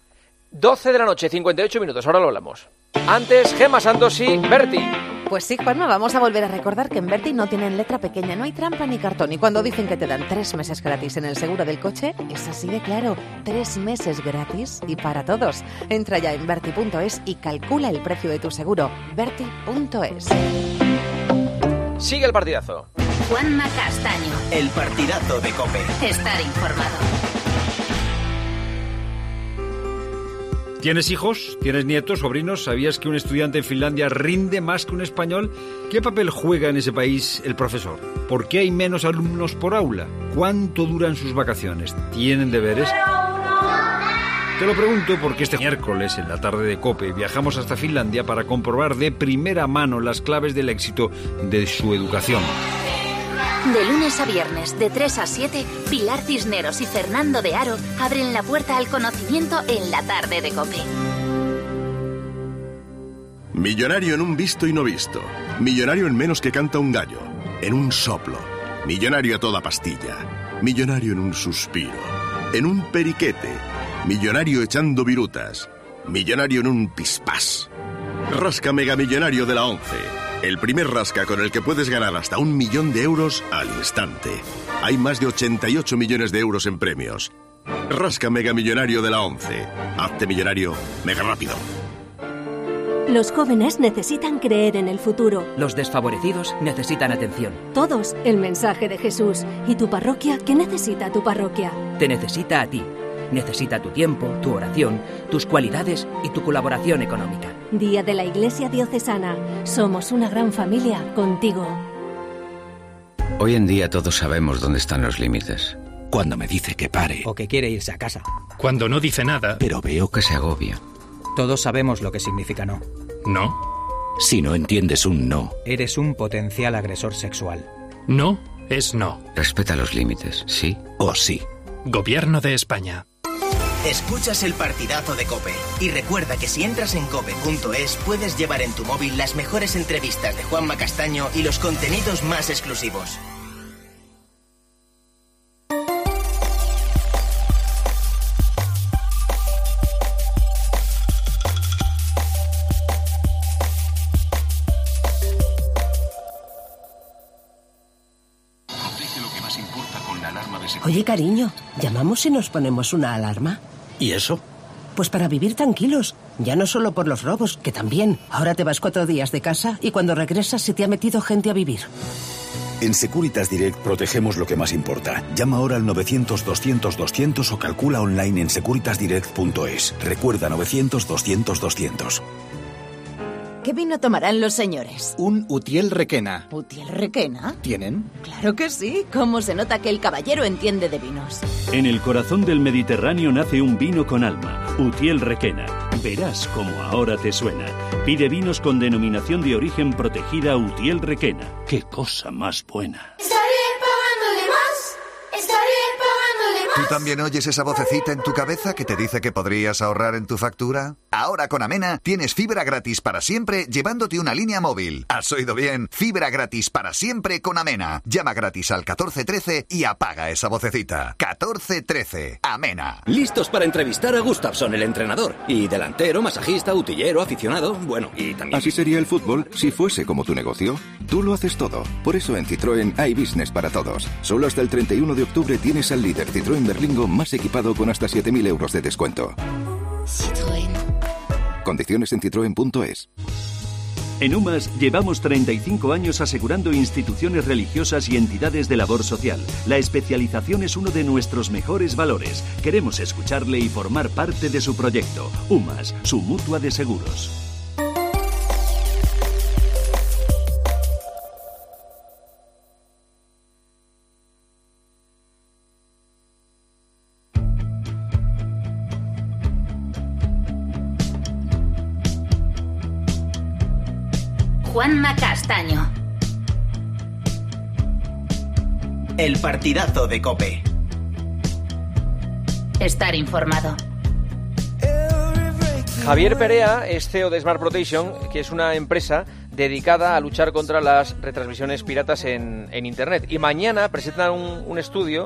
doce de la noche, cincuenta y ocho minutos, ahora lo hablamos. Antes, Gemma Santos y Berti. Pues sí, Juanma, vamos a volver a recordar que en Berti no tienen letra pequeña, no hay trampa ni cartón. Y cuando dicen que te dan tres meses gratis en el seguro del coche, es así de claro. Tres meses gratis y para todos. Entra ya en Berti punto es y calcula el precio de tu seguro. Berti punto es. Sigue el partidazo. Juanma Castaño. El partidazo de COPE. Estar informado. ¿Tienes hijos? ¿Tienes nietos, sobrinos? ¿Sabías que un estudiante en Finlandia rinde más que un español? ¿Qué papel juega en ese país el profesor? ¿Por qué hay menos alumnos por aula? ¿Cuánto duran sus vacaciones? ¿Tienen deberes? Te lo pregunto porque este miércoles, en la tarde de COPE, viajamos hasta Finlandia para comprobar de primera mano las claves del éxito de su educación. De lunes a viernes, de tres a siete, Pilar Cisneros y Fernando de Aro abren la puerta al conocimiento en la tarde de COPE. Millonario en un visto y no visto. Millonario en menos que canta un gallo. En un soplo. Millonario a toda pastilla. Millonario en un suspiro. En un periquete. Millonario echando virutas. Millonario en un pispás. Rasca megamillonario de la ONCE. El primer rasca con el que puedes ganar hasta un millón de euros al instante. Hay más de ochenta y ocho millones de euros en premios. Rasca megamillonario de la ONCE. Hazte millonario mega rápido. Los jóvenes necesitan creer en el futuro. Los desfavorecidos necesitan atención. Todos el mensaje de Jesús. ¿Y tu parroquia? ¿Qué necesita tu parroquia? Te necesita a ti. Necesita tu tiempo, tu oración, tus cualidades y tu colaboración económica. Día de la Iglesia Diocesana. Somos una gran familia contigo. Hoy en día todos sabemos dónde están los límites. Cuando me dice que pare. O que quiere irse a casa. Cuando no dice nada. Pero veo que se agobia. Todos sabemos lo que significa no. ¿No? Si no entiendes un no. Eres un potencial agresor sexual. No es no. Respeta los límites, ¿sí? O sí. Gobierno de España. Escuchas el partidazo de COPE. Y recuerda que si entras en cope punto es puedes llevar en tu móvil las mejores entrevistas de Juanma Castaño y los contenidos más exclusivos. Oye, cariño, ¿llamamos y nos ponemos una alarma? ¿Y eso? Pues para vivir tranquilos. Ya no solo por los robos, que también. Ahora te vas cuatro días de casa y cuando regresas se te ha metido gente a vivir. En Securitas Direct protegemos lo que más importa. Llama ahora al novecientos doscientos doscientos o calcula online en securitas direct punto es. Recuerda novecientos doscientos doscientos. ¿Qué vino tomarán los señores? Un Utiel Requena. ¿Utiel Requena? ¿Tienen? Claro que sí. ¿Cómo se nota que el caballero entiende de vinos? En el corazón del Mediterráneo nace un vino con alma. Utiel Requena. Verás cómo ahora te suena. Pide vinos con denominación de origen protegida Utiel Requena. ¡Qué cosa más buena! Estaré pagándole más. Estaré pagándole más. ¿Tú también oyes esa vocecita en tu cabeza que te dice que podrías ahorrar en tu factura? Ahora con Amena tienes fibra gratis para siempre llevándote una línea móvil. ¿Has oído bien? Fibra gratis para siempre con Amena. Llama gratis al catorce trece y apaga esa vocecita. catorce trece. Amena. Listos para entrevistar a Gustafsson, el entrenador. Y delantero, masajista, utillero, aficionado. Bueno, y también... Así sería el fútbol si fuese como tu negocio. Tú lo haces todo. Por eso en Citroën hay business para todos. Solo hasta el treinta y uno de octubre tienes al líder Citroën Berlingo más equipado con hasta siete mil euros de descuento. Citroën. Condiciones en citroen punto es. En UMAS llevamos treinta y cinco años asegurando instituciones religiosas y entidades de labor social. La especialización es uno de nuestros mejores valores. Queremos escucharle y formar parte de su proyecto. UMAS, su mutua de seguros. Juanma Castaño. El partidazo de COPE. Estar informado. Javier Perea es C E O de Smart Protection, que es una empresa dedicada a luchar contra las retransmisiones piratas en, en Internet. Y mañana presentan un, un estudio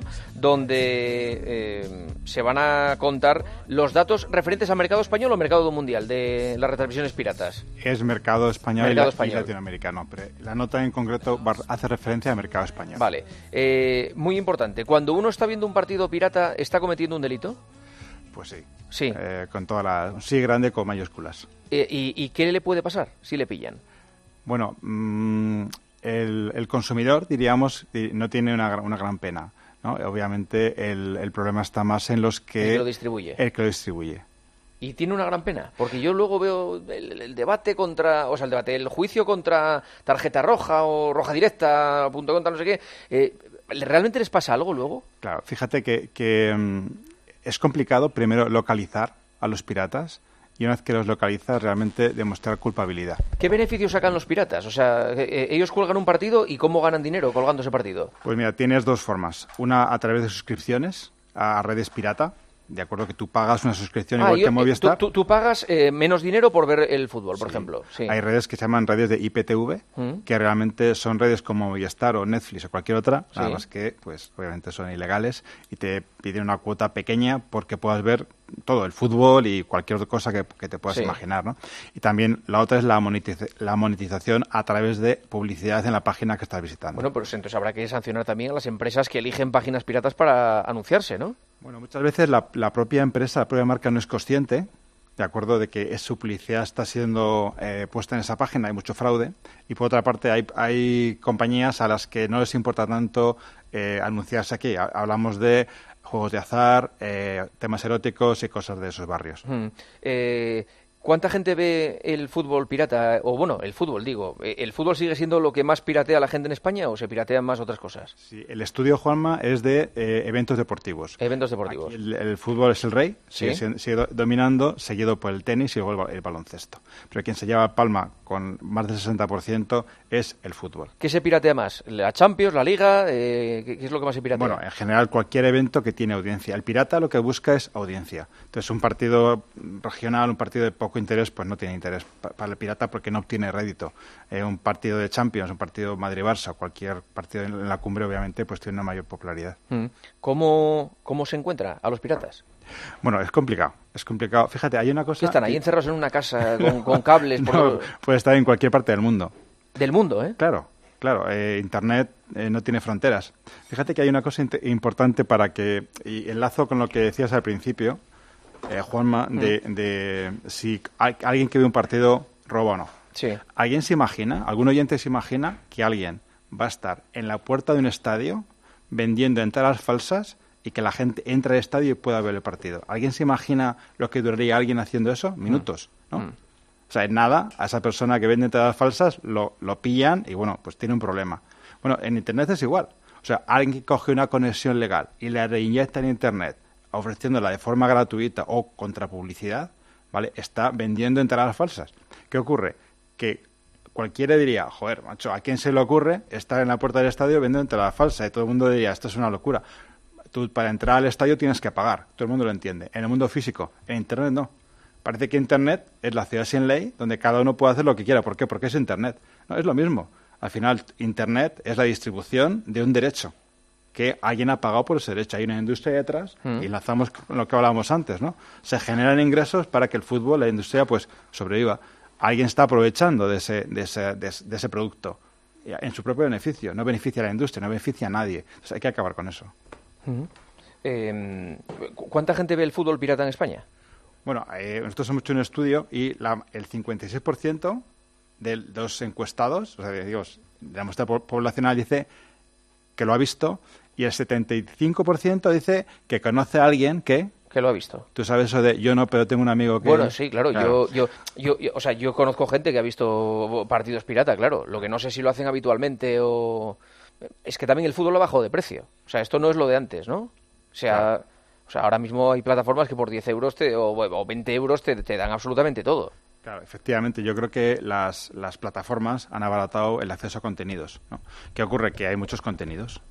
donde eh, se van a contar los datos referentes al mercado español o mercado mundial de las retransmisiones piratas. Es mercado español, mercado y, español. y latinoamericano, pero la nota en concreto hace referencia al mercado español. Vale, eh, muy importante. Cuando uno está viendo un partido pirata, ¿está cometiendo un delito? Pues sí. Sí. Eh, con toda la... Sí grande con mayúsculas. Eh, y, ¿Y qué le puede pasar si le pillan? Bueno, mmm, el, el consumidor, diríamos, no tiene una, una gran pena, ¿no? Obviamente el, el problema está más en los que... El que lo distribuye. El que lo distribuye. Y tiene una gran pena, porque yo luego veo el, el debate contra, o sea, el debate, el juicio contra tarjeta roja o roja directa, punto contra no sé qué. Eh, ¿Realmente les pasa algo luego? Claro, fíjate que, que um, es complicado primero localizar a los piratas y una vez que los localizas realmente demostrar culpabilidad. ¿Qué beneficios sacan los piratas? O sea, eh, ellos cuelgan un partido y ¿cómo ganan dinero colgando ese partido? Pues mira, tienes dos formas. Una a través de suscripciones a redes pirata. De acuerdo, que tú pagas una suscripción ah, igual yo, que Movistar. Tú, tú, tú pagas eh, menos dinero por ver el fútbol, por sí. ejemplo. Sí. Hay redes que se llaman redes de I P T V, ¿Mm? que realmente son redes como Movistar o Netflix o cualquier otra, sí. nada más que, pues, obviamente son ilegales y te piden una cuota pequeña porque puedas ver todo, el fútbol y cualquier otra cosa que, que te puedas sí. imaginar, ¿no? Y también la otra es la, monetiz la monetización a través de publicidad en la página que estás visitando. Bueno, pues entonces habrá que sancionar también a las empresas que eligen páginas piratas para anunciarse, ¿no? Bueno, muchas veces la, la propia empresa, la propia marca no es consciente, de acuerdo, de que su publicidad está siendo eh, puesta en esa página, hay mucho fraude, y por otra parte hay, hay compañías a las que no les importa tanto eh, anunciarse aquí. Hablamos de juegos de azar, eh, temas eróticos y cosas de esos barrios. Hmm. Eh... ¿Cuánta gente ve el fútbol pirata? O bueno, el fútbol, digo. ¿El fútbol sigue siendo lo que más piratea la gente en España o se piratean más otras cosas? Sí, el estudio, Juanma, es de eh, eventos deportivos. Eventos deportivos. El, el fútbol es el rey, ¿Sí? sigue, sigue dominando, seguido por el tenis y luego el, el baloncesto. Pero quien se lleva palma con más del sesenta por ciento es el fútbol. ¿Qué se piratea más? ¿La Champions, la Liga? Eh, ¿Qué es lo que más se piratea? Bueno, en general cualquier evento que tiene audiencia. El pirata lo que busca es audiencia. Entonces un partido regional, un partido de poco interés, pues no tiene interés para el pirata porque no obtiene rédito. Eh, un partido de Champions, un partido Madrid-Barça, cualquier partido en la cumbre, obviamente, pues tiene una mayor popularidad. ¿Cómo, cómo se encuentra a los piratas? Bueno, es complicado, es complicado. Fíjate, hay una cosa... ¿Qué están ahí que... encerrados en una casa con, con cables? Por no, todo... puede estar en cualquier parte del mundo. ¿Del mundo, eh? Claro. Claro, eh, Internet eh, no tiene fronteras. Fíjate que hay una cosa importante para que, y enlazo con lo que decías al principio, eh, Juanma, de, mm. de si hay, alguien que ve un partido roba o no. Sí. ¿Alguien se imagina, algún oyente se imagina que alguien va a estar en la puerta de un estadio vendiendo entradas falsas y que la gente entre al estadio y pueda ver el partido? ¿Alguien se imagina lo que duraría alguien haciendo eso? Minutos, ¿no? Mm. O sea, en nada, a esa persona que vende entradas falsas lo, lo pillan y, bueno, pues tiene un problema. Bueno, en Internet es igual. O sea, alguien que coge una conexión legal y la reinyecta en Internet ofreciéndola de forma gratuita o contra publicidad, ¿vale? Está vendiendo entradas falsas. ¿Qué ocurre? Que cualquiera diría, joder, macho, ¿a quién se le ocurre estar en la puerta del estadio vendiendo entradas falsas? Y todo el mundo diría, esto es una locura. Tú para entrar al estadio tienes que pagar. Todo el mundo lo entiende. En el mundo físico, en Internet no. Parece que Internet es la ciudad sin ley, donde cada uno puede hacer lo que quiera. ¿Por qué? Porque es Internet. No, es lo mismo. Al final, Internet es la distribución de un derecho que alguien ha pagado por ese derecho. Hay una industria detrás mm. y enlazamos con lo que hablábamos antes, ¿no? Se generan ingresos para que el fútbol, la industria, pues sobreviva. Alguien está aprovechando de ese, de ese, de ese, de ese producto en su propio beneficio. No beneficia a la industria, no beneficia a nadie. Entonces hay que acabar con eso. Mm. Eh, ¿Cuánta gente ve el fútbol pirata en España? Bueno, eh, nosotros hemos hecho un estudio y la, el cincuenta y seis por ciento de los encuestados, o sea, digamos, de la muestra poblacional dice que lo ha visto y el setenta y cinco por ciento dice que conoce a alguien que... Que lo ha visto. Tú sabes eso de yo no, pero tengo un amigo que... Bueno, sí, claro. claro. Yo, yo, yo, yo, o sea, yo conozco gente que ha visto partidos pirata, claro. Lo que no sé si lo hacen habitualmente o... Es que también el fútbol ha bajado de precio. O sea, esto no es lo de antes, ¿no? O sea... Claro. O sea, ahora mismo hay plataformas que por diez euros te, o, o veinte euros te, te dan absolutamente todo. Claro, efectivamente. Yo creo que las, las plataformas han abaratado el acceso a contenidos, ¿no? ¿Qué ocurre? Que hay muchos contenidos.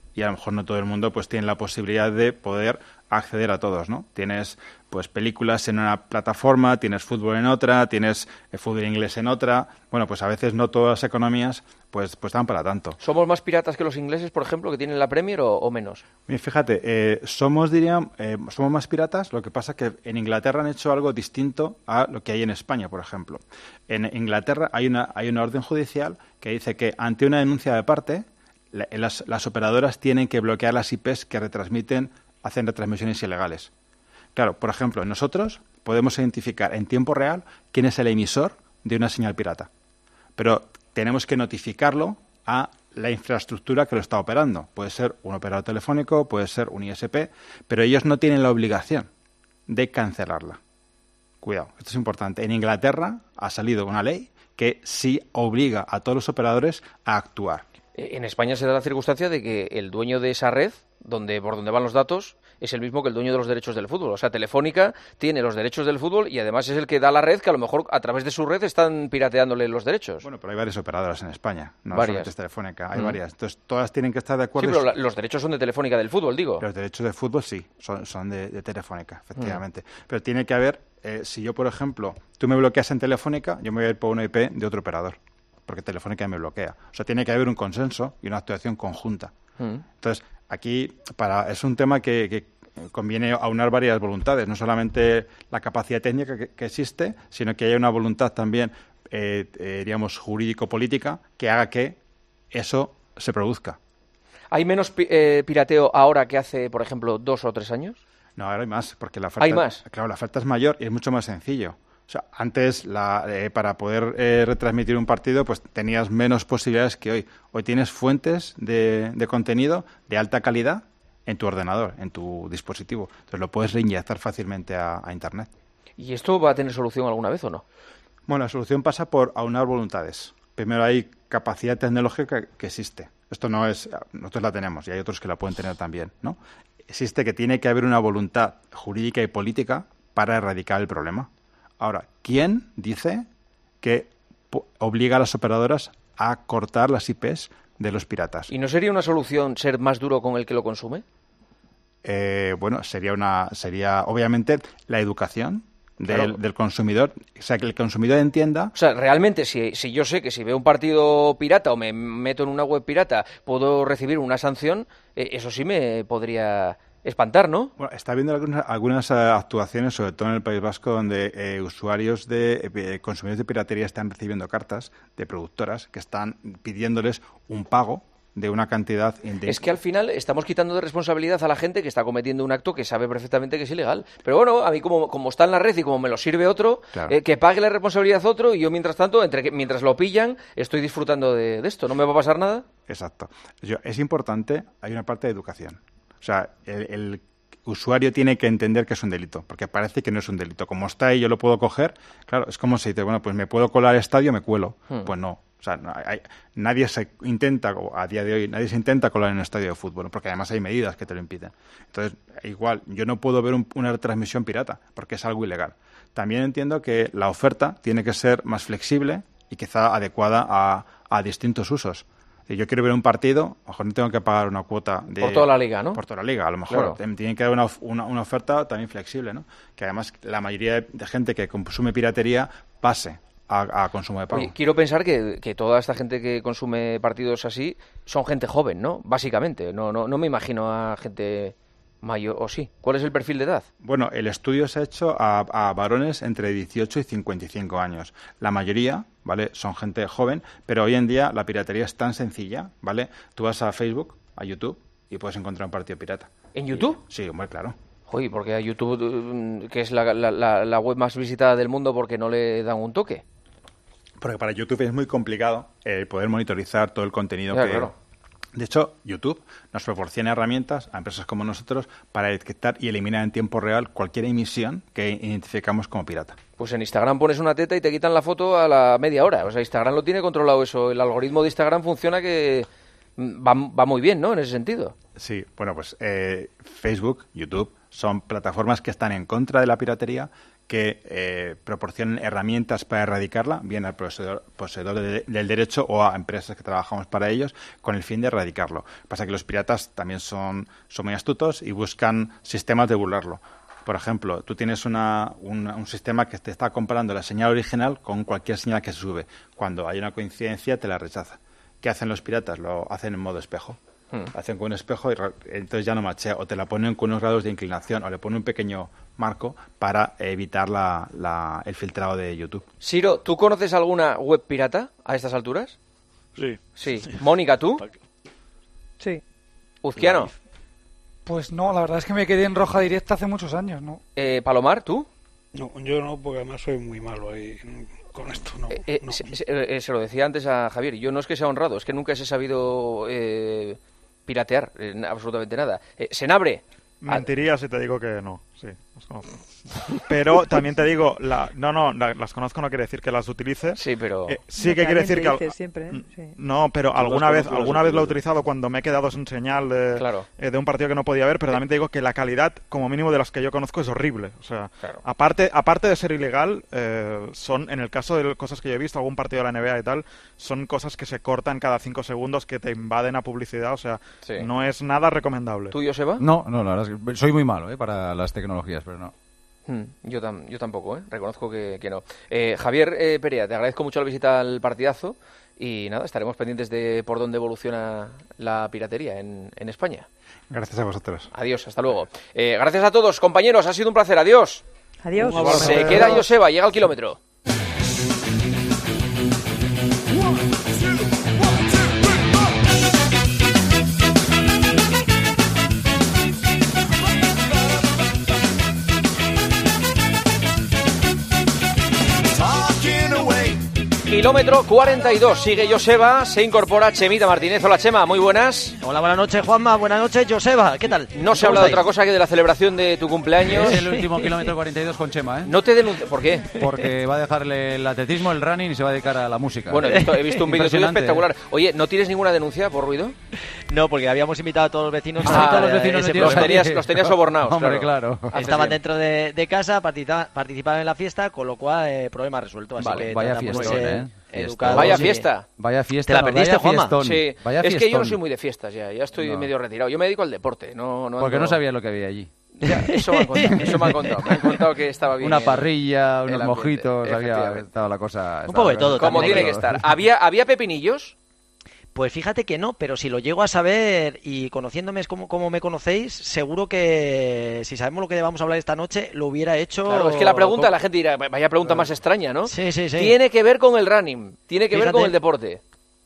y a lo mejor no todo el mundo pues tiene la posibilidad de poder acceder a todos, ¿no? Tienes pues películas en una plataforma, tienes fútbol en otra, tienes el fútbol inglés en otra. Bueno, pues a veces no todas las economías pues pues dan para tanto. ¿Somos más piratas que los ingleses, por ejemplo, que tienen la Premier o, o menos? Mira, fíjate, eh, somos, diría, eh, somos más piratas, lo que pasa que en Inglaterra han hecho algo distinto a lo que hay en España, por ejemplo. En Inglaterra hay una, hay una orden judicial que dice que ante una denuncia de parte, la, las, las operadoras tienen que bloquear las I Pes que retransmiten, hacen retransmisiones ilegales. Claro, por ejemplo, nosotros podemos identificar en tiempo real quién es el emisor de una señal pirata, pero tenemos que notificarlo a la infraestructura que lo está operando. Puede ser un operador telefónico, puede ser un I S P, pero ellos no tienen la obligación de cancelarla. Cuidado, esto es importante. En Inglaterra ha salido una ley que sí obliga a todos los operadores a actuar. En España se da la circunstancia de que el dueño de esa red, donde por donde van los datos, es el mismo que el dueño de los derechos del fútbol. O sea, Telefónica tiene los derechos del fútbol y además es el que da la red, que a lo mejor a través de su red están pirateándole los derechos. Bueno, pero hay varias operadoras en España, no varias. solamente es Telefónica, hay Mm. varias. Entonces, todas tienen que estar de acuerdo. Sí, pero la, los derechos son de Telefónica del fútbol, digo. Los derechos del fútbol sí, son, son de, de Telefónica, efectivamente. Mm. Pero tiene que haber, eh, si yo, por ejemplo, tú me bloqueas en Telefónica, yo me voy a ir por una I P de otro operador, porque Telefónica me bloquea. O sea, tiene que haber un consenso y una actuación conjunta. Mm. Entonces, aquí para es un tema que, que conviene aunar varias voluntades, no solamente la capacidad técnica que, que existe, sino que haya una voluntad también, eh, eh, diríamos, jurídico-política, que haga que eso se produzca. ¿Hay menos pi eh, pirateo ahora que hace, por ejemplo, dos o tres años? No, ahora hay más, porque la oferta, ¿Hay más? Claro, la oferta es mayor y es mucho más sencillo. O sea, antes, la, eh, para poder eh, retransmitir un partido, pues tenías menos posibilidades que hoy. Hoy tienes fuentes de, de contenido de alta calidad en tu ordenador, en tu dispositivo. Entonces lo puedes reinyectar fácilmente a, a Internet. ¿Y esto va a tener solución alguna vez o no? Bueno, la solución pasa por aunar voluntades. Primero hay capacidad tecnológica que existe. Esto no es... Nosotros la tenemos y hay otros que la pueden tener también, ¿no? Existe que tiene que haber una voluntad jurídica y política para erradicar el problema. Ahora, ¿quién dice que obliga a las operadoras a cortar las I Pes de los piratas? ¿Y no sería una solución ser más duro con el que lo consume? Eh, bueno, sería una, sería obviamente la educación del, claro. del consumidor, o sea, que el consumidor entienda... O sea, realmente, si, si yo sé que si veo un partido pirata o me meto en una web pirata puedo recibir una sanción, eh, eso sí me podría espantar, ¿no? Bueno, está habiendo algunas, algunas uh, actuaciones, sobre todo en el País Vasco, donde eh, usuarios de eh, consumidores de piratería están recibiendo cartas de productoras que están pidiéndoles un pago de una cantidad... De... Es que al final estamos quitando de responsabilidad a la gente que está cometiendo un acto que sabe perfectamente que es ilegal. Pero bueno, a mí como, como está en la red y como me lo sirve otro, claro. eh, que pague la responsabilidad otro y yo mientras tanto, entre que, mientras lo pillan, estoy disfrutando de, de esto. ¿No me va a pasar nada? Exacto. Yo, es importante, hay una parte de educación. O sea, el, el usuario tiene que entender que es un delito, porque parece que no es un delito. Como está ahí, yo lo puedo coger. Claro, es como si dice, bueno, pues me puedo colar al estadio, me cuelo. Hmm. Pues no. O sea, no, hay, nadie se intenta, a día de hoy, nadie se intenta colar en un estadio de fútbol, porque además hay medidas que te lo impiden. Entonces, igual, yo no puedo ver un, una retransmisión pirata, porque es algo ilegal. También entiendo que la oferta tiene que ser más flexible y quizá adecuada a, a distintos usos. Si yo quiero ver un partido, a lo mejor no tengo que pagar una cuota de... Por toda la liga, ¿no? Por toda la liga, a lo mejor. Claro. Tiene que haber una, una, una oferta también flexible, ¿no? Que además la mayoría de gente que consume piratería pase a, a consumo de pago. Oye, quiero pensar que, que toda esta gente que consume partidos así son gente joven, ¿no? Básicamente. No, no, no me imagino a gente mayor, ¿o sí? ¿Cuál es el perfil de edad? Bueno, el estudio se ha hecho a, a varones entre dieciocho y cincuenta y cinco años. La mayoría, ¿vale?, son gente joven, pero hoy en día la piratería es tan sencilla, ¿vale? Tú vas a Facebook, a YouTube, y puedes encontrar un partido pirata. ¿En YouTube? Y, sí, hombre, claro. Oye, porque a YouTube, que es la, la, la, la web más visitada del mundo, ¿por qué no le dan un toque? Porque para YouTube es muy complicado eh, poder monitorizar todo el contenido ya, que... Claro. De hecho, YouTube nos proporciona herramientas a empresas como nosotros para detectar y eliminar en tiempo real cualquier emisión que identificamos como pirata. Pues en Instagram pones una teta y te quitan la foto a la media hora. O sea, Instagram lo tiene controlado eso. El algoritmo de Instagram funciona que va, va muy bien, ¿no?, en ese sentido. Sí, bueno, pues eh, Facebook, YouTube son plataformas que están en contra de la piratería, que eh, proporcionen herramientas para erradicarla, bien al poseedor, poseedor de, del derecho o a empresas que trabajamos para ellos, con el fin de erradicarlo. Pasa que los piratas también son, son muy astutos y buscan sistemas de burlarlo. Por ejemplo, tú tienes una, una, un sistema que te está comparando la señal original con cualquier señal que se sube. Cuando hay una coincidencia, te la rechaza. ¿Qué hacen los piratas? Lo hacen en modo espejo. Hmm. Hacen con un espejo y entonces ya no machea. O te la ponen con unos grados de inclinación o le ponen un pequeño marco para evitar la, la, el filtrado de YouTube. Siro, ¿tú conoces alguna web pirata a estas alturas? Sí. Sí. sí. Mónica, ¿tú? Sí. Uzquiano. Pues no, la verdad es que me quedé en roja directa hace muchos años, ¿no? Eh, Palomar, ¿tú? No, yo no, porque además soy muy malo ahí con esto, no. Eh, eh, no. Se, se, eh, se lo decía antes a Javier, yo no es que sea honrado, es que nunca he sabido eh, piratear eh, absolutamente nada. Eh, Senabre. Mentiría si te digo que no, sí, las conozco. Pero también te digo, la, no, no, la, las conozco no quiere decir que las utilice. Sí, pero... Eh, sí que quiere decir que... Al, siempre, ¿eh? sí. No, pero alguna vez alguna vez lo he utilizado cuando me he quedado sin señal de, claro. eh, de un partido que no podía ver, pero también te digo que la calidad, como mínimo de las que yo conozco, es horrible. O sea, claro. aparte aparte de ser ilegal, eh, son, en el caso de cosas que yo he visto, algún partido de la N B A y tal, son cosas que se cortan cada cinco segundos, que te invaden a publicidad, o sea, sí. no es nada recomendable. ¿Tú, Joseba? No, no, la verdad es que soy muy malo, ¿eh? Para las tecnologías, pero no. Hmm, yo, tam, yo tampoco, ¿eh? Reconozco que, que no. Eh, Javier eh, Perea, te agradezco mucho la visita al partidazo y nada, estaremos pendientes de por dónde evoluciona la piratería en, en España. Gracias a vosotros. Adiós, hasta luego. Eh, gracias a todos, compañeros, ha sido un placer, adiós. Adiós. Se queda Joseba, llega al kilómetro. Kilómetro cuarenta y dos, sigue Joseba, se incorpora Chemita Martínez. Hola Chema, muy buenas. Hola, buenas noches Juanma, buenas noches Joseba, ¿qué tal? No se habla de otra cosa que de la celebración de tu cumpleaños. Es el último kilómetro cuarenta y dos con Chema, ¿eh? No te denuncio, ¿por qué? Porque va a dejarle el atletismo, el running y se va a dedicar a la música. Bueno, he visto, he visto un vídeo tuyo espectacular. Oye, ¿no tienes ninguna denuncia por ruido? No, porque habíamos invitado a todos los vecinos. Ah, a todos los vecinos ese los, tenías, los tenías sobornados. Hombre, claro. claro. Estaban dentro de, de casa, participa, participaban en la fiesta, con lo cual eh, problema resuelto. Así vale, que vaya fiesta, ¿eh? Educados, vaya sí. fiesta. Vaya fiesta. ¿Te la no, perdiste, vaya Juanma? fiestón, sí. Vaya es fiestón. que yo no soy muy de fiestas ya, ya estoy no. medio retirado. Yo me dedico al deporte, no, no Porque ando... no sabía lo que había allí. Ya, eso me han contado, eso me han contado. Me han contado que estaba bien. Una parrilla, el, unos el mojitos, había estado la cosa... Un poco de todo. Como tiene que estar. ¿Había, ¿Había pepinillos? Pues fíjate que no, pero si lo llego a saber y conociéndome como, como me conocéis, seguro que si sabemos lo que vamos a hablar esta noche, lo hubiera hecho... Claro, es que la pregunta, la gente dirá, vaya pregunta más extraña, ¿no? Sí, sí, sí. Tiene que ver con el running, tiene que fíjate. ver con el deporte.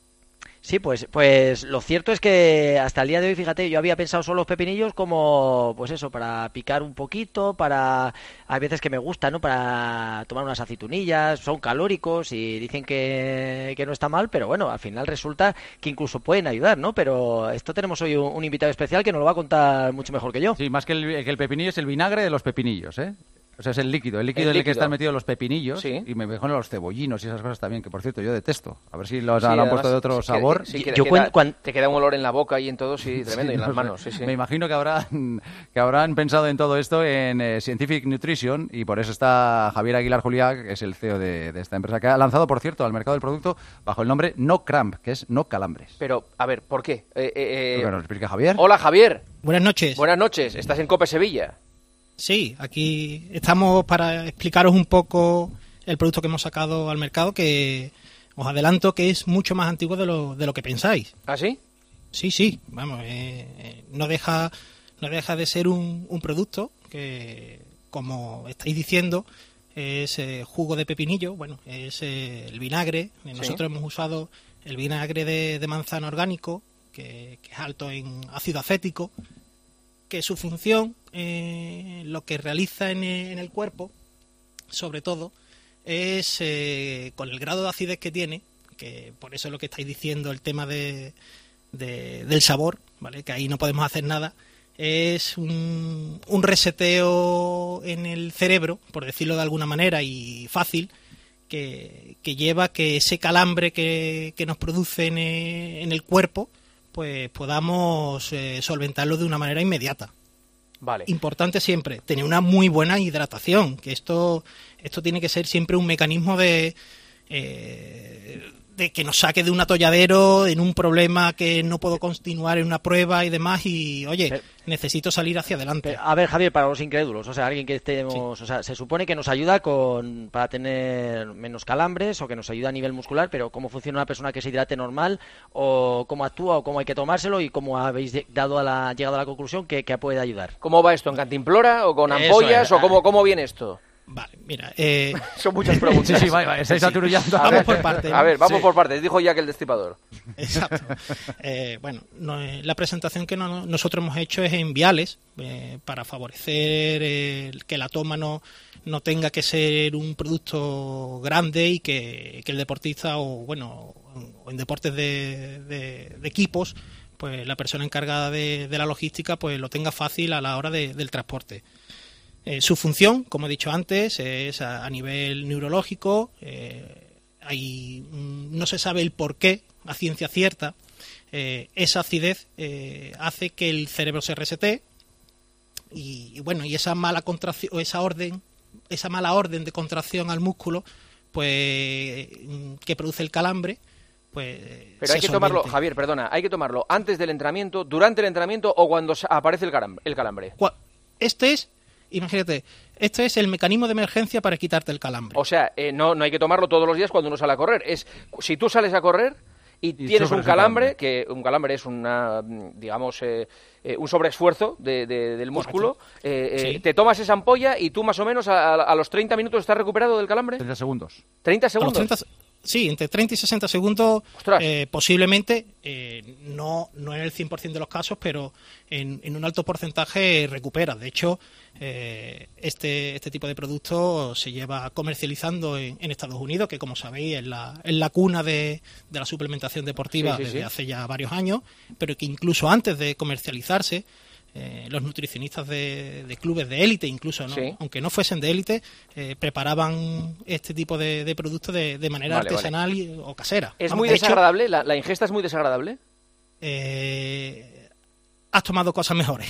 Sí, pues, pues lo cierto es que hasta el día de hoy, fíjate, yo había pensado solo los pepinillos como, pues eso, para picar un poquito, para, hay veces que me gusta, ¿no? Para tomar unas aceitunillas, son calóricos y dicen que, que no está mal, pero bueno, al final resulta que incluso pueden ayudar, ¿no? Pero esto tenemos hoy un, un invitado especial que nos lo va a contar mucho mejor que yo. Sí, más que el, que el pepinillo es el vinagre de los pepinillos, ¿eh? O sea, es el líquido, el líquido el en el que líquido. están metidos los pepinillos, sí. Y me mejor los cebollinos y esas cosas también, que por cierto yo detesto. A ver si los sí, han además, puesto de otro sí, sabor. Que, sí, que, yo que cuando, da, cuando... te queda un olor en la boca y en todo, sí, tremendo, sí, y en no las sé. manos. Sí, sí. Me imagino que habrán, que habrán pensado en todo esto en eh, Scientific Nutrition y por eso está Javier Aguilar Juliá, que es el C E O de, de esta empresa, que ha lanzado, por cierto, al mercado el producto bajo el nombre No Cramp, que es no calambres. Pero, a ver, ¿por qué? Eh, eh, Bueno, ¿lo explica Javier? Hola, Javier. Buenas noches. Buenas noches, estás en Cope Sevilla. Sí, aquí estamos para explicaros un poco el producto que hemos sacado al mercado, que os adelanto que es mucho más antiguo de lo, de lo que pensáis. ¿Ah, sí? Sí, sí, vamos, eh, no deja no deja de ser un, un producto que, como estáis diciendo, es eh, jugo de pepinillo, bueno, es eh, el vinagre. Nosotros sí. hemos usado el vinagre de, de manzana orgánico, que, que es alto en ácido acético, que su función, eh, lo que realiza en el, en el cuerpo, sobre todo, es eh, con el grado de acidez que tiene, que por eso es lo que estáis diciendo, el tema de, de del sabor, ¿vale? Que ahí no podemos hacer nada, es un, un reseteo en el cerebro, por decirlo de alguna manera y fácil, que, que lleva que ese calambre que, que nos produce en el, en el cuerpo, pues podamos eh, solventarlo de una manera inmediata. Vale. Importante siempre, tener una muy buena hidratación, que esto, esto tiene que ser siempre un mecanismo de... Eh, de que nos saque de un atolladero en un problema que no puedo continuar en una prueba y demás y, oye, pero, necesito salir hacia adelante. Pero, a ver, Javier, para los incrédulos, o sea, alguien que estemos... Sí. O sea, se supone que nos ayuda con para tener menos calambres o que nos ayuda a nivel muscular, pero ¿cómo funciona una persona que se hidrate normal? ¿O cómo actúa o cómo hay que tomárselo? ¿Y cómo habéis dado a la, llegado a la conclusión que, que puede ayudar? ¿Cómo va esto? ¿En cantimplora o con ampollas? ¿O cómo, cómo viene esto? Vale, mira, eh... son muchas preguntas. Sí, sí, va, va, estáis sí, aturullando. Vamos por partes. A ver, vamos sí. por partes, dijo Jack el Destripador. Exacto. Eh, bueno, no, eh, la presentación que no, nosotros hemos hecho es en viales, eh, para favorecer eh, que la toma no, no tenga que ser un producto grande y que, que el deportista, o bueno, o en deportes de, de, de equipos, pues la persona encargada de, de la logística pues lo tenga fácil a la hora de, del transporte. Eh, su función, como he dicho antes, es a, a nivel neurológico. Eh, hay, no se sabe el por qué, a ciencia cierta. Eh, esa acidez eh, hace que el cerebro se resete y, y bueno, y esa mala contracción, o esa orden, esa mala orden de contracción al músculo, pues que produce el calambre. Pues, pero hay que tomarlo, Javier, perdona, hay que tomarlo antes del entrenamiento, durante el entrenamiento o cuando aparece el calambre. El calambre. Este es Imagínate, este es el mecanismo de emergencia para quitarte el calambre. O sea, eh, no, no hay que tomarlo todos los días cuando uno sale a correr. Es si tú sales a correr y, y tienes un calambre, que un calambre es una, digamos, eh, eh, un sobreesfuerzo de, de, del músculo, eh, sí. eh, te tomas esa ampolla y tú más o menos a, a los treinta minutos estás recuperado del calambre. treinta segundos. ¿treinta segundos? treinta, sí, entre treinta y sesenta segundos, eh, posiblemente, eh, no, no en el cien por ciento de los casos, pero en, en un alto porcentaje recuperas. De hecho, eh, este, este tipo de producto se lleva comercializando en, en Estados Unidos, que como sabéis es la, es la cuna de, de la suplementación deportiva sí, sí, desde sí. hace ya varios años, pero que incluso antes de comercializarse, Eh, los nutricionistas de, de clubes de élite, incluso, ¿no? Sí. Aunque no fuesen de élite, eh, preparaban este tipo de, de productos de, de manera vale, artesanal vale. Y, o casera. ¿Es Vamos, muy desagradable? Hecho, ¿La, ¿La ingesta es muy desagradable? Eh, has tomado cosas mejores.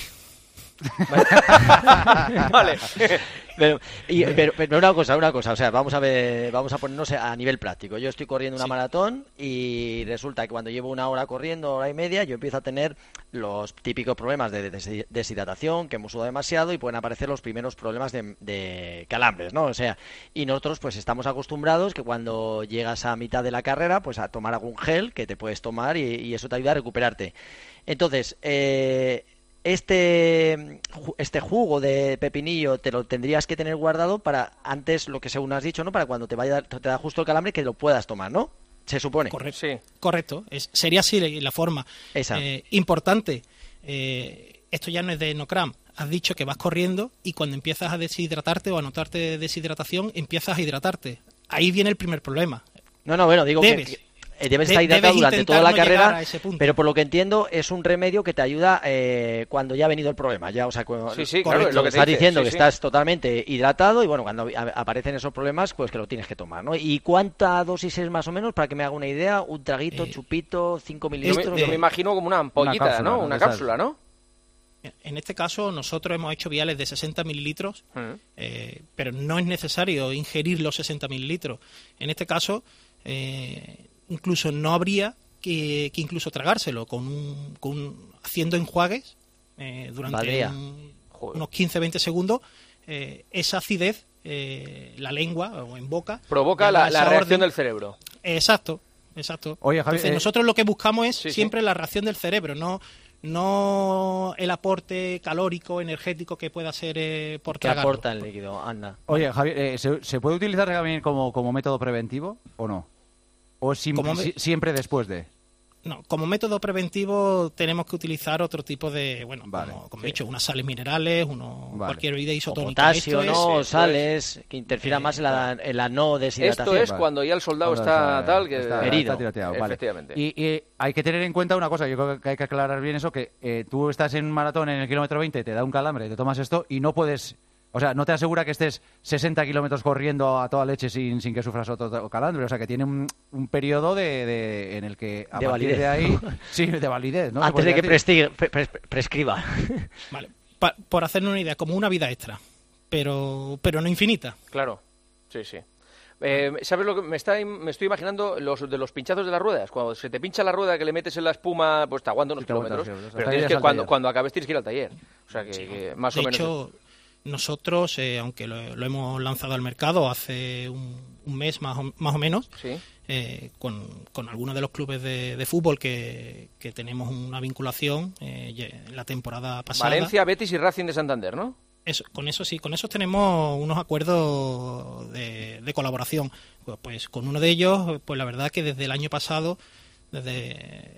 Vale. Pero, y, pero, pero una cosa, una cosa, o sea, vamos a ver, vamos a ponernos a nivel práctico. Yo estoy corriendo una sí. maratón y resulta que cuando llevo una hora corriendo, hora y media, yo empiezo a tener los típicos problemas de deshidratación, que hemos sudado demasiado y pueden aparecer los primeros problemas de, de calambres, ¿no? O sea, y nosotros pues estamos acostumbrados que cuando llegas a mitad de la carrera, pues a tomar algún gel que te puedes tomar y, y eso te ayuda a recuperarte. Entonces, eh... Este, este jugo de pepinillo te lo tendrías que tener guardado para antes, lo que según has dicho, ¿no? Para cuando te vaya te da justo el calambre que lo puedas tomar, ¿no? Se supone. Correcto. Sí. Correcto. Es, sería así la forma. Esa. Eh, importante. Eh, esto ya no es de Nocram. Has dicho que vas corriendo y cuando empiezas a deshidratarte o a notarte deshidratación, empiezas a hidratarte. Ahí viene el primer problema. No, no, bueno, digo Debes. que... Debes estar hidratado Debes durante toda la no carrera, pero por lo que entiendo es un remedio que te ayuda eh, cuando ya ha venido el problema. Ya, o sea, cuando, sí, sí, claro, lo que estás dice. diciendo sí, que sí. estás totalmente hidratado y bueno, cuando aparecen esos problemas, pues que lo tienes que tomar, ¿no? ¿Y cuánta dosis es más o menos para que me haga una idea? ¿Un traguito, eh, chupito, cinco mililitros? Yo me, yo me imagino como una ampollita, una cápsula, ¿no? Una cápsula, ¿no? En este caso nosotros hemos hecho viales de sesenta mililitros, uh-huh. eh, pero no es necesario ingerir los sesenta mililitros. En este caso, eh, incluso no habría que, que incluso tragárselo con un, con un, haciendo enjuagues eh, durante un, unos quince a veinte segundos. Eh, esa acidez, eh, la lengua o en boca provoca la, la reacción orden. del cerebro. Exacto, exacto. Oye, Javier, Entonces, eh... nosotros lo que buscamos es sí, siempre sí. la reacción del cerebro, no no el aporte calórico, energético que pueda ser eh, por que tragarlo. aporta el líquido, anda. Oye, Javier, eh, ¿se, ¿se puede utilizar también como, como método preventivo o no? ¿O es sim- me... si, siempre después de...? No, como método preventivo tenemos que utilizar otro tipo de, bueno, vale, como, como sí. he dicho, unas sales minerales, uno, vale. cualquier bebida isotónica. O potasio, Esto ¿no? Es, sales, es, que interfiera eh, más en la, en la no deshidratación. Esto es vale. cuando ya el soldado cuando está, está tal, que está herido. Está tirateado, vale. Efectivamente. Y, y hay que tener en cuenta una cosa, yo creo que hay que aclarar bien eso, que eh, tú estás en un maratón en el kilómetro veinte, te da un calambre, te tomas esto y no puedes... O sea, no te asegura que estés sesenta kilómetros corriendo a toda leche sin, sin que sufras otro calambre. O sea, que tiene un, un periodo de, de, en el que a de partir validez. de ahí... Sí, de validez, ¿no? Antes de que presti- pre- pre- prescriba. Vale. pa, por hacernos una idea, como una vida extra, pero, pero no infinita. Claro, sí, sí. Eh, ¿Sabes lo que me, está, me estoy imaginando? Los de los pinchazos de las ruedas. Cuando se te pincha la rueda que le metes en la espuma, pues te aguanta unos Sí, te kilómetros. aguantas, sí, pero hasta tienes ir que, al cuando, taller. cuando acabes tienes que ir al taller. O sea, que, Sí. que más de o menos... hecho, nosotros, eh, aunque lo, lo hemos lanzado al mercado hace un, un mes más o, más o menos, Sí. eh, con, con algunos de los clubes de, de fútbol que, que tenemos una vinculación eh, ye- en la temporada pasada. Valencia, Betis y Racing de Santander, ¿no? Eso, con eso sí, con esos tenemos unos acuerdos de, de colaboración. Pues, pues con uno de ellos, pues la verdad que desde el año pasado, desde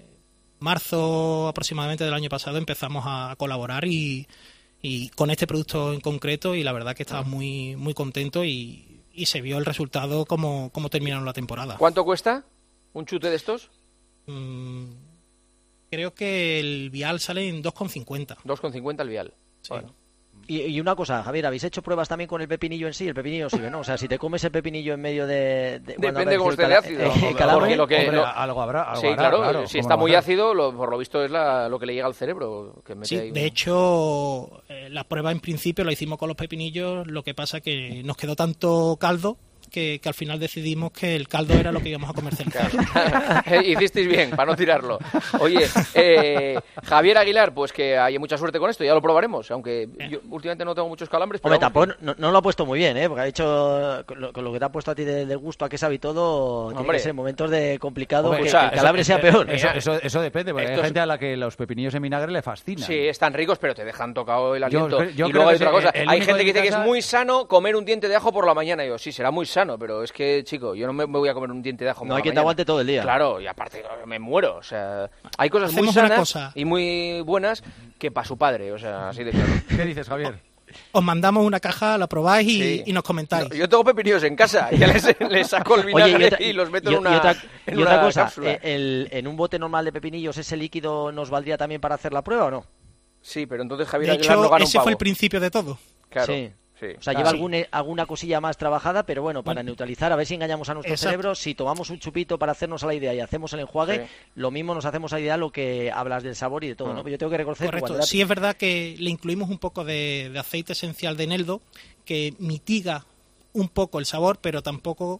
marzo aproximadamente del año pasado, empezamos a colaborar y, y con este producto en concreto, y la verdad que estaba muy muy contento y, y se vio el resultado como, como terminaron la temporada. ¿Cuánto cuesta un chute de estos? Mm, creo que el vial sale en dos con cincuenta. dos con cincuenta el vial. Sí. Bueno. Y, y una cosa, Javier, ¿habéis hecho pruebas también con el pepinillo en sí? El pepinillo sirve, ¿no? O sea, si te comes el pepinillo en medio de... de cuando Depende cómo apareció esté el de cala- ácido. eh, Hombre, calambre, porque lo que, Hombre, lo- algo habrá, algo sí, habrá, claro. claro, Si ¿cómo está no muy va a ser? ácido, lo, por lo visto es la, lo que le llega al cerebro. Que mete Sí, ahí de un- hecho, eh, la prueba en principio la hicimos con los pepinillos, lo que pasa que nos quedó tanto caldo que, que al final decidimos que el caldo era lo que íbamos a comercializar. Hicisteis bien, para no tirarlo. Oye, eh, Javier Aguilar, pues que haya mucha suerte con esto, ya lo probaremos, aunque yo últimamente no tengo muchos calambres. Pero Hombre, vamos, tampoco no, no lo ha puesto muy bien, ¿eh? Porque ha dicho, con lo, con lo que te ha puesto a ti de- del gusto a que sabe y todo, tiene Hombre. que ser momentos de complicado Hombre, que, o sea, que el calambre eso- sea peor. Eso, eso, eso depende, porque hay Estos- gente a la que los pepinillos en vinagre le fascinan. Sí, están ricos, pero te dejan tocado el Yo- aliento. yo y creo luego hay que otra cosa. el- el Hay único gente que en dice que es casa- muy sano comer un diente de ajo por la mañana. Y yo, sí, será muy sano, pero es que, chico, yo no me, me voy a comer un diente de ajo por No la hay quien te mañana. aguante todo el día. Claro, y aparte me muero. O sea, hay cosas muy Hacemos una sanas cosa. y muy buenas que para su padre. O sea, así de claro. ¿Qué dices, Javier? Os mandamos una caja, la probáis y, Sí. y nos comentáis. No, yo tengo pepinillos en casa. Ya les, les saco el Oye, vinagre y otra, y los meto y- en una, y otra, en y otra una cosa, cápsula. eh, el- ¿en un bote normal de pepinillos ese líquido nos valdría también para hacer la prueba o no? Sí, pero entonces Javier De Aguilar no hecho, gana un ese pavo. fue el principio de todo. Claro, Sí. sí. O sea, Ah, lleva sí. algún- alguna cosilla más trabajada, pero bueno, para neutralizar, a ver si engañamos a nuestro Exacto. cerebro. Si tomamos un chupito para hacernos a la idea y hacemos el enjuague, Sí. lo mismo nos hacemos a la idea lo que hablas del sabor y de todo, ¿no? Pero yo tengo que reconocer que Correcto. cuando era- Sí es verdad que le incluimos un poco de, de aceite esencial de eneldo que mitiga un poco el sabor, pero tampoco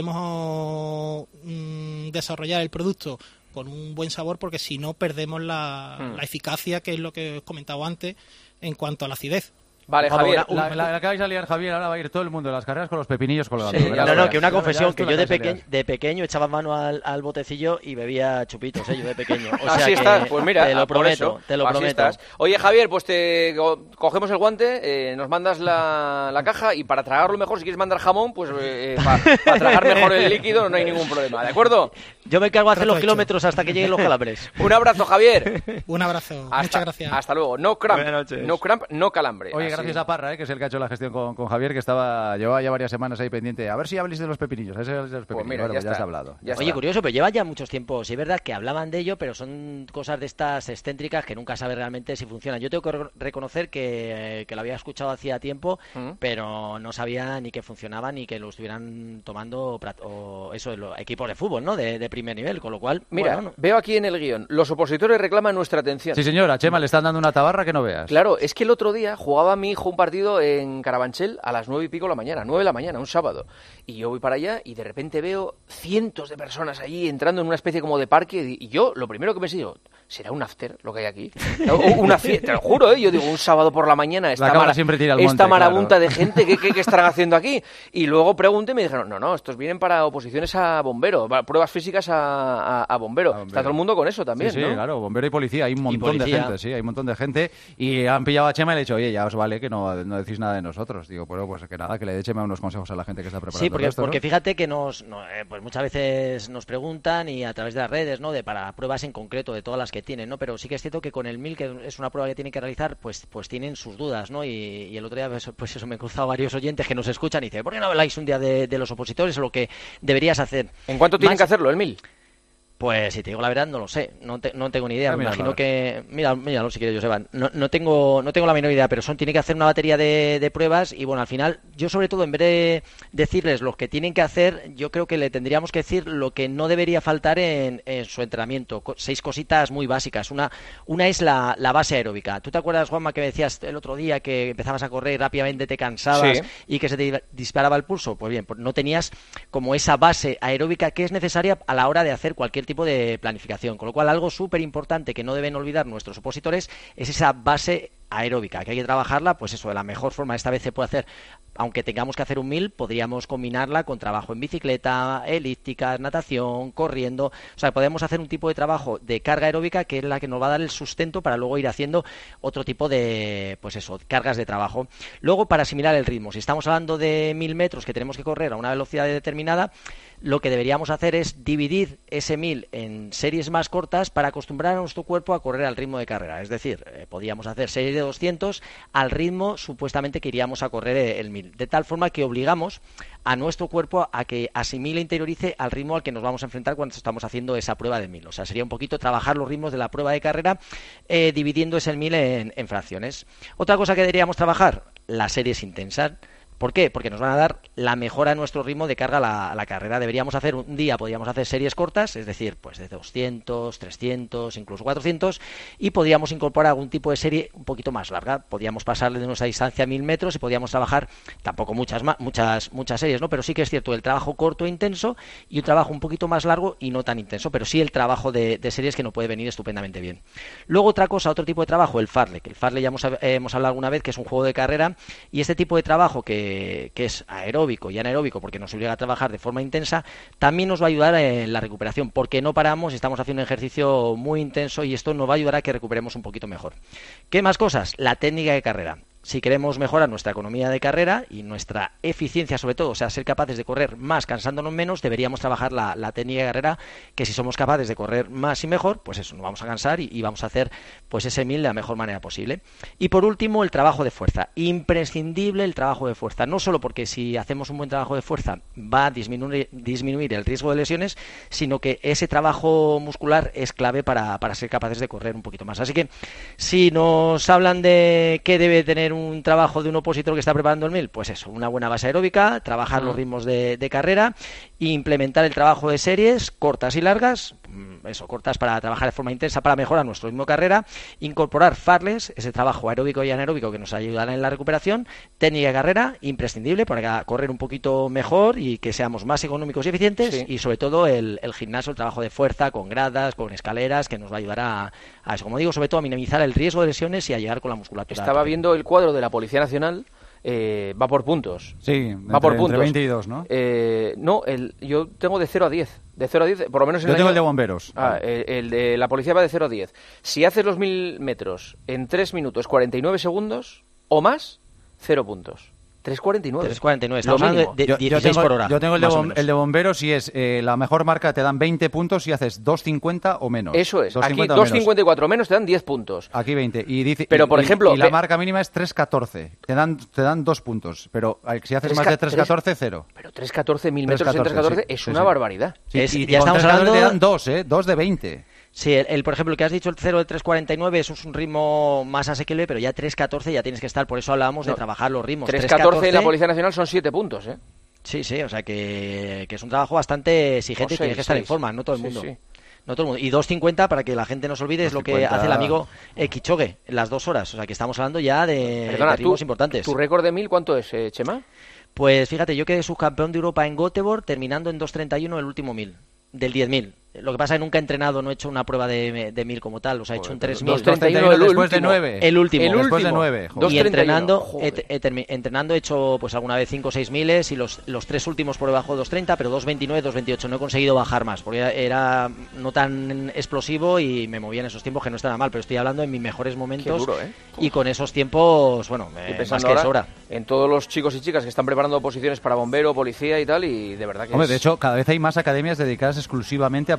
podemos mm, desarrollar el producto con un buen sabor porque si no perdemos la, Hmm. la eficacia, que es lo que os comentaba antes en cuanto a la acidez. Vale, Vamos, Javier. una- La, la, la que vais a liar, Javier, ahora va a ir todo el mundo de las carreras con los pepinillos colgando. Sí, Verás, no, no, verás. que una Ya verás confesión, tú que la yo de, vais a liar. peque- de pequeño echaba mano al, al botecillo y bebía chupitos, ¿eh? Yo de pequeño. O sea Así que estás, pues mira, te lo ah, por prometo, eso, te lo así prometo. estás. Oye, Javier, pues te co- cogemos el guante, eh, nos mandas la, la caja y para tragarlo mejor, si quieres mandar jamón, pues eh, para tragar mejor el líquido no hay ningún problema, ¿de acuerdo? Yo me encargo de hacer los Trato hecho. kilómetros hasta que lleguen los calambres. Un abrazo, Javier. Un abrazo, Hasta, muchas gracias. Hasta luego. No cramp, Buenas noches. no cramp, no calambre. Oye, Así. gracias a Parra, ¿eh? que es el que ha hecho la gestión con, con Javier, que estaba llevaba ya varias semanas ahí pendiente. A ver si habléis de los pepinillos. Ese es de los pepinillos. mira, bueno, ya pues ya está. se ha hablado. Ya Oye, está. curioso, pero lleva ya muchos tiempos. Sí, es verdad que hablaban de ello, pero son cosas de estas excéntricas que nunca sabes realmente si funcionan. Yo tengo que re- reconocer que, eh, que lo había escuchado hacía tiempo, ¿Mm? pero no sabía ni que funcionaban ni que lo estuvieran tomando prat- o eso, los equipos de fútbol, ¿no? De, de primer nivel, con lo cual, Mira, bueno, veo aquí en el guión, los opositores reclaman nuestra atención. Sí, señora, Chema, le están dando una tabarra que no veas. Claro, es que el otro día jugaba mi hijo un partido en Carabanchel a las nueve y pico de la mañana, nueve de la mañana, un sábado. Y yo voy para allá y de repente veo cientos de personas allí entrando en una especie como de parque y yo lo primero que pensé yo, ¿será un after lo que hay aquí? O una fiesta, te lo juro, ¿eh? Yo digo, un sábado por la mañana, esta, La cabra mara- siempre tira al esta monte, marabunta claro. de gente, ¿qué, qué, qué estarán haciendo aquí? Y luego pregunté y me dijeron, no, no, estos vienen para oposiciones a bombero, para pruebas físicas a, a, a bombero. A bombero. Está todo el mundo con eso también, Sí, sí, ¿no? claro, bombero y policía, hay un montón de policía. gente, sí, hay un montón de gente. Y han pillado a Chema y le he dicho, oye, ya os vale que no, no decís nada de nosotros. Digo, bueno, pues que nada, que le dé Chema unos consejos a la gente que está preparando sí, porque, esto, ¿no? porque fíjate que nos, no, eh, pues muchas veces nos preguntan y a través de las redes, ¿no? De para pruebas en concreto de todas las que tienen, ¿no? Pero sí que es cierto que con el mil, que es una prueba que tienen que realizar, pues, pues tienen sus dudas, ¿no? Y, y el otro día, pues, pues eso, me he cruzado varios oyentes que nos escuchan y dicen, ¿por qué no habláis un día de, de los opositores o lo que deberías hacer? ¿En cuánto tienen Más- que hacerlo, el mil? Pues si te digo la verdad, no lo sé, no, te, no tengo ni idea. Ah, Me mira, imagino claro. que... Mira, míralo si quieres, Joseban. No, no, tengo, no tengo la menor idea, pero son tiene que hacer una batería de, de pruebas y bueno, al final, yo sobre todo, en vez de decirles lo que tienen que hacer, yo creo que le tendríamos que decir lo que no debería faltar en, en su entrenamiento. Co- seis cositas muy básicas. Una, una es la, la base aeróbica. ¿Tú te acuerdas, Juanma, que me decías el otro día que empezabas a correr y rápidamente te cansabas Sí. y que se te disparaba el pulso? Pues bien, pues no tenías como esa base aeróbica que es necesaria a la hora de hacer cualquier tipo de planificación. Con lo cual, algo súper importante que no deben olvidar nuestros opositores es esa base aeróbica, que hay que trabajarla, pues eso, de la mejor forma. Esta vez se puede hacer, aunque tengamos que hacer un mil, podríamos combinarla con trabajo en bicicleta, elípticas, natación, corriendo. O sea, podemos hacer un tipo de trabajo de carga aeróbica que es la que nos va a dar el sustento para luego ir haciendo otro tipo de, pues eso, cargas de trabajo. Luego, para asimilar el ritmo, si estamos hablando de mil metros que tenemos que correr a una velocidad determinada, lo que deberíamos hacer es dividir ese mil en series más cortas para acostumbrar a nuestro cuerpo a correr al ritmo de carrera. Es decir, eh, podríamos hacer series de doscientos al ritmo supuestamente que iríamos a correr el mil. De tal forma que obligamos a nuestro cuerpo a que asimile e interiorice al ritmo al que nos vamos a enfrentar cuando estamos haciendo esa prueba de mil. O sea, sería un poquito trabajar los ritmos de la prueba de carrera eh, dividiendo ese mil en, en fracciones. Otra cosa que deberíamos trabajar, las series intensas. ¿Por qué? Porque nos van a dar la mejora en nuestro ritmo de carga a la, a la carrera. Deberíamos hacer un día, podríamos hacer series cortas, es decir, pues de doscientos, trescientos, incluso cuatrocientos, y podríamos incorporar algún tipo de serie un poquito más larga. Podríamos pasarle de nuestra distancia a mil metros y podríamos trabajar, tampoco muchas ma- muchas muchas series, ¿no? Pero sí que es cierto, el trabajo corto e intenso y un trabajo un poquito más largo y no tan intenso, pero sí el trabajo de, de series que nos puede venir estupendamente bien. Luego otra cosa, otro tipo de trabajo, el fartlek. Que el fartlek ya hemos, eh, hemos hablado alguna vez que es un juego de carrera y este tipo de trabajo que que es aeróbico y anaeróbico porque nos obliga a trabajar de forma intensa, también nos va a ayudar en la recuperación porque no paramos, estamos haciendo un ejercicio muy intenso y esto nos va a ayudar a que recuperemos un poquito mejor. ¿Qué más cosas? La técnica de carrera. Si queremos mejorar nuestra economía de carrera y nuestra eficiencia sobre todo, o sea, ser capaces de correr más cansándonos menos, deberíamos trabajar la, la técnica de carrera, que si somos capaces de correr más y mejor, pues eso, nos vamos a cansar y, y vamos a hacer pues ese mil de la mejor manera posible. Y por último, el trabajo de fuerza. Imprescindible el trabajo de fuerza, no solo porque si hacemos un buen trabajo de fuerza va a disminuir, disminuir el riesgo de lesiones, sino que ese trabajo muscular es clave para, para ser capaces de correr un poquito más. Así que si nos hablan de qué debe tener un trabajo de un opositor que está preparando el mil, pues eso, una buena base aeróbica, trabajar los ritmos de, de carrera e implementar el trabajo de series cortas y largas, eso, cortas para trabajar de forma intensa para mejorar nuestro ritmo de carrera, incorporar fartleks, ese trabajo aeróbico y anaeróbico que nos ayudará en la recuperación, técnica de carrera imprescindible para correr un poquito mejor y que seamos más económicos y eficientes, sí. Y sobre todo el, el gimnasio, el trabajo de fuerza con gradas, con escaleras, que nos va a ayudar a, a eso, como digo, sobre todo a minimizar el riesgo de lesiones y a llegar con la musculatura. Estaba viendo el cuadro de la Policía Nacional, eh, va por puntos. Sí, va entre, por puntos. entre veinte y dos, ¿no? Eh, no, el, yo tengo de cero a diez. De cero a diez, por lo menos en Yo el tengo año... el de bomberos. Ah, el, el de la policía va de cero a diez. Si haces los mil metros en tres minutos cuarenta y nueve segundos o más, cero puntos. tres cuarenta y nueve. tres cuarenta y nueve, estamos hablando de, de dieciséis yo tengo, por hora. Yo tengo el de, bom, el de bomberos y es eh, la mejor marca, te dan veinte puntos si haces dos cincuenta o menos. Eso es, dos aquí cincuenta dos cincuenta y cuatro menos te dan diez puntos. Aquí veinte. Y dice, pero, por y, ejemplo... Y la ve... marca mínima es tres catorce, te dan, te dan dos puntos. Pero si haces más de tres catorce, cero. Pero tres catorce, mil metros en tres catorce sí, es sí, una sí. barbaridad. Sí, es, y ya estamos hablando... te dan dos, ¿eh? Dos de veinte. Sí, el, el, por ejemplo, el que has dicho, el cero de tres cuarenta y nueve, eso es un ritmo más asequible, pero ya tres catorce ya tienes que estar, por eso hablábamos no, de trabajar los ritmos. tres catorce en la Policía Nacional son siete puntos, ¿eh? Sí, sí, o sea que, que es un trabajo bastante exigente y tienes que estar en forma, no todo el sí, mundo. Sí. No todo el mundo. Y dos cincuenta, para que la gente no se olvide, es lo que hace el amigo eh, Kichogue en las dos horas. O sea que estamos hablando ya de, Perdona, de ritmos tú, importantes. ¿Tu récord de mil cuánto es, eh, Chema? Pues fíjate, yo quedé subcampeón de Europa en Göteborg terminando en dos treinta y uno el último mil, del diez mil. Lo que pasa es que nunca he entrenado, no he hecho una prueba de, de mil como tal, o sea, he hecho un tres mil. dos treinta y uno el después de nueve. El último. El después de nueve. Y entrenando, he, he, entrenando he hecho pues alguna vez cinco o seis miles y los, los tres últimos por debajo de dos treinta, pero dos veintinueve, dos veintiocho. No he conseguido bajar más, porque era no tan explosivo y me movía en esos tiempos que no estaba mal, pero estoy hablando en mis mejores momentos. Qué duro, ¿eh? Y con esos tiempos, bueno, eh, más que sobra. En todos los chicos y chicas que están preparando oposiciones para bombero, policía y tal, y de verdad que Hombre, es... de hecho, cada vez hay más academias dedicadas exclusivamente a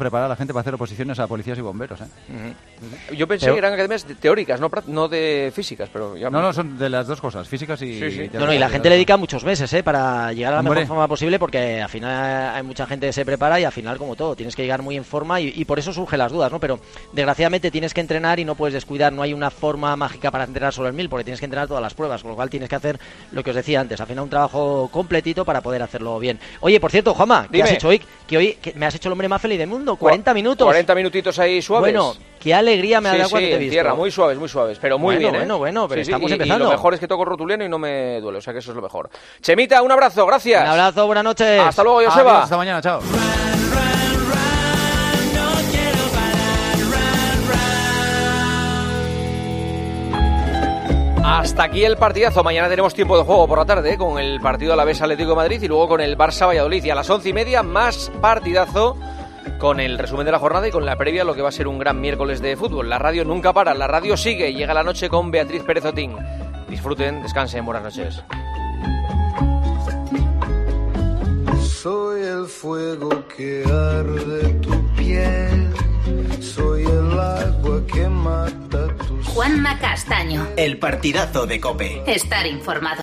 preparar a la gente para hacer oposiciones a policías y bomberos. ¿eh? Uh-huh. Yo pensé pero... que eran academias teóricas, no, no de físicas, pero ya... No, no, son de las dos cosas, físicas y... Sí, sí. No, no, y la gente le dedica muchos meses ¿eh? para llegar a la Hombre. mejor forma posible, porque al final hay mucha gente que se prepara y al final, como todo, tienes que llegar muy en forma y, y por eso surgen las dudas, ¿no? Pero desgraciadamente tienes que entrenar y no puedes descuidar, no hay una forma mágica para entrenar solo el mil, porque tienes que entrenar todas las pruebas, con lo cual tienes que hacer lo que os decía antes, al final un trabajo completito para poder hacerlo bien. Oye, por cierto, Juanma, ¿qué has hecho hoy? Que hoy que me has hecho el hombre más feliz del mundo, cuarenta minutos. cuarenta minutitos ahí suaves. Bueno, qué alegría me ha dado sí, cuando sí, te he visto. Tierra, muy suaves, muy suaves, pero muy bueno, bien, ¿eh? Bueno, bueno, pero sí, estamos sí, y, empezando. Y lo mejor es que toco rotuliano y no me duele, o sea que eso es lo mejor. Chemita, un abrazo, gracias. Un abrazo, buenas noches. Hasta luego, Joseba. Adiós, hasta mañana, chao. Hasta aquí el partidazo. Mañana tenemos tiempo de juego por la tarde, ¿eh? Con el partido Alavés Atlético de Madrid y luego con el Barça Valladolid. Y a las once y media más partidazo con el resumen de la jornada y con la previa a lo que va a ser un gran miércoles de fútbol. La radio nunca para, la radio sigue. Llega la noche con Beatriz Pérez Otín. Disfruten, descansen, buenas noches. Soy el fuego que arde tu piel. Soy el agua que mata tus... Juanma Castaño. El partidazo de COPE. Estar informado.